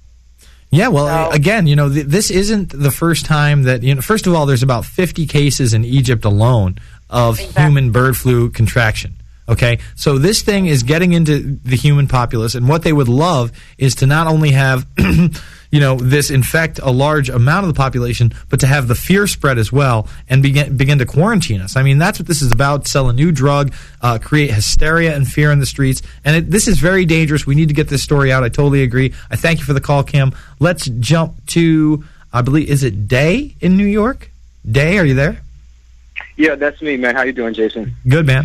Yeah, well, again, you know, th- this isn't the first time that, you know, first of all, there's about fifty cases in Egypt alone of human bird flu contraction. Okay, so this thing is getting into the human populace, and what they would love is to not only have, you know, this infect a large amount of the population, but to have the fear spread as well and begin begin to quarantine us. I mean, that's what this is about: sell a new drug, uh, create hysteria and fear in the streets, and it, this is very dangerous. We need to get this story out. I totally agree. I thank you for the call, Kim. Let's jump to, I believe, is it Day in New York? Day, are you there?
Yeah, that's me, man. How you doing, Jason?
Good, man.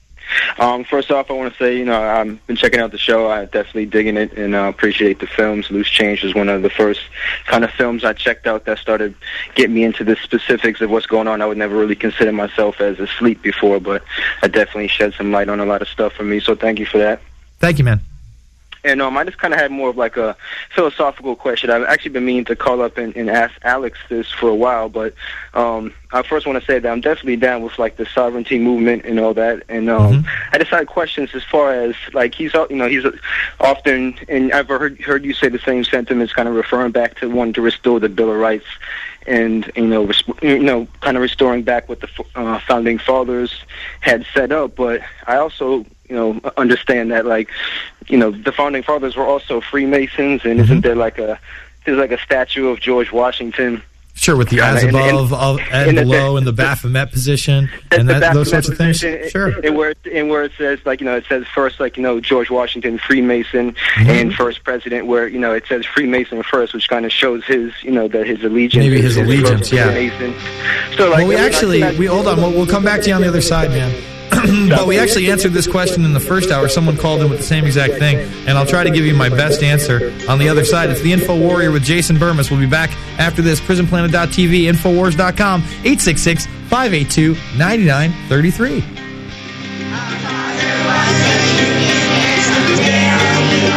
Um, first off, I want to say, you know, I've been checking out the show. I definitely digging it and uh, appreciate the films. Loose Change was one of the first kind of films I checked out that started getting me into the specifics of what's going on. I would never really consider myself as asleep before, but I definitely shed some light on a lot of stuff for me, so thank you for that.
Thank you, man.
And um, I just kind of had more of like a philosophical question. I've actually been meaning to call up and, and ask Alex this for a while, but um, I first want to say that I'm definitely down with like the sovereignty movement and all that. And um, mm-hmm. I just had questions as far as like he's, you know, he's often, and I've heard heard you say the same sentiments, kind of referring back to wanting to restore the Bill of Rights, and you know, res- you know, kind of restoring back what the uh, founding fathers had set up. But I also, you know, understand that like, you know, the founding fathers were also Freemasons, and mm-hmm. isn't there like a there's like a statue of George Washington?
Sure, with the as above of, and below, and the Baphomet position, and that, those sorts of things. Sure.
And where, and where it says, like, you know, it says first, like, you know, George Washington, Freemason, mm-hmm. and first president, where, you know, it says Freemason first, which kind of shows his, you know, that his allegiance.
Maybe his allegiance, yeah.
Freemason. So, like,
well, we
I mean,
actually,
I, I,
we hold on, we'll, we'll come back to you on the other side, man. But we actually answered this question in the first hour. Someone called in with the same exact thing, and I'll try to give you my best answer on the other side. It's the Info Warrior with Jason Burmis. We'll be back after this. prison planet dot t v, infowars dot com, eight six six, five eight two, nine nine three three.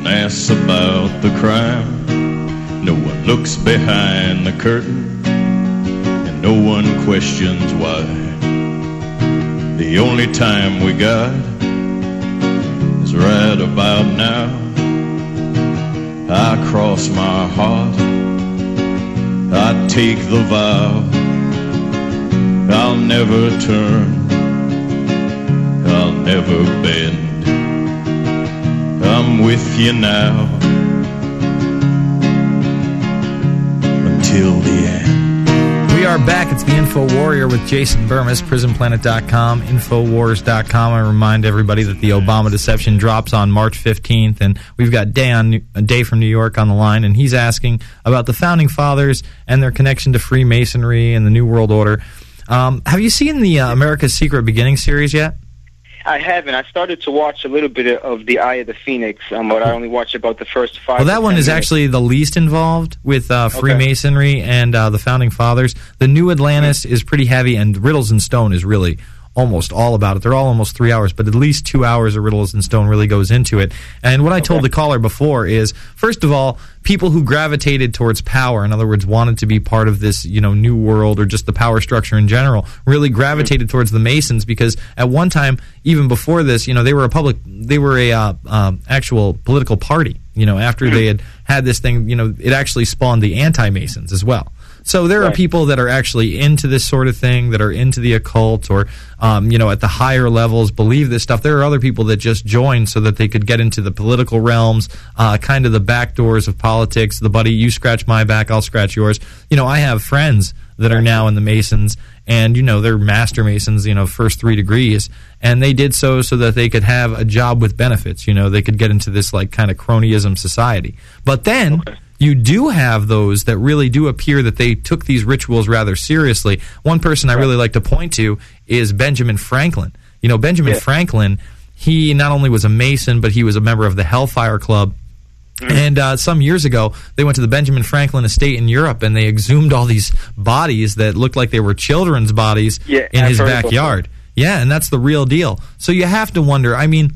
one asks about the crime. No one looks behind the curtain, and no one questions why. The only time we got is right about now. I cross my heart, I take the vow, I'll never turn, I'll never bend. I'm with you now until the end.
We are back. It's the Info Warrior with Jason Bermas, prison planet dot com, infowars dot com. I remind everybody that the Obama deception drops on March fifteenth, and we've got Day, on, Day from New York on the line, and he's asking about the Founding Fathers and their connection to Freemasonry and the New World Order. Um, have you seen the uh, America's Secret Beginning series yet?
I haven't. I started to watch a little bit of the Eye of the Phoenix, um, but I only watched about the first five.
Well, that one is
minutes.
actually the least involved with uh, Freemasonry okay. and uh, the Founding Fathers. The New Atlantis mm-hmm. is pretty heavy, and Riddles and Stone is really almost all about it. They're all almost three hours, but at least two hours of Riddles and Stone really goes into it. And what I told okay. the caller before is, first of all, people who gravitated towards power, in other words, wanted to be part of this, you know, new world or just the power structure in general, really gravitated towards the Masons because at one time, even before this, you know, they were a public, they were a uh, uh, actual political party. You know, after they had had this thing, you know, it actually spawned the anti-Masons as well. So there right. are people that are actually into this sort of thing, that are into the occult or, um, you know, at the higher levels believe this stuff. There are other people that just joined so that they could get into the political realms, uh, kind of the back doors of politics, the buddy, you scratch my back, I'll scratch yours. You know, I have friends that are now in the Masons, and, you know, they're master Masons, you know, first three degrees, and they did so so that they could have a job with benefits. You know, they could get into this, like, kind of cronyism society. But then... Okay. You do have those that really do appear that they took these rituals rather seriously. One person I really like to point to is Benjamin Franklin. You know, Benjamin yeah. Franklin, he not only was a Mason, but he was a member of the Hellfire Club. Mm. And uh, some years ago, they went to the Benjamin Franklin estate in Europe, and they exhumed all these bodies that looked like they were children's bodies
yeah,
in
I've
his backyard. Yeah, and that's the real deal. So you have to wonder, I mean,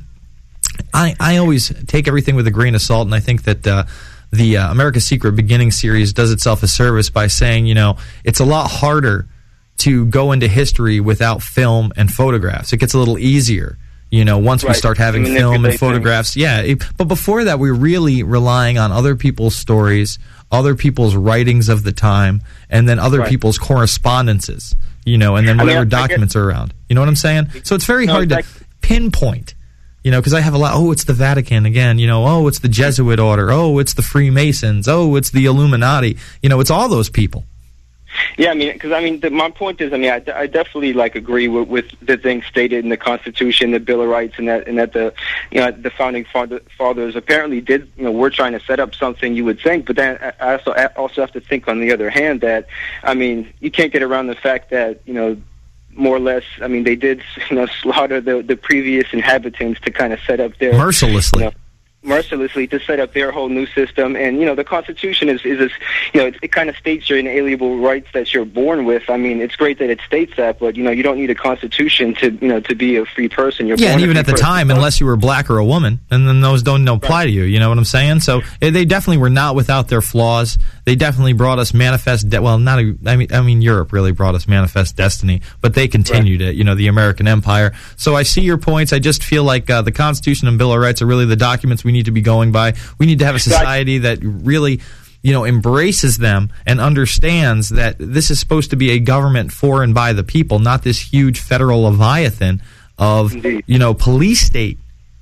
I, I always take everything with a grain of salt, and I think that... Uh, The uh, America's Secret Beginning series does itself a service by saying, you know, it's a lot harder to go into history without film and photographs. It gets a little easier, you know, once right. we start having film and photographs. Things. Yeah, it, but before that, we're really relying on other people's stories, other people's writings of the time, and then other right. people's correspondences, you know, and then whatever I mean, documents guess, are around. You know what I'm saying? So it's very no, hard to pinpoint. You know, because I have a lot, oh, it's the Vatican again, you know, oh, it's the Jesuit order, oh, it's the Freemasons, oh, it's the Illuminati. You know, it's all those people.
Yeah, I mean, because, I mean, the, my point is, I mean, I, I definitely, like, agree with, with the things stated in the Constitution, the Bill of Rights, and that, and that the, you know, the Founding father, Fathers apparently did, you know, we're trying to set up something, you would think, but then I also, I also have to think, on the other hand, that, I mean, you can't get around the fact that, you know, more or less, I mean, they did, you know, slaughter the the previous inhabitants to kind of set up their...
Mercilessly.
You know, mercilessly to set up their whole new system. And, you know, the Constitution is, is this, you know, it, it kind of states your inalienable rights that you're born with. I mean, it's great that it states that, but, you know, you don't need a Constitution to, you know, to be a free person. You're
yeah,
born
and even at the time, person. Unless you were black or a woman, and then those don't apply right. to you, you know what I'm saying? So they definitely were not without their flaws. They definitely brought us manifest, de- well, not, a, I mean, I mean, Europe really brought us manifest destiny, but they continued right. it, you know, the American Empire. So I see your points. I just feel like uh, the Constitution and Bill of Rights are really the documents we need to be going by. We need to have a society that really, you know, embraces them and understands that this is supposed to be a government for and by the people, not this huge federal leviathan of, Indeed. you know, police state.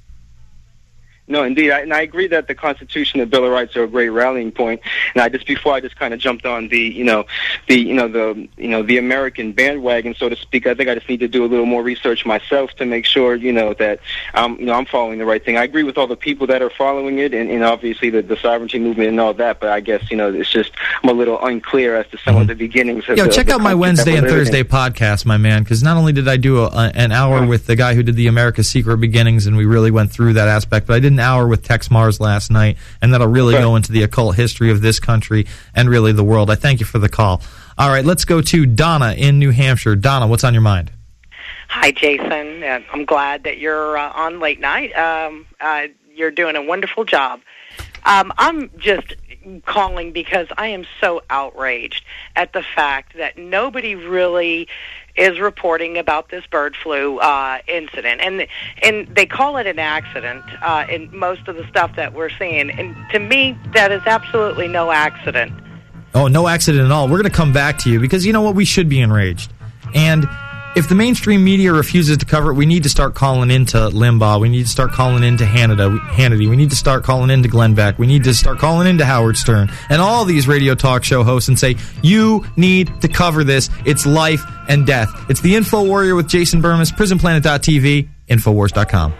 No, indeed, I, and I agree that the Constitution and Bill of Rights are a great rallying point. And I just before I just kind of jumped on the, you know, the you know the you know the American bandwagon, so to speak. I think I just need to do a little more research myself to make sure, you know, that I'm you know I'm following the right thing. I agree with all the people that are following it, and, and obviously the, the sovereignty movement and all that. But I guess, you know, it's just I'm a little unclear as to some mm-hmm. of the beginnings. Of
Yo,
the,
check
the
out my Wednesday and Thursday in. podcast, my man, because not only did I do a, a, an hour with the guy who did the America's Secret Beginnings, and we really went through that aspect, but I did an hour with Tex Mars last night, and that'll really right. go into the occult history of this country and really the world. I thank you for the call. All right, let's go to Donna in New Hampshire. Donna, what's on your mind?
Hi, Jason. Uh, I'm glad that you're uh, on late night. Um, uh,
You're doing a wonderful job. Um, I'm just calling because I am so outraged at the fact that nobody really is reporting about this bird flu uh, incident, and and they call it an accident uh, in most of the stuff that we're seeing. And to me, that is absolutely no accident.
Oh, no accident at all. We're going to come back to you because you know what? We should be enraged. And if the mainstream media refuses to cover it, we need to start calling into Limbaugh. We need to start calling into Hannity. Hannity. We need to start calling into Glenn Beck. We need to start calling into Howard Stern and all these radio talk show hosts and say, you need to cover this. It's life and death. It's the Info Warrior with Jason Bermas, prison planet dot t v, infowars dot com.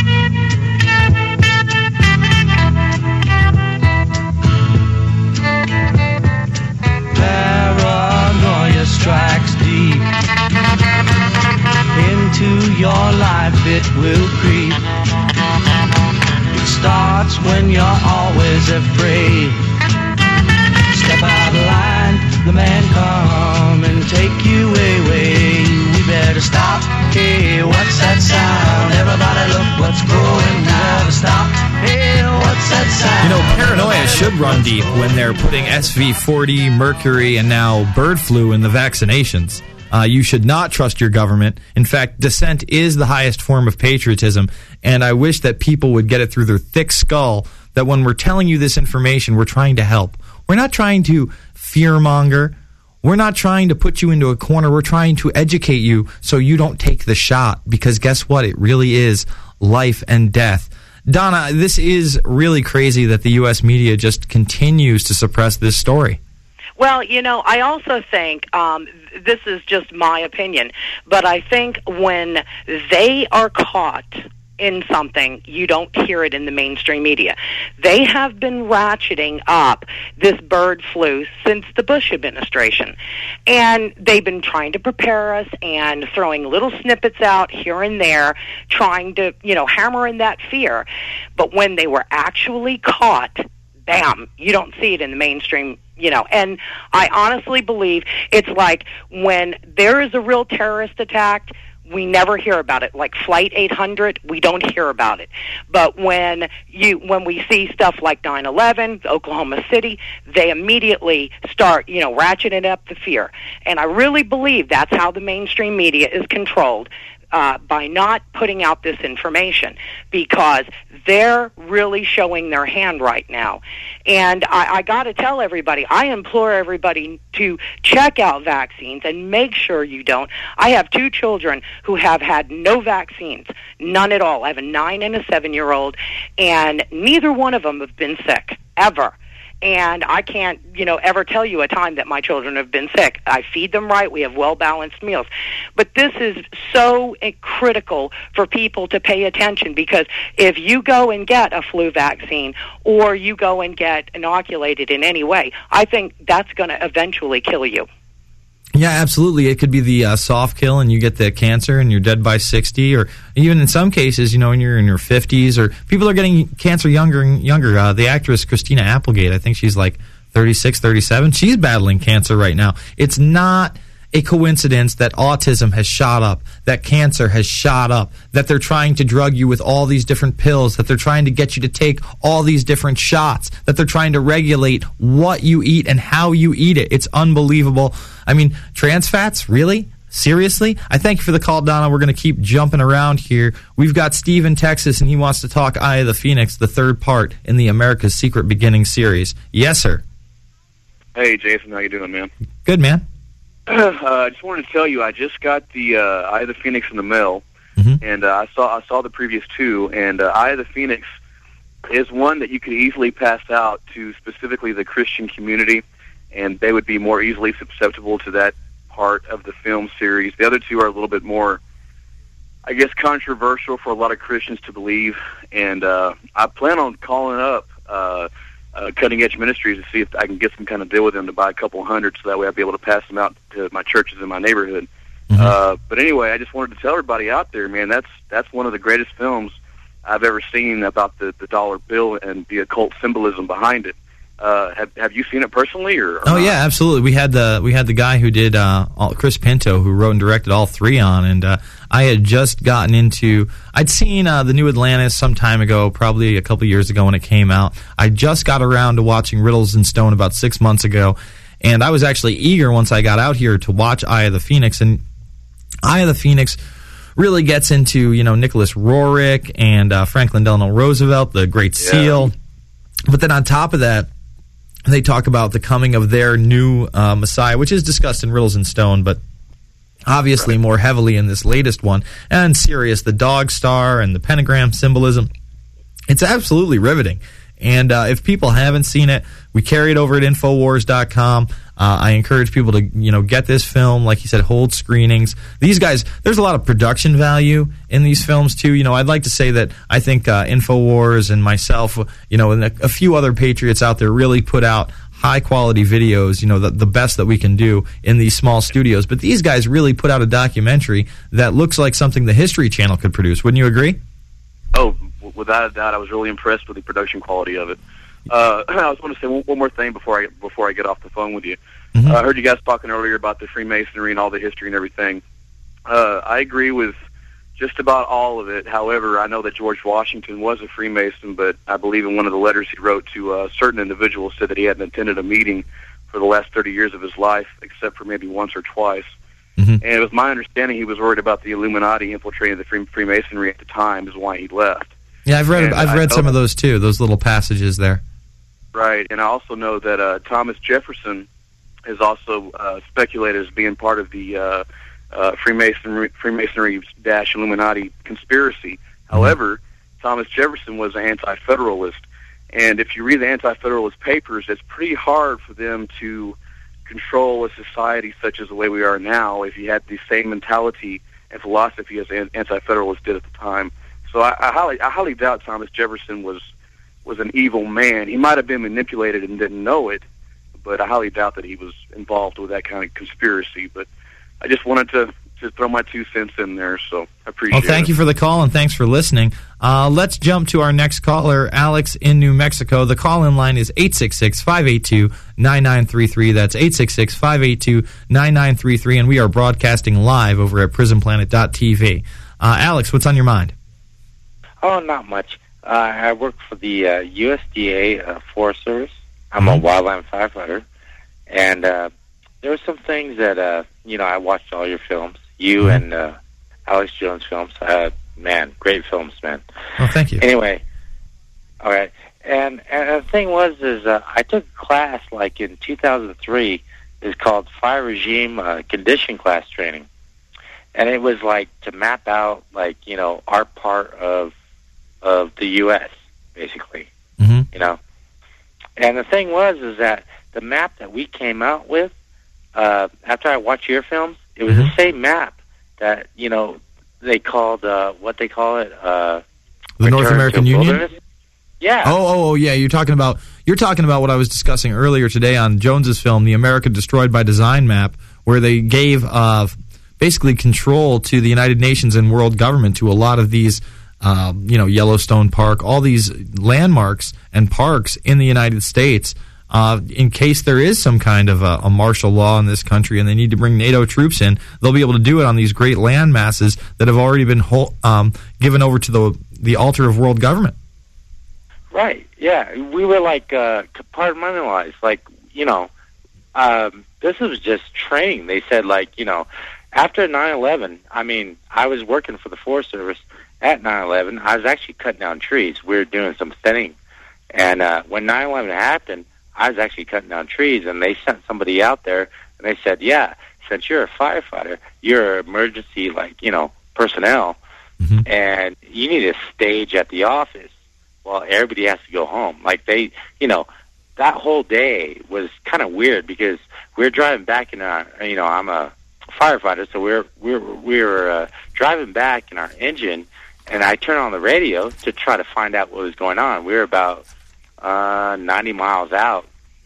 Paranoia strikes deep into your life, it will creep. It starts when you're always afraid. Step out of line, the man come and take you away. We better stop. Hey, what's that sound? Everybody look what's going down. Stop. Hey, what's that sound?
You know, paranoia should run deep when they're putting S V forty, mercury, and now bird flu in the vaccinations. Uh, you should not trust your government. In fact, dissent is the highest form of patriotism, and I wish that people would get it through their thick skull that when we're telling you this information, we're trying to help. We're not trying to fearmonger. We're not trying to put you into a corner. We're trying to educate you so you don't take the shot, because guess what? It really is life and death. Donna, this is really crazy that the U S media just continues to suppress this story.
Well, you know, I also think, um, this is just my opinion, but I think when they are caught in something, you don't hear it in the mainstream media. They have been ratcheting up this bird flu since the Bush administration. And they've been trying to prepare us and throwing little snippets out here and there, trying to, you know, hammer in that fear. But when they were actually caught, bam, you don't see it in the mainstream, you know. And I honestly believe it's like when there is a real terrorist attack, we never hear about it. Like Flight eight hundred, we don't hear about it. But when you when we see stuff like nine eleven, Oklahoma City, they immediately start, you know, ratcheting up the fear. And I really believe that's how the mainstream media is controlled, uh, by not putting out this information, because they're really showing their hand right now. And I, I got to tell everybody, I implore everybody to check out vaccines and make sure you don't. I have two children who have had no vaccines, none at all. I have a nine and a seven-year-old, and neither one of them have been sick, ever. And I can't, you know, ever tell you a time that my children have been sick. I feed them right. We have well-balanced meals. But this is so critical for people to pay attention, because if you go and get a flu vaccine or you go and get inoculated in any way, I think that's going to eventually kill you.
Yeah, absolutely. It could be the uh, soft kill and you get the cancer and you're dead by sixty, or even in some cases, you know, when you're in your fifties, or people are getting cancer younger and younger. Uh, the actress Christina Applegate, I think she's like thirty-six, thirty-seven. She's battling cancer right now. It's not a coincidence that autism has shot up, that cancer has shot up, that they're trying to drug you with all these different pills, that they're trying to get you to take all these different shots, that they're trying to regulate what you eat and how you eat it. It's unbelievable. I mean, trans fats, really? Seriously? I thank you for the call, Donna. We're going to keep jumping around here. We've got Steve in Texas, and he wants to talk Eye of the Phoenix, the third part in the America's Secret Beginning series. Yes, sir.
Hey, Jason. How you doing, man?
Good, man.
Uh, I just wanted to tell you, I just got the uh, Eye of the Phoenix in the mail, mm-hmm. and uh, I saw I saw the previous two, and uh, Eye of the Phoenix is one that you could easily pass out to specifically the Christian community, and they would be more easily susceptible to that part of the film series. The other two are a little bit more, I guess, controversial for a lot of Christians to believe, and uh, I plan on calling up uh, uh, Cutting Edge Ministries to see if I can get some kind of deal with them to buy a couple hundred, so that way I'll be able to pass them out to my churches in my neighborhood. Mm-hmm. Uh, but anyway, I just wanted to tell everybody out there, man, that's that's one of the greatest films I've ever seen about the, the dollar bill and the occult symbolism behind it.
Uh, have Have you seen it personally, or? or
Oh
not?
yeah, absolutely. We had the we had the guy who did uh, all, Chris Pinto, who wrote and directed all three on, and uh, I had just gotten into. I'd seen uh, the New Atlantis some time ago, probably a couple years ago when it came out. I just got around to watching Riddles in Stone about six months ago, and I was actually eager once I got out here to watch Eye of the Phoenix. And Eye of the Phoenix really gets into, you know, Nicholas Roerich and uh, Franklin Delano Roosevelt, the Great
Yeah.
Seal. But then on top of that, they talk about the coming of their new uh, Messiah, which is discussed in Riddles in Stone, but obviously right. more heavily in this latest one. And Sirius, the dog star, and the pentagram symbolism. It's absolutely riveting. And uh, if people haven't seen it, we carry it over at Infowars dot com. Uh, I encourage people to, you know, get this film. Like you said, hold screenings. These guys, there's a lot of production value in these films, too. You know, I'd like to say that I think uh, Infowars and myself, you know, and a, a few other patriots out there really put out high-quality videos, you know, the, the best that we can do in these small studios. But these guys really put out a documentary that looks like something the History Channel could produce. Wouldn't you agree?
Oh, w- without a doubt, I was really impressed with the production quality of it. Uh, I was going to say one, one more thing before I before I get off the phone with you.
Mm-hmm.
Uh, I heard you guys talking earlier about the Freemasonry and all the history and everything. Uh, I agree with just about all of it. However, I know that George Washington was a Freemason, but I believe in one of the letters he wrote to uh, certain individuals said that he hadn't attended a meeting for the last thirty years of his life, except for maybe once or twice.
Mm-hmm.
And it was my understanding he was worried about the Illuminati infiltrating the Free- Freemasonry at the time, is why he left.
Yeah, I've read
And
I've
I
read
know-
some of those, too, those little passages there.
Right, and I also know that uh, Thomas Jefferson is also uh, speculated as being part of the uh, uh, Freemasonry, Freemasonry dash Illuminati conspiracy. However, Thomas Jefferson was an anti-federalist, and if you read the anti-federalist papers, it's pretty hard for them to control a society such as the way we are now if you had the same mentality and philosophy as an anti-federalists did at the time. So I, I highly, I highly doubt Thomas Jefferson was was an evil man. He might have been manipulated and didn't know it, but I highly doubt that he was involved with that kind of conspiracy. But I just wanted to, to throw my two cents in there, so I appreciate it.
Well, thank you for the call, and thanks for listening. Uh, let's jump to our next caller, Alex in New Mexico. The call-in line is eight six six, five eight two, nine nine three three. That's eight six six, five eight two, nine nine three three, and we are broadcasting live over at prison planet dot t v. Uh, Alex, what's on your mind?
Oh, not much. Uh, I work for the uh, U S D A uh, Forest Service. I'm
Mm-hmm.
a wildland firefighter, and uh, there were some things that uh, you know. I watched all your films, you
Mm-hmm.
and uh, Alex Jones films. Uh, man, great films, man.
Oh, thank you.
Anyway, all right. And and the thing was, is uh, I took a class like in two thousand three. It's called Fire Regime uh, Condition Class Training, and it was like to map out like you know our part of of the U S basically,
mm-hmm.
you know. And the thing was, is that the map that we came out with, uh, after I watched your films, it was
mm-hmm.
the same map that, you know, they called, uh, what they call it, uh,
The North
Return
American
to
Union?
Wilderness. Yeah.
Oh, oh, oh, yeah. You're talking about you're talking about what I was discussing earlier today on Jones's film, The America Destroyed by Design map, where they gave uh, basically control to the United Nations and world government to a lot of these. Uh, you know, Yellowstone Park, all these landmarks and parks in the United States, uh, in case there is some kind of a, a martial law in this country and they need to bring NATO troops in, they'll be able to do it on these great land masses that have already been whole, um, given over to the the altar of world government.
Right, yeah. We were like uh, compartmentalized, like, you know, um, this was just training. They said, like, you know, after nine eleven, I mean, I was working for the Forest Service. At nine eleven, I was actually cutting down trees. We were doing some thinning. And uh, when nine eleven happened, I was actually cutting down trees, and they sent somebody out there, and they said, yeah, since you're a firefighter, you're emergency, like, you know, personnel,
mm-hmm.
and you need to stage at the office while everybody has to go home. Like, they, you know, that whole day was kind of weird because we were driving back in our, you know, I'm a firefighter, so we're, we're, we were uh, driving back in our engine, and I turned on the radio to try to find out what was going on. We were about uh, ninety miles out.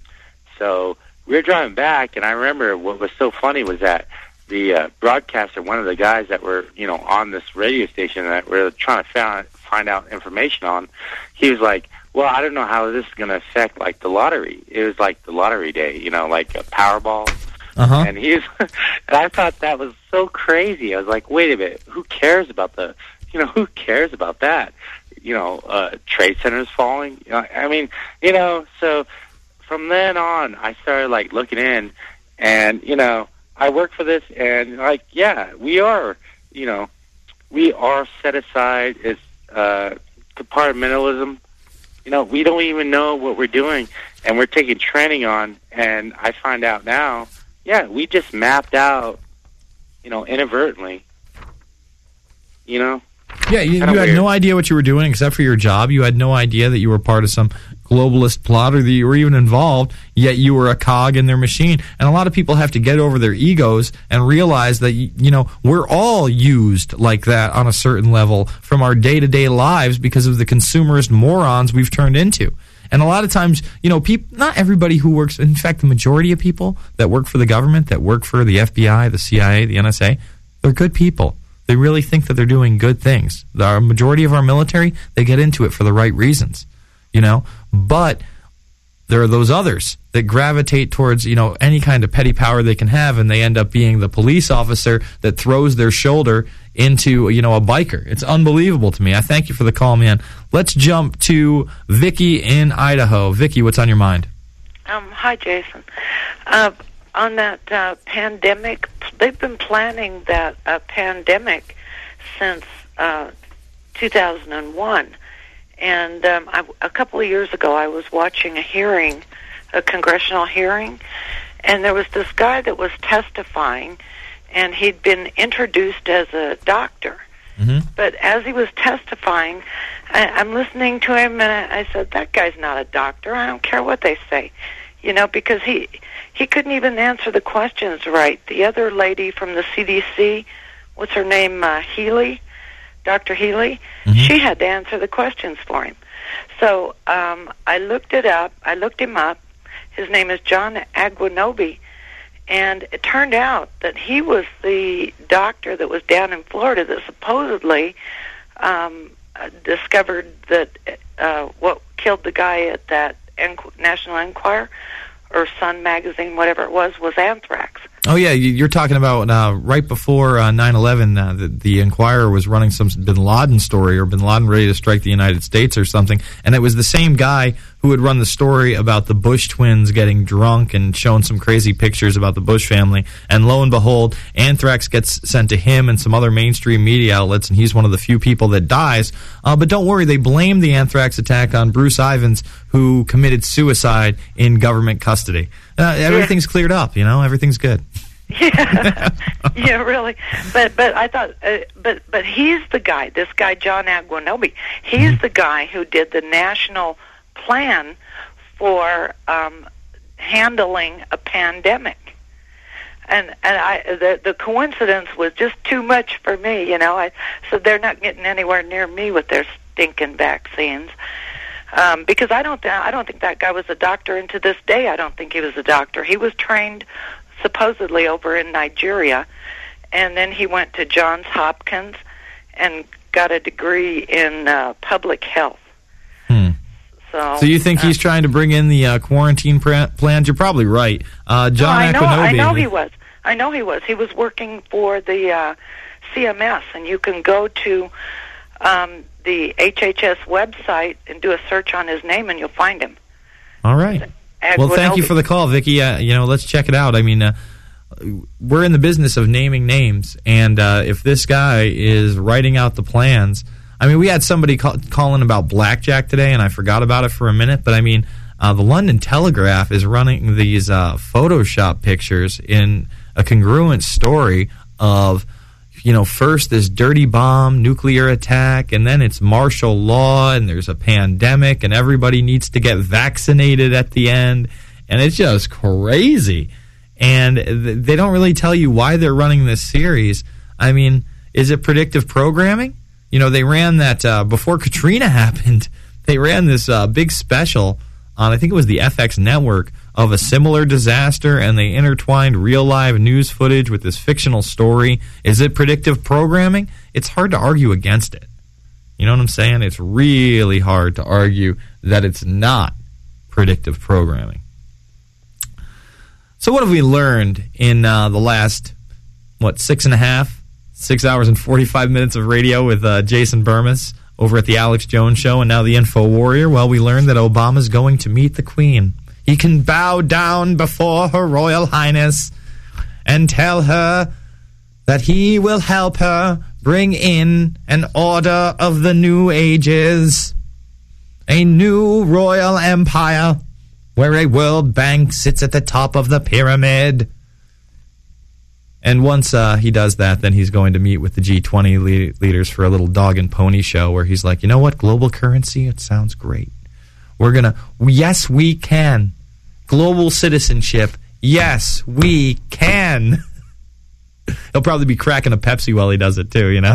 So we were driving back, and I remember what was so funny was that the uh, broadcaster, one of the guys that were, you know, on this radio station that we were trying to find, find out information on, he was like, well, I don't know how this is going to affect, like, the lottery. It was like the lottery day, you know, like a Powerball.
Uh-huh.
And he's, and I thought that was so crazy. I was like, wait a minute, who cares about the, you know, who cares about that? You know, uh, Trade Centers falling. You know, I mean, you know, so from then on, I started, like, looking in, and, you know, I work for this, and, like, yeah, we are, you know, we are set aside as uh, compartmentalism. You know, we don't even know what we're doing, and we're taking training on, and I find out now, yeah, we just mapped out, you know, inadvertently, you know.
Yeah, you, you had
weird.
no idea what you were doing except for your job. You had no idea that you were part of some globalist plot or that you were even involved, yet you were a cog in their machine. And a lot of people have to get over their egos and realize that, you know, we're all used like that on a certain level from our day-to-day lives because of the consumerist morons we've turned into. And a lot of times, you know, people, not everybody who works, in fact, the majority of people that work for the government, that work for the F B I, the C I A, the N S A, they're good people. They really think that they're doing good things. The majority of our military, they get into it for the right reasons, you know. But there are those others that gravitate towards, you know, any kind of petty power they can have, and they end up being the police officer that throws their shoulder into, you know, a biker. It's unbelievable to me. I thank you for the call, man. Let's jump to Vicky in Idaho. Vicky, what's on your mind?
Um, hi, Jason. Uh, on that uh, pandemic, they've been planning that uh, pandemic since uh, two thousand one. And um, I, a couple of years ago, I was watching a hearing, a congressional hearing, and there was this guy that was testifying, and he'd been introduced as a doctor.
Mm-hmm.
But as he was testifying, I, I'm listening to him, and I, I said, that guy's not a doctor. I don't care what they say. You know, because he he couldn't even answer the questions right. The other lady from the C D C, what's her name, uh, Healy, Doctor Healy, mm-hmm. she had to answer the questions for him. So um, I looked it up. I looked him up. His name is John Aguanobi, and it turned out that he was the doctor that was down in Florida that supposedly um, uh, discovered that uh, what killed the guy at that Enqu- National Enquirer or Sun magazine, whatever it was, was anthrax.
Oh, yeah, you're talking about uh, right before uh, nine eleven, uh, the, the Enquirer was running some bin Laden story, or bin Laden ready to strike the United States or something, and it was the same guy who had run the story about the Bush twins getting drunk and showing some crazy pictures about the Bush family, and lo and behold, anthrax gets sent to him and some other mainstream media outlets, and he's one of the few people that dies. Uh, but don't worry, they blame the anthrax attack on Bruce Ivins, who committed suicide in government custody. Uh, everything's cleared up, you know, everything's good.
Yeah, yeah, really. But but I thought, uh, but but he's the guy. This guy, John Aguanobi. He's mm-hmm. the guy who did the national plan for um, handling a pandemic. And and I the the coincidence was just too much for me. You know, I so they're not getting anywhere near me with their stinking vaccines. Um, because I don't th- I don't think that guy was a doctor, and to this day I don't think he was a doctor. He was trained supposedly over in Nigeria, and then he went to Johns Hopkins and got a degree in uh, public health.
Hmm.
So,
so you think
uh,
he's trying to bring in the uh, quarantine pr- plans? You're probably right. Uh, John
well, I know,
Aguanobi.
I know he was. I know he was. He was working for the uh, C M S, and you can go to um, the H H S website and do a search on his name, and you'll find him.
All right. Well, thank you for the call, Vicky. Uh, you know, let's check it out. I mean, uh, we're in the business of naming names, and uh, if this guy is writing out the plans, I mean, we had somebody call, calling about blackjack today, and I forgot about it for a minute, but I mean, uh, the London Telegraph is running these uh, Photoshop pictures in a congruent story of, you know, first this dirty bomb, nuclear attack, and then it's martial law, and there's a pandemic, and everybody needs to get vaccinated at the end, and it's just crazy. And th- they don't really tell you why they're running this series. I mean, is it predictive programming? You know, they ran that, uh, before Katrina happened, they ran this uh, big special on, I think it was the F X network, of a similar disaster, and they intertwined real live news footage with this fictional story. Is it predictive programming? It's hard to argue against it. You know what I'm saying? It's really hard to argue that it's not predictive programming. So what have we learned in uh, the last, what, six and a half, six hours and forty-five minutes of radio with uh, Jason Bermas over at the Alex Jones Show and now the Info Warrior? Well, we learned that Obama's going to meet the Queen. He can bow down before Her Royal Highness and tell her that he will help her bring in an order of the new ages, a new royal empire where a World Bank sits at the top of the pyramid. And once uh, he does that, then he's going to meet with the G twenty le- leaders for a little dog and pony show where he's like, you know what, global currency, it sounds great. We're going to, yes, we can. Global citizenship, yes, we can. He'll probably be cracking a Pepsi while he does it, too, you know?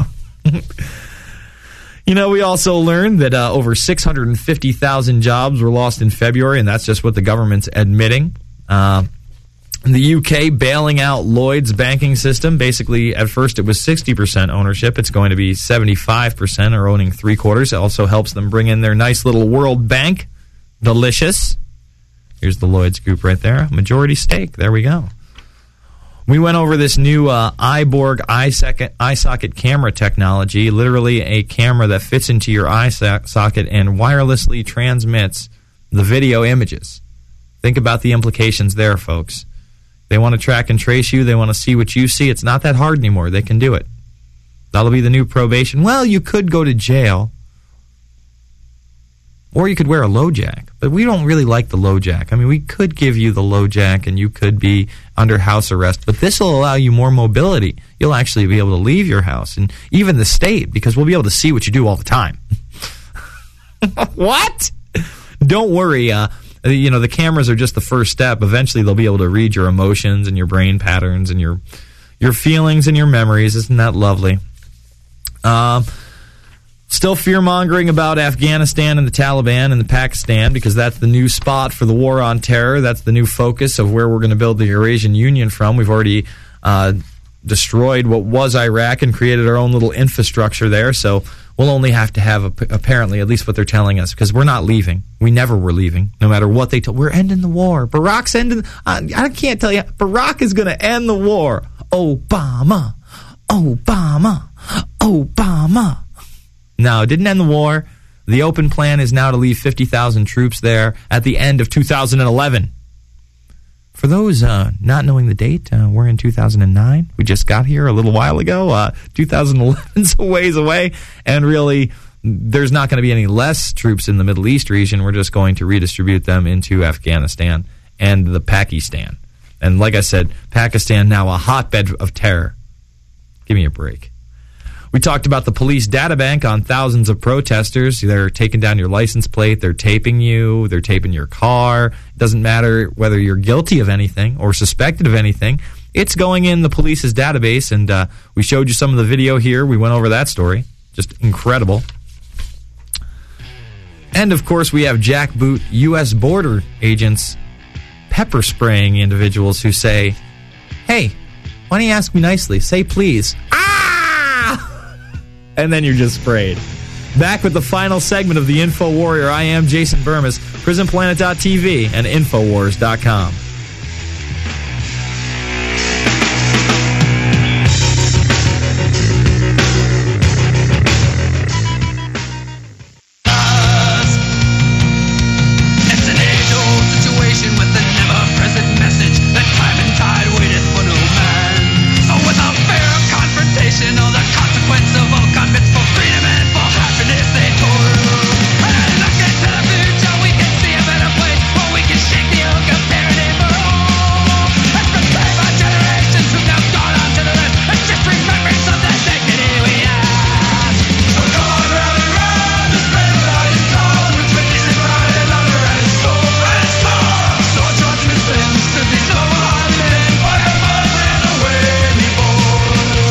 You know, we also learned that uh, over six hundred fifty thousand jobs were lost in February, and that's just what the government's admitting. Uh, the U K bailing out Lloyd's banking system. Basically, at first it was sixty percent ownership. It's going to be seventy-five percent, or owning three quarters. It also helps them bring in their nice little World Bank. Delicious. Here's the Lloyd's group right there. Majority stake. There we go. We went over this new uh, iBorg eye socket, eye socket camera technology, literally a camera that fits into your eye so- socket and wirelessly transmits the video images. Think about the implications there, folks. They want to track and trace you. They want to see what you see. It's not that hard anymore. They can do it. That'll be the new probation. Well, you could go to jail, or you could wear a low jack. But we don't really like the low jack. I mean, we could give you the low jack and you could be under house arrest, but this will allow you more mobility. You'll actually be able to leave your house and even the state, because we'll be able to see what you do all the time. What? Don't worry. Uh, you know, the cameras are just the first step. Eventually, they'll be able to read your emotions and your brain patterns and your your feelings and your memories. Isn't that lovely? Um... Still fear-mongering about Afghanistan and the Taliban and the Pakistan, because that's the new spot for the war on terror. That's the new focus of where we're going to build the Eurasian Union from. We've already uh, destroyed what was Iraq and created our own little infrastructure there, so we'll only have to have, a, apparently, at least what they're telling us, because we're not leaving. We never were leaving, no matter what they told. We're ending the war. Barack's ending. Uh, I can't tell you. Barack is going to end the war. Obama. Obama. Obama. No, it didn't end the war. The open plan is now to leave fifty thousand troops there at the end of two thousand eleven. For those uh, not knowing the date, uh, we're in two thousand nine. We just got here a little while ago. Uh, two thousand eleven's a ways away, and really, there's not going to be any less troops in the Middle East region. We're just going to redistribute them into Afghanistan and the Pakistan. And like I said, Pakistan now a hotbed of terror. Give me a break. We talked about the police data bank on thousands of protesters. They're taking down your license plate. They're taping you. They're taping your car. It doesn't matter whether you're guilty of anything or suspected of anything. It's going in the police's database, and uh, we showed you some of the video here. We went over that story. Just incredible. And, of course, we have jackboot U S border agents pepper spraying individuals who say, hey, why don't you ask me nicely? Say please. And then you're just sprayed. Back with the final segment of the Info Warrior. I am Jason Bermas, prison planet dot t v and infowars dot com.
It's an age-old situation with a never-present message that time and tide waiteth for no man. So without fear of confrontation or the consequence of all conflicts, for freedom and for happiness they toil. And look into the future, we can see a better place where we can shake the yoke of tyranny for all. Let's save our generations who've now gone on to the rest, and just remembrance of the dignity we have. So come on, rally round, the spread of light is called, which witness and pride and honor and its soul. And its soul, so charged in sins to be so hard men, fire must ran away before.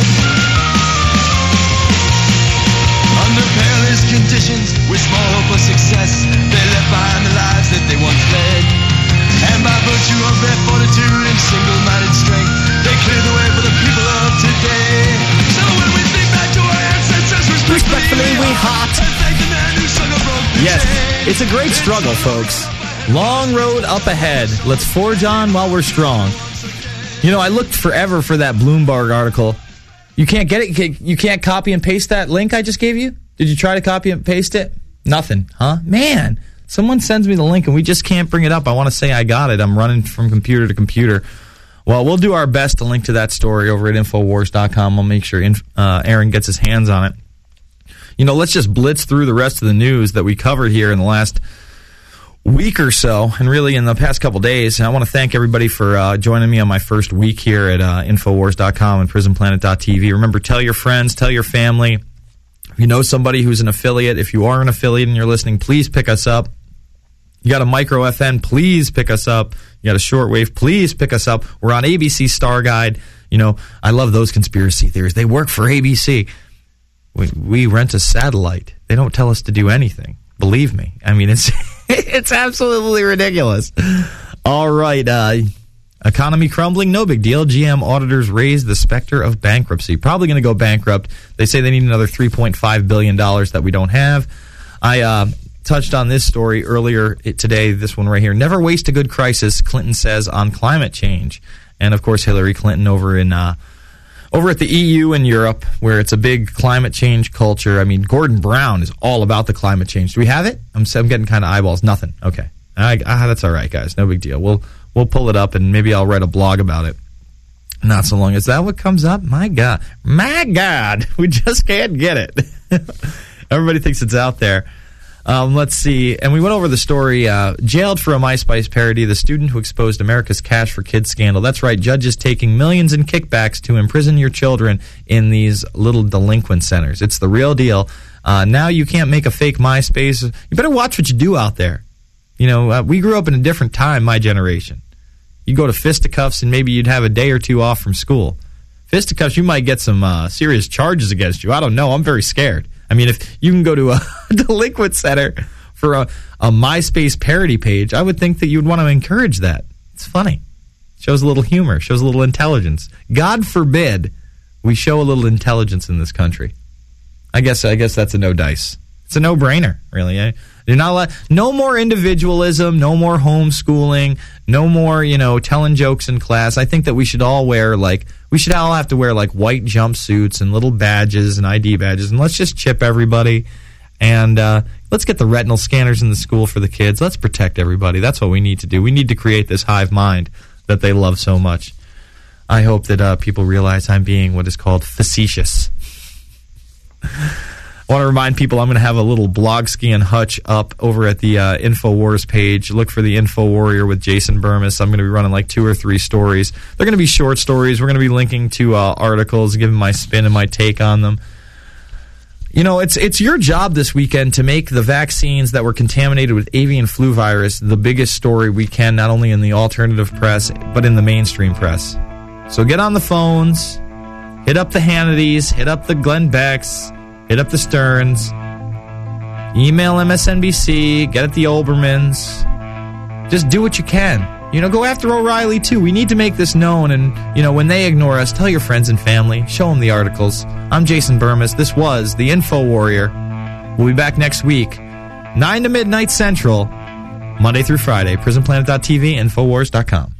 Under perilous conditions, with small hope of success, they left behind the lives that they once led. And by virtue of their fortitude and single-minded strength, they cleared the way for the people of today. So when we think back to our ancestors,
Respectfully, we heart It's a great struggle, folks. Long road up ahead. Let's forge on while we're strong. You know, I looked forever for that Bloomberg article. You can't get it? You can't copy and paste that link I just gave you? Did you try to copy and paste it? Nothing, huh? Man, someone sends me the link and we just can't bring it up. I want to say I got it. I'm running from computer to computer. Well, we'll do our best to link to that story over at Infowars dot com. I'll make sure uh, Aaron gets his hands on it. You know, let's just blitz through the rest of the news that we covered here in the last week or so, and really in the past couple days. And I want to thank everybody for uh, joining me on my first week here at uh, Infowars dot com and Prison Planet dot T V. Remember, tell your friends, tell your family. If you know somebody who's an affiliate, if you are an affiliate and you're listening, please pick us up. You got a micro F M, please pick us up. You got a shortwave, please pick us up. We're on A B C Star Guide. You know, I love those conspiracy theories. They work for A B C. We, we rent a satellite. They don't tell us to do anything. Believe me. I mean, it's it's absolutely ridiculous. All right. Uh, economy crumbling? No big deal. G M auditors raise the specter of bankruptcy. Probably going to go bankrupt. They say they need another three point five billion dollars that we don't have. I uh, touched on this story earlier today, this one right here. Never waste a good crisis, Clinton says on climate change. And, of course, Hillary Clinton over in uh, over at the E U in Europe, where it's a big climate change culture. I mean, Gordon Brown is all about the climate change. Do we have it? I'm, I'm getting kind of eyeballs. Nothing. Okay. I, I, that's all right, guys. No big deal. We'll we'll pull it up, and maybe I'll write a blog about it. Not so long. Is that what comes up? My God. My God. We just can't get it. Everybody thinks it's out there. Um, let's see. And we went over the story, uh, jailed for a MySpace parody, the student who exposed America's Cash for Kids scandal. That's right, judges taking millions in kickbacks to imprison your children in these little delinquent centers. It's the real deal. Uh, now you can't make a fake MySpace. You better watch what you do out there. You know, uh, we grew up in a different time, my generation. You go to fisticuffs and maybe you'd have a day or two off from school. Fisticuffs, you might get some uh, serious charges against you. I don't know. I'm very scared. I mean, if you can go to a delinquent center for a, a MySpace parody page, I would think that you would want to encourage that. It's funny. Shows a little humor. Shows a little intelligence. God forbid we show a little intelligence in this country. I guess I guess that's a no dice. It's a no-brainer, really. Eh? You're not allowed, no more individualism, no more homeschooling, no more, you know, telling jokes in class. I think that we should all wear, like, we should all have to wear, like, white jumpsuits and little badges and I D badges, and let's just chip everybody, and uh, let's get the retinal scanners in the school for the kids. Let's protect everybody. That's what we need to do. We need to create this hive mind that they love so much. I hope that uh, people realize I'm being what is called facetious. I want to remind people I'm going to have a little blog ski and hutch up over at the uh, InfoWars page. Look for the Info Warrior with Jason Burmis. I'm going to be running like two or three stories. They're going to be short stories. We're going to be linking to uh, articles, giving my spin and my take on them. You know, it's it's your job this weekend to make the vaccines that were contaminated with avian flu virus the biggest story we can, not only in the alternative press, but in the mainstream press. So get on the phones, hit up the Hannitys, hit up the Glenn Becks, hit up the Stearns, email M S N B C, get at the Olbermans. Just do what you can. You know, go after O'Reilly, too. We need to make this known, and, you know, when they ignore us, tell your friends and family. Show them the articles. I'm Jason Burmis. This was the Info Warrior. We'll be back next week, nine to midnight Central, Monday through Friday. Prison Planet dot T V, Infowars dot com.